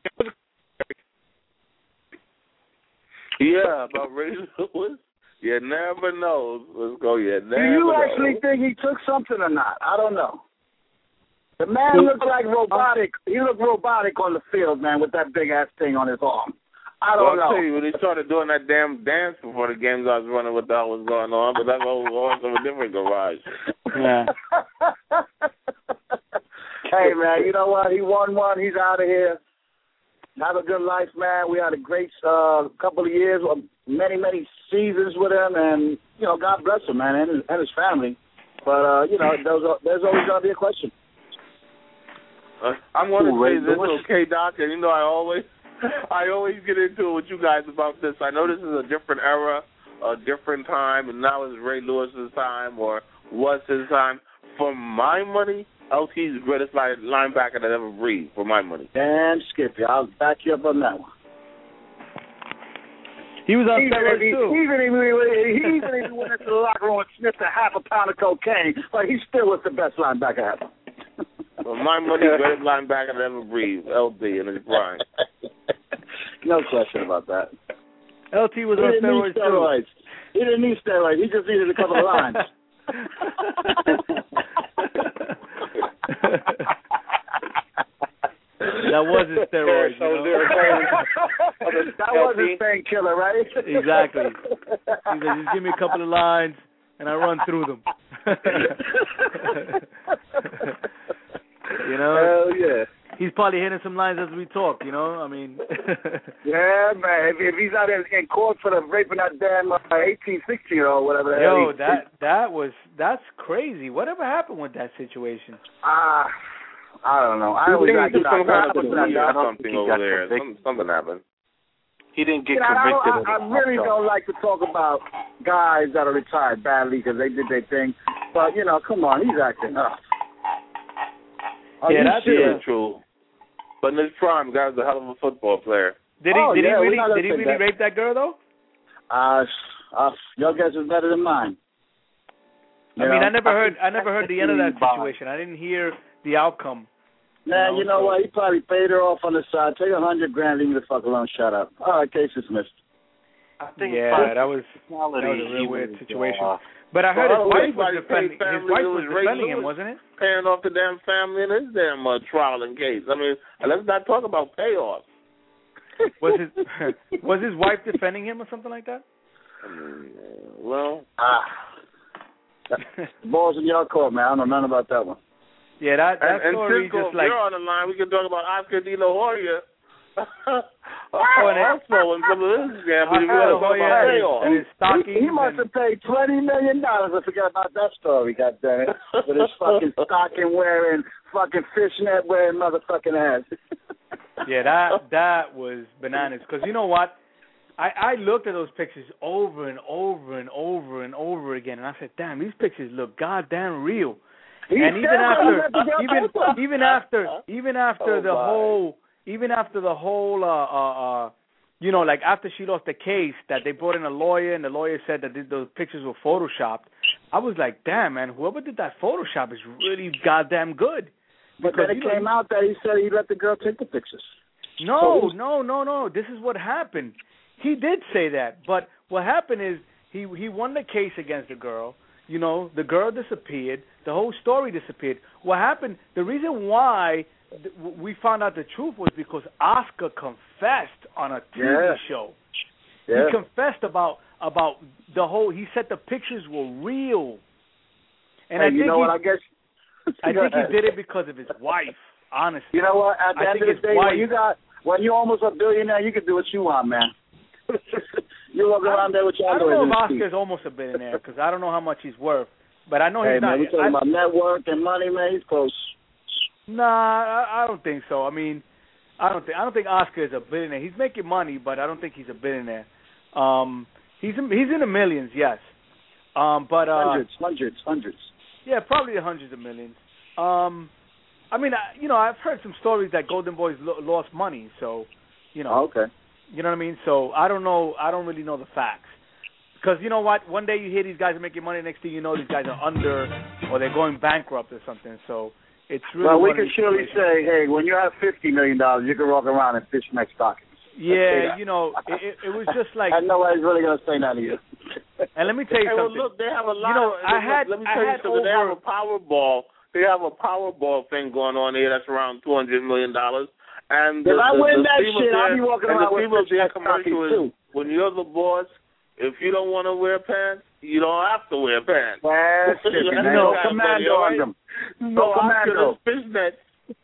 Yeah, about Ray Lewis. You never know. Let's go. You never Do you know. actually think he took something or not? I don't know. The man looked like robotic. He looked robotic on the field, man, with that big ass thing on his arm. I don't well, know. I'll tell you, when he started doing that damn dance before the games, I was wondering what the hell was going on, but that's all going from a different garage. Yeah. Hey, man, you know what? He won one. He's out of here. Have a good life, man. We had a great uh, couple of years, many, many seasons with him, and, you know, God bless him, man, and his, and his family. But, uh, you know, there's, there's always going to be a question. Uh, I'm going to say this, okay, Doc, and you know I always I always get into it with you guys about this. I know this is a different era, a different time, and now it's Ray Lewis's time or was his time. For my money, L T's the greatest linebacker that ever breathed, for my money. Damn, Skippy, I'll back you up on that one. He was on even steroids if he, too. Even if he, even if he went into the locker room and sniffed a half a pound of cocaine, but he still was the best linebacker ever. For my money, the greatest linebacker that ever breathed, L D in his prime. No question about that. L T was he on didn't steroids, need steroids too. He didn't need steroids. He just needed a couple of lines. That wasn't steroids, you know? That wasn't painkiller, right? Exactly. He said, just give me a couple of lines, and I run through them. You know? Hell yeah. He's probably hitting some lines as we talk, you know? I mean... Yeah, man. If, if he's out in, in court for the raping that damn uh, eighteen, sixteen-year-old, whatever the hell. Yo, that, that was... That's crazy. Whatever happened with that situation? Ah... Uh, I don't know. I always like something something over there. Something, something happened. He didn't get you know, convicted. I, I, I really don't like to talk about guys that are retired badly because they did their thing. But you know, come on, he's acting up. Are yeah, that's sure? true. But in his prime, guy was a hell of a football player. Did he? Oh, did yeah, he really? Did he really that. rape that girl though? Uh, uh, your guess is better than mine. You I know? mean, I never heard. I never heard the end of that situation. I didn't hear the outcome. Man, you know, you know so. what? He probably paid her off on the side. Take a hundred grand, leave me the fuck alone. Shut up. All right, case dismissed. I think yeah, that was that was a real weird situation. But I heard well, his wife was defending. His wife was defending him, wasn't it? Paying off the damn family in his damn uh, trial and case. I mean, let's not talk about payoff. Was his was his wife defending him or something like that? Um, well, ah, balls in your court, man. I don't know nothing about that one. Yeah, that that and, story and Cisco, just like you're on the line. We can talk about Oscar De La Hoya. oh, and also and some of this gambling. We want to talk about payoff. And his stockings. He, he must have paid twenty million dollars. I forgot about that story. God damn it! With his fucking stocking wearing, fucking fishnet wearing, motherfucking ass. Yeah, that that was bananas. Because you know what? I, I looked at those pictures over and over and over and over again, and I said, "Damn, these pictures look goddamn real." He and even after, even also. even after, even after oh, the my. whole, even after the whole, uh, uh, uh, you know, like after she lost the case, that they brought in a lawyer, and the lawyer said that those pictures were photoshopped. I was like, damn, man, whoever did that Photoshop is really goddamn good. But then it know, came out that he said he let the girl take the pictures. No, so no, no, no. This is what happened. He did say that, but what happened is he he won the case against the girl. You know, the girl disappeared. The whole story disappeared. What happened, the reason why th- we found out the truth was because Oscar confessed on a T V yeah. show. Yeah. He confessed about about the whole, he said the pictures were real. And hey, I think you know he, what, I guess... I think he did it because of his wife, honestly. You know what, at the I end think of the his day, wife, when you got, when you're almost a billionaire, you can do what you want, man. You walk around there with your I don't know if Oscar's Oscar's almost a billionaire because I don't know how much he's worth, but I know hey, he's man, not. We're talking I, about network and money, man. He's close. Nah, I, I don't think so. I mean, I don't think I don't think Oscar is a billionaire. He's making money, but I don't think he's a billionaire. Um, he's in, he's in the millions, yes. Um, but uh, hundreds, hundreds, hundreds. Yeah, probably the hundreds of millions. Um, I mean, I, you know, I've heard some stories that Golden Boys lo- lost money, so you know. Oh, okay. You know what I mean? So I don't know. I don't really know the facts. Because you know what? One day you hear these guys are making money. Next thing you know, these guys are under or they're going bankrupt or something. So it's really. Well, we one can surely say, hey, when you have fifty million dollars, you can walk around and fish next stockings. Yeah, you know, it, it was just like. And nobody's really gonna say nothing to you. And let me tell you hey, something. Well, look, they have a lot. You know, of, I had. Let me I tell had you something. over, They have a Powerball. They have a Powerball thing going on here that's around two hundred million dollars. And if the, I the, win the that theme shit, their, I'll be walking and around the with theme of their fish commercial is, too. when you're the boss, if you don't want to wear pants, you don't have to wear pants. That's it. You know, commando on them. No, commando. Fishnets.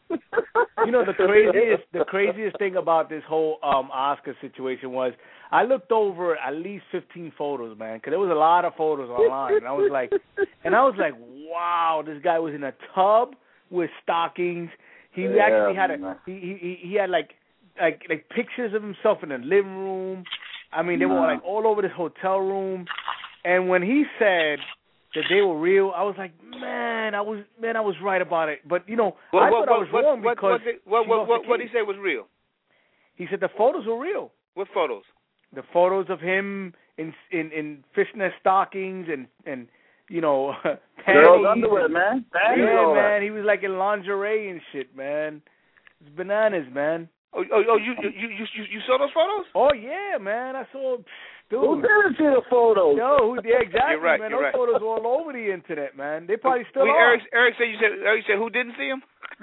You know, the craziest the craziest thing about this whole um, Oscar situation was I looked over at least fifteen photos, man, because there was a lot of photos online, and I was like, and I was like, wow, this guy was in a tub with stockings. He yeah, actually had a man. he, he he had like like like pictures of himself in the living room. I mean, they were like all over this hotel room. And when he said that they were real, I was like, man, I was man, I was right about it. But you know, what, I what, thought what, I was what, wrong what, because what what what, what did he say was real? He said the photos were real. What photos? The photos of him in in, in fishnet stockings and and you know, girls underwear, man. Panties yeah, man. He was like in lingerie and shit, man. It's bananas, man. Oh, oh, oh you, you, you, you, you saw those photos? Oh yeah, man. I saw. Dude. Who didn't see the photos? Yo, yeah, exactly, you're right, man. You're Those right. photos were all over the internet, man. They probably still Wait, are. Eric, Eric said you said Eric said who didn't see him?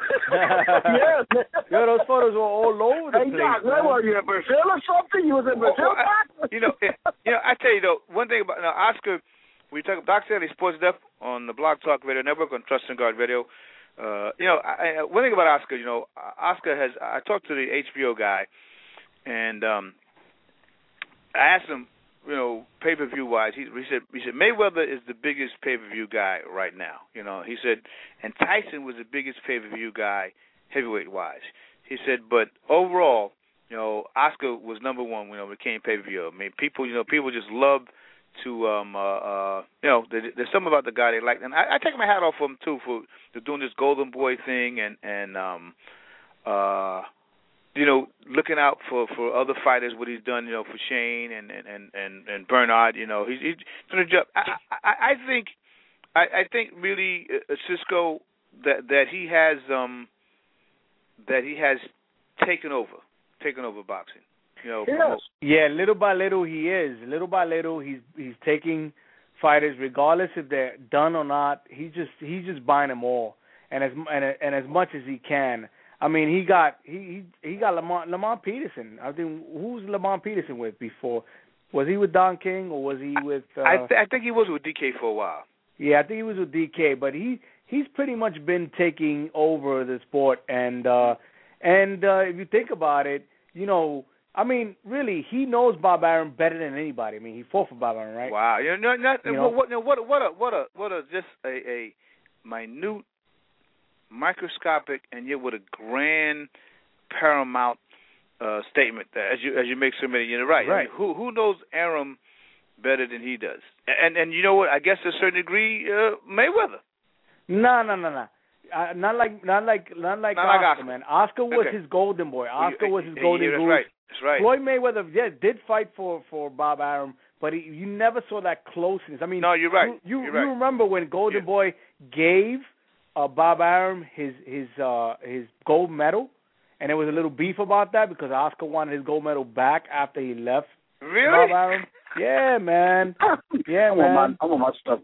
Yes. Yo, those photos were all over the hey, place. Doc, where were you in Brazil or something? You was in Brazil, oh, I, You know, you know. I tell you though, one thing about now, Oscar. We talk Doc Stanley Sports Depth on the Blog Talk Radio Network on Trust and Guard Radio. Uh, you know, I, I, one thing about Oscar, you know, Oscar has. I talked to the H B O guy, and um, I asked him, you know, pay per view wise. He, he said, he said Mayweather is the biggest pay per view guy right now. You know, he said, and Tyson was the biggest pay per view guy heavyweight wise. He said, but overall, you know, Oscar was number one. You know, when it came pay per view. I mean, people, you know, people just loved. To um uh, uh you know there, there's something about the guy they like, and I, I take my hat off for him too for, for doing this Golden Boy thing and and um uh you know looking out for, for other fighters, what he's done, you know, for Shane and and and, and Bernard, you know he's he's doing a job. I, I, I think I, I think really uh, Cisco that that he has um that he has taken over taken over boxing. You know, yes. Yeah, little by little he is. Little by little he's he's taking fighters, regardless if they're done or not. He just he's just buying them all, and as and, and as much as he can. I mean, he got he he, he got Lamont, Lamont Peterson. I think who's Lamont Peterson with before? Was he with Don King or was he with? Uh, I th- I think he was with D K for a while. Yeah, I think he was with D K, but he he's pretty much been taking over the sport, and uh, and uh, if you think about it, you know. I mean, really, he knows Bob Arum better than anybody. I mean, he fought for Bob Arum, right? Wow, you know, not, you know? What, what, what a, what a, what a, just a, a minute, microscopic, and yet with a grand, paramount uh, statement that as you as you make so many. You're right. Right. I mean, who who knows Arum better than he does? And and you know what? I guess to a certain degree, uh, Mayweather. No, no, no, no. Uh, not like, not like, not like not Oscar, like Oscar, man. Oscar was okay. his golden boy. Oscar was his yeah, golden yeah, goose. That's right. That's right. Floyd Mayweather, yeah, did fight for, for Bob Arum, but he, you never saw that closeness. I mean, no, you're right. You, you, you're right. you remember when Golden yeah. Boy gave uh, Bob Arum his his uh, his gold medal, and there was a little beef about that because Oscar wanted his gold medal back after he left. Really? Bob Arum. Yeah, man. Yeah, I man. Want my, I want my stuff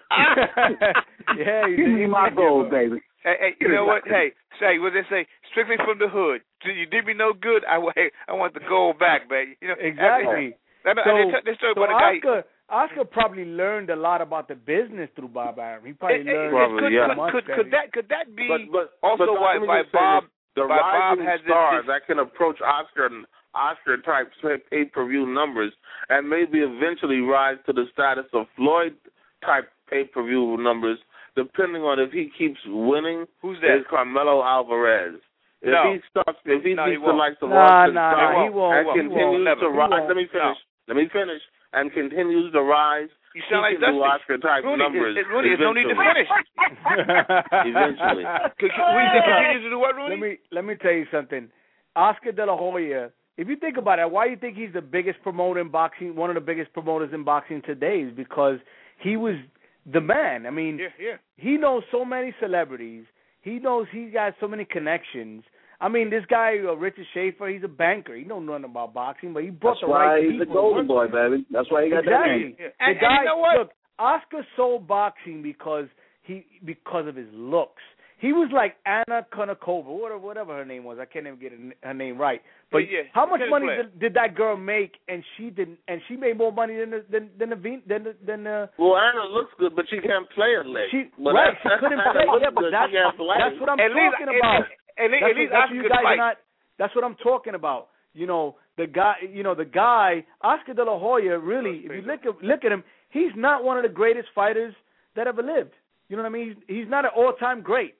back. yeah, give me my gold, baby. Hey, hey, you know what? Hey, say what they say. Strictly from the hood. You did me no good. I, I want the gold back, baby. You know exactly. That, so, this story so about the Oscar, guy. Oscar probably learned a lot about the business through Bob Arum. He probably it, learned. It, probably, could, yeah. could, could, could that could that be but, but, also but why, why Bob the why Bob rising has stars this, that can approach Oscar and Oscar type pay per view numbers and maybe eventually rise to the status of Floyd type pay per view numbers, depending on if he keeps winning. Who's that? Is Carmelo Alvarez. If no. he starts, if he no, beats he the likes of nah, Austin nah, Starr nah, he won't, and he continues won't, to rise, won't. let me finish. No. Let me finish. And continues to rise. You sound he like can Dusty. do Oscar type Rooney, numbers. it, it, Rooney, there's no need to finish. Eventually. Could, could, we continue to do what, Rooney? Let me let me tell you something. Oscar De La Hoya. If you think about it, why do you think he's the biggest promoter in boxing? One of the biggest promoters in boxing today is because he was the man. I mean, yeah, yeah. he knows so many celebrities. He knows he's got so many connections. I mean, this guy, uh, Richard Schaefer, he's a banker. He knows nothing about boxing, but he brought That's the why right he's people. the golden boy, baby. That's why he got exactly. that name. Yeah. The And, guy, and you know what? Look, Oscar sold boxing because he because of his looks. He was like Anna Kournikova, whatever, whatever her name was. I can't even get her name right. But yeah, yeah. how much Tennis money player. did, did that girl make? And she didn't. And she made more money than the than than the than the, than the Well, Anna looks good, but she can't play a lick. She but right, she couldn't play. looks Yeah, but good, that's she can't play. that's what I'm At least- talking at about. least- At least, That's, at least what, that's Oscar what you could guys fight. are not. That's what I'm talking about. You know, the guy. You know, the guy Oscar De La Hoya. Really, if you look at look at him, he's not one of the greatest fighters that ever lived. You know what I mean? He's, he's not an all-time great.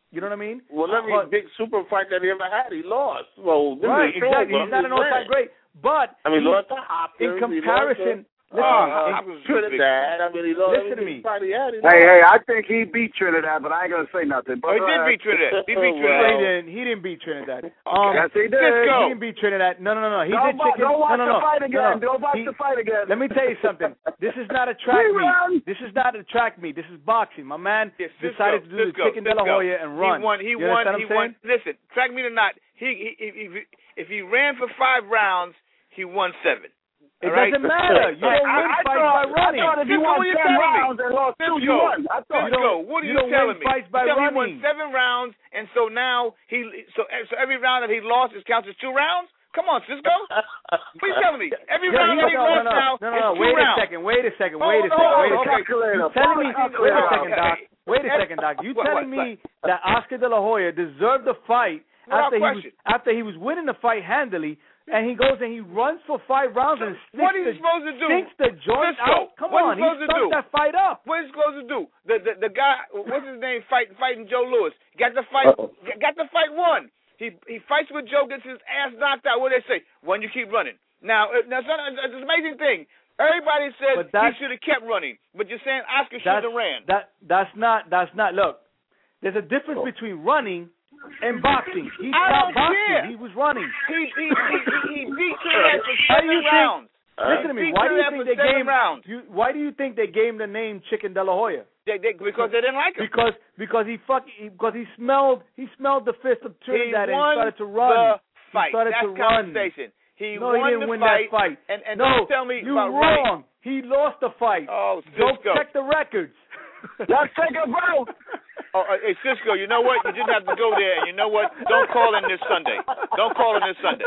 You know what I mean? Well, every but, big super fight that he ever had, he lost. Well, right, exactly. He's not an all-time great. But I mean, he, lost to Hopkins, in comparison, listen, uh, in Trinidad. I mean, he lost listen to me. He had, he hey, hey, I think he beat Trinidad, but I ain't gonna say nothing. But, oh, he did uh, beat Trinidad. He beat No, Trinidad. he didn't. He didn't beat Trinidad. Um, yes, he did. He didn't beat Trinidad. No, no, no, no. He don't did chicken. Don't watch no, no, no. the fight again. No, no. Don't watch he, the fight again. Let me tell you something. This is not a track meet. This is not a track meet. This is boxing. My man yeah, decided to do the Cisco, chicken Cisco. de la Hoya and run. He won. He you won. He won. Listen, track meet or not, he, he if, he, if he ran for five rounds, he won seven. It right? doesn't matter. You don't win I, I fights thought, by running. I thought if you won ten rounds and lost two, you won. I thought. Cisco, what are you, you don't telling win me? Fights by you running. He won seven rounds, and so now he so so every round that he lost is counts as two rounds. Come on, Cisco. What are you telling me? Every yeah, round that he no, lost no, no, now no, no, is no. two Wait rounds. a second. Wait a second. Oh, Wait a no, second. Wait a okay. second. You telling me? Wait a second, Doc. Wait a second, Doc. You what, telling what, me that Oscar De La Hoya deserved the fight Without after he was question. after he was winning the fight handily? And he goes and he runs for five rounds and stinks what are you the, supposed to do? stinks the joint Cisco, out. Come what on, he supposed to stunk do? that fight up. What is he supposed to do? The the, the guy, what's his name, fight, fighting Joe Louis. Got the fight, Uh-oh. got the fight won. He he fights with Joe, gets his ass knocked out. What do they say? When you keep running. Now, uh, now it's, not, it's an amazing thing. Everybody says he should have kept running, but you're saying Oscar should have ran. That that's not that's not. Look, there's a difference between running and boxing. He I stopped don't boxing. care. He was running. He he he, he, he beat Trinidad for How do seven you rounds. Think, listen to me. He Why do you beat think Trinidad they for seven gave? rounds. You, why do you think they gave him the name Chicken De La Hoya? They, they, because they didn't like him. Because because he fuck because he smelled he smelled the fist of Trinidad he and won he started to run. The fight. He started That's to run. conversation. He no, won he didn't the win fight, that fight. And, and no, don't tell me you about wrong. running. He lost the fight. Oh, Go Cisco. check the records. Let's take a vote. Oh, uh, hey, Cisco, you know what? You didn't have to go there. And you know what? Don't call in this Sunday. Don't call in this Sunday.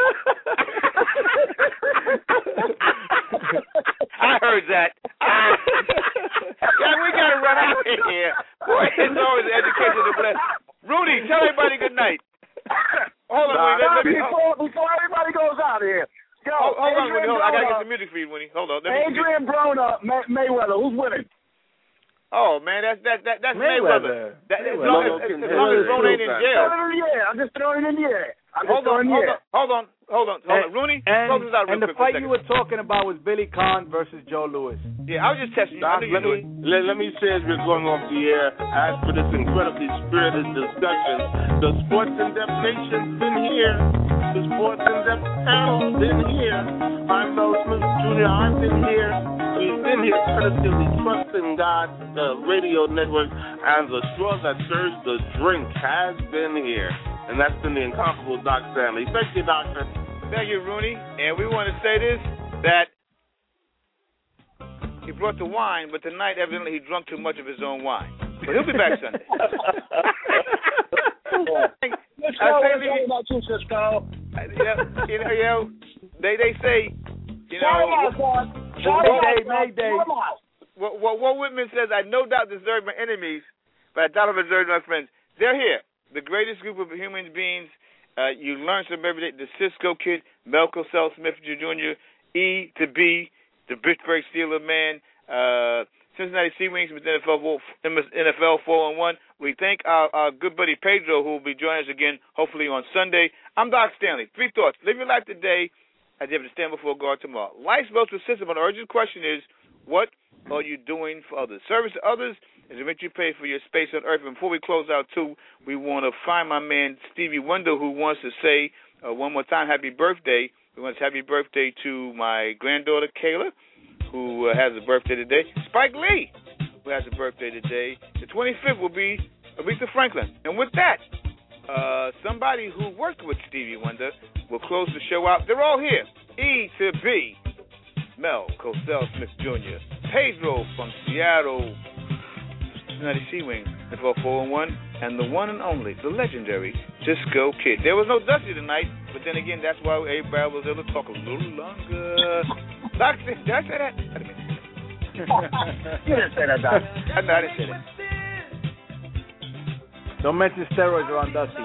I heard that. Yeah, we got to run out of here. Boy, it's always education to bless. Rudy, tell everybody good night. Hold on, Nah, Winnie. Let, let me, before, before everybody goes out of here. Yo, hold, hold on, Winnie. Hold on. I got to get Broner, some music for you, Winnie. Hold on. Let me Adrian Broner, May- Mayweather. Who's winning? Oh man, that's that that that's Mayweather. Mayweather. That, as Mayweather. long as, as, as long as Broner ain't in jail. Throw it in the air. I'm just throwing it in the air. I'm just Hold on, throwing it in the hold air. on, hold on, hold on, hold on. Rooney, And, close this out real and the quick for a fight second. you were talking about was Billy Conn versus Joe Louis. Yeah, I was just testing you. I Doc, knew you let knew me it. let, let me say as we're going off the air, as for this incredibly spirited discussion, the Sports in Depth Nation's been here. The Sports in Depth panel's been here. I'm Mel Smith Junior I've been here. We've been here courtesy of the Trust in God, the radio network, and the straw that serves the drink has been here. And that's been the incomparable Doc Stanley. Thank you, Doctor. Thank you, Rooney. And we want to say this, that he brought the wine, but tonight evidently he drunk too much of his own wine. But he'll be back Sunday. Let's go. Let's go about you, Cisco. You know, you know, you know they, they say, you Shout know, out, son. Shout Mayday, out, Mayday. Come on. what, what, what Whitman says, I no doubt deserve my enemies, but I doubt I deserve my friends. They're here. The greatest group of human beings. Uh, you learn some every day. The Cisco Kid, Malcolm Cell Smith Junior, E to B, the Pittsburgh Steelers man, uh, Cincinnati Sea Wings with N F L, N F L four on one. We thank our, our good buddy Pedro, who will be joining us again, hopefully on Sunday. I'm Doc Stanley. Three thoughts. Live your life today as you have to stand before God tomorrow. Life's most persistent, but the urgent question is, what are you doing for others? Service to others is what you pay for your space on earth. And before we close out, too, we want to find my man Stevie Wonder, who wants to say uh, one more time, happy birthday. We want to say happy birthday to my granddaughter, Kayla, who uh, has a birthday today. Spike Lee, who has a birthday today. The twenty-fifth will be Aretha Franklin. And with that, uh, somebody who worked with Stevie Wonder will close the show out. They're all here. E to B, Mel Cosell Smith Junior, Pedro from Seattle, Cincinnati Sea Wing, N F L four oh one, and the one and only, the legendary Cisco Kid. There was no Dusty tonight, but then again, that's why everybody was able to talk a little longer. Doc, did I say that? I didn't mean to say that. You didn't say that, Doc. I, no, I didn't say that. Don't mention steroids around Dusty.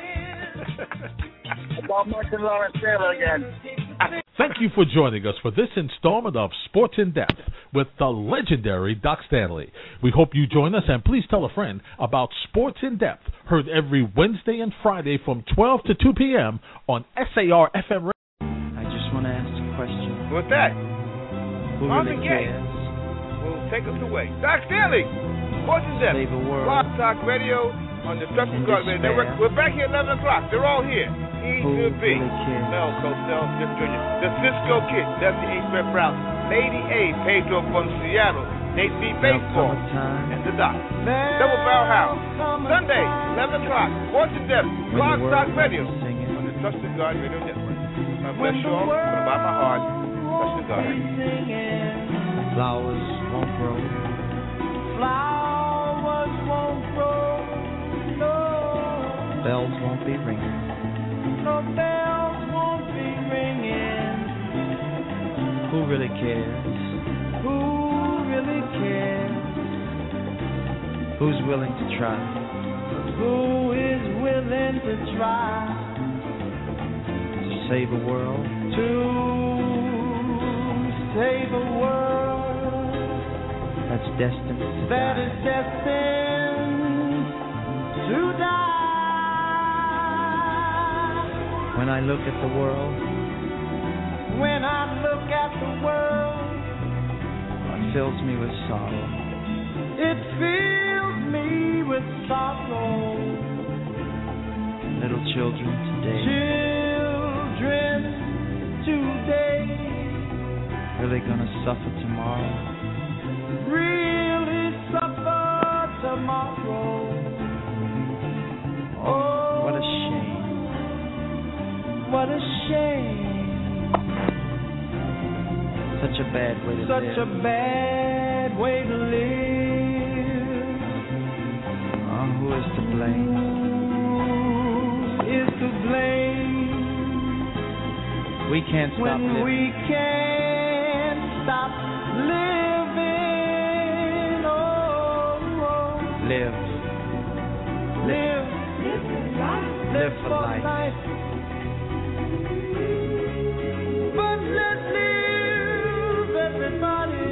Don't mention Lawrence Taylor again. Thank you for joining us for this installment of Sports in Depth with the legendary Doc Stanley. We hope you join us, and please tell a friend about Sports in Depth, heard every Wednesday and Friday from twelve to two p.m. on S A R F M Radio. I just want to ask a question. What's that? Who Marvin really Gaye cares? will take us away. Doc Stanley, Sports in Depth, Save the world. Blog Talk Radio on the Trucking Guard Radio Network. We're back here at eleven o'clock. They're all here. E Who to B. really Mel Cosell, Smith Junior The Cisco Kid, W H. Brett Brown, Lady A, Pedro from Seattle, Nate B. Baseball, and the Doc. Double Barrel House. Sunday, eleven o'clock. Sports in Depth, Blog Talk Radio on the Trusted God Radio Network. God bless you all. From the bottom of my heart, Trusted God. Flowers won't grow. Flowers won't grow. No. Bells won't be ringing. No bells won't be ringing. Who really cares? Who really cares? Who's willing to try? Who is willing to try to save the world? To save a world that's destined to that die. is destined to die. When I look at the world, when I look at the world, it fills me with sorrow. It fills me with sorrow. Little children today, children today, really gonna suffer tomorrow. Really suffer tomorrow. Oh, what a shame. What a shame. Such a bad way to Such live. Such a bad way to live. Oh, who is to blame? Who is to blame? We can't stop when living. we can't stop living. Oh, oh. Live. Live. Live, live, live for life. life. But let's live, everybody.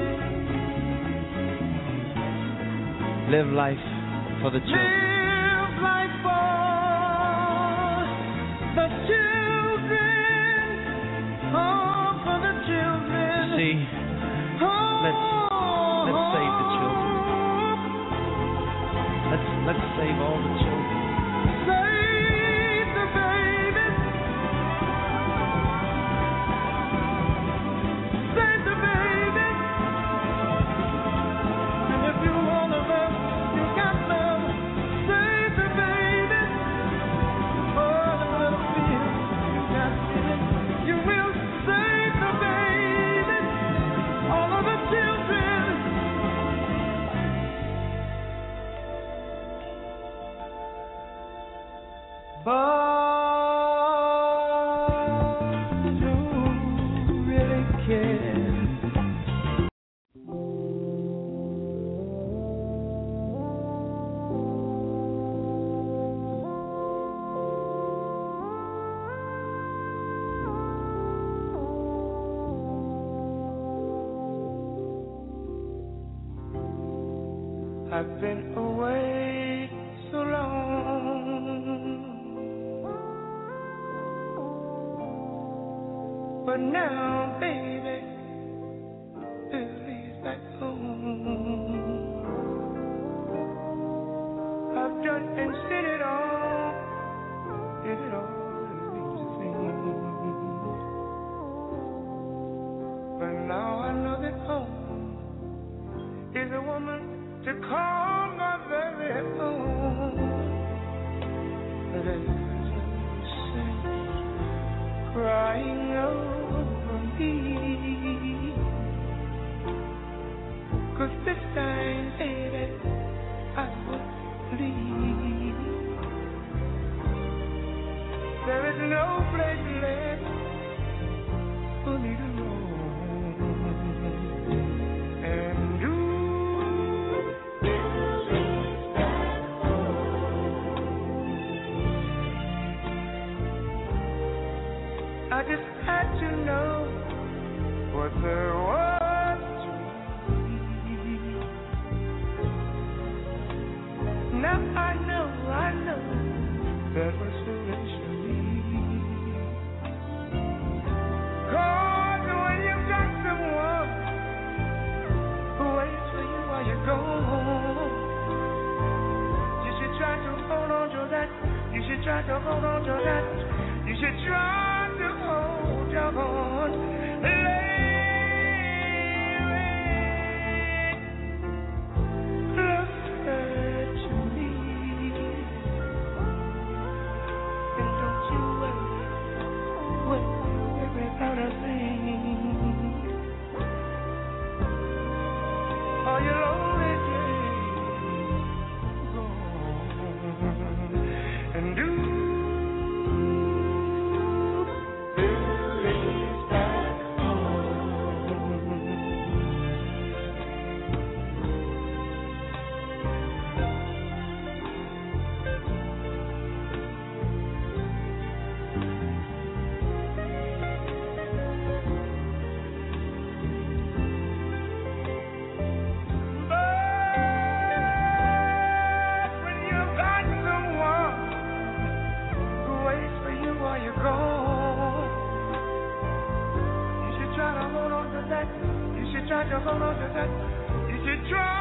Live life for the children. Live life for the children. Oh, for the children. See, oh, let's let's save the children. Let's let's save all the children. Save the babies. Save the babies. And if you wanna love, you got love. Save the babies. Oh, the little fear you got feeling. You will save the babies. All of the children. But who really cares? I've been away so long, but now, baby, Billy's back home. I've done and said it all, did it all, but now I know that home is a woman to call my very own. There's crying over me, 'cause this time, baby, I will leave. There is no place left for me to go. And do I just had to know what there was to Now I know, I know that was foolish of me. Cause when you got someone who waits for you while you're gone, you should try to hold on to that. You should try to hold on to that. You should try to hold on. Try to hold on to that. You should try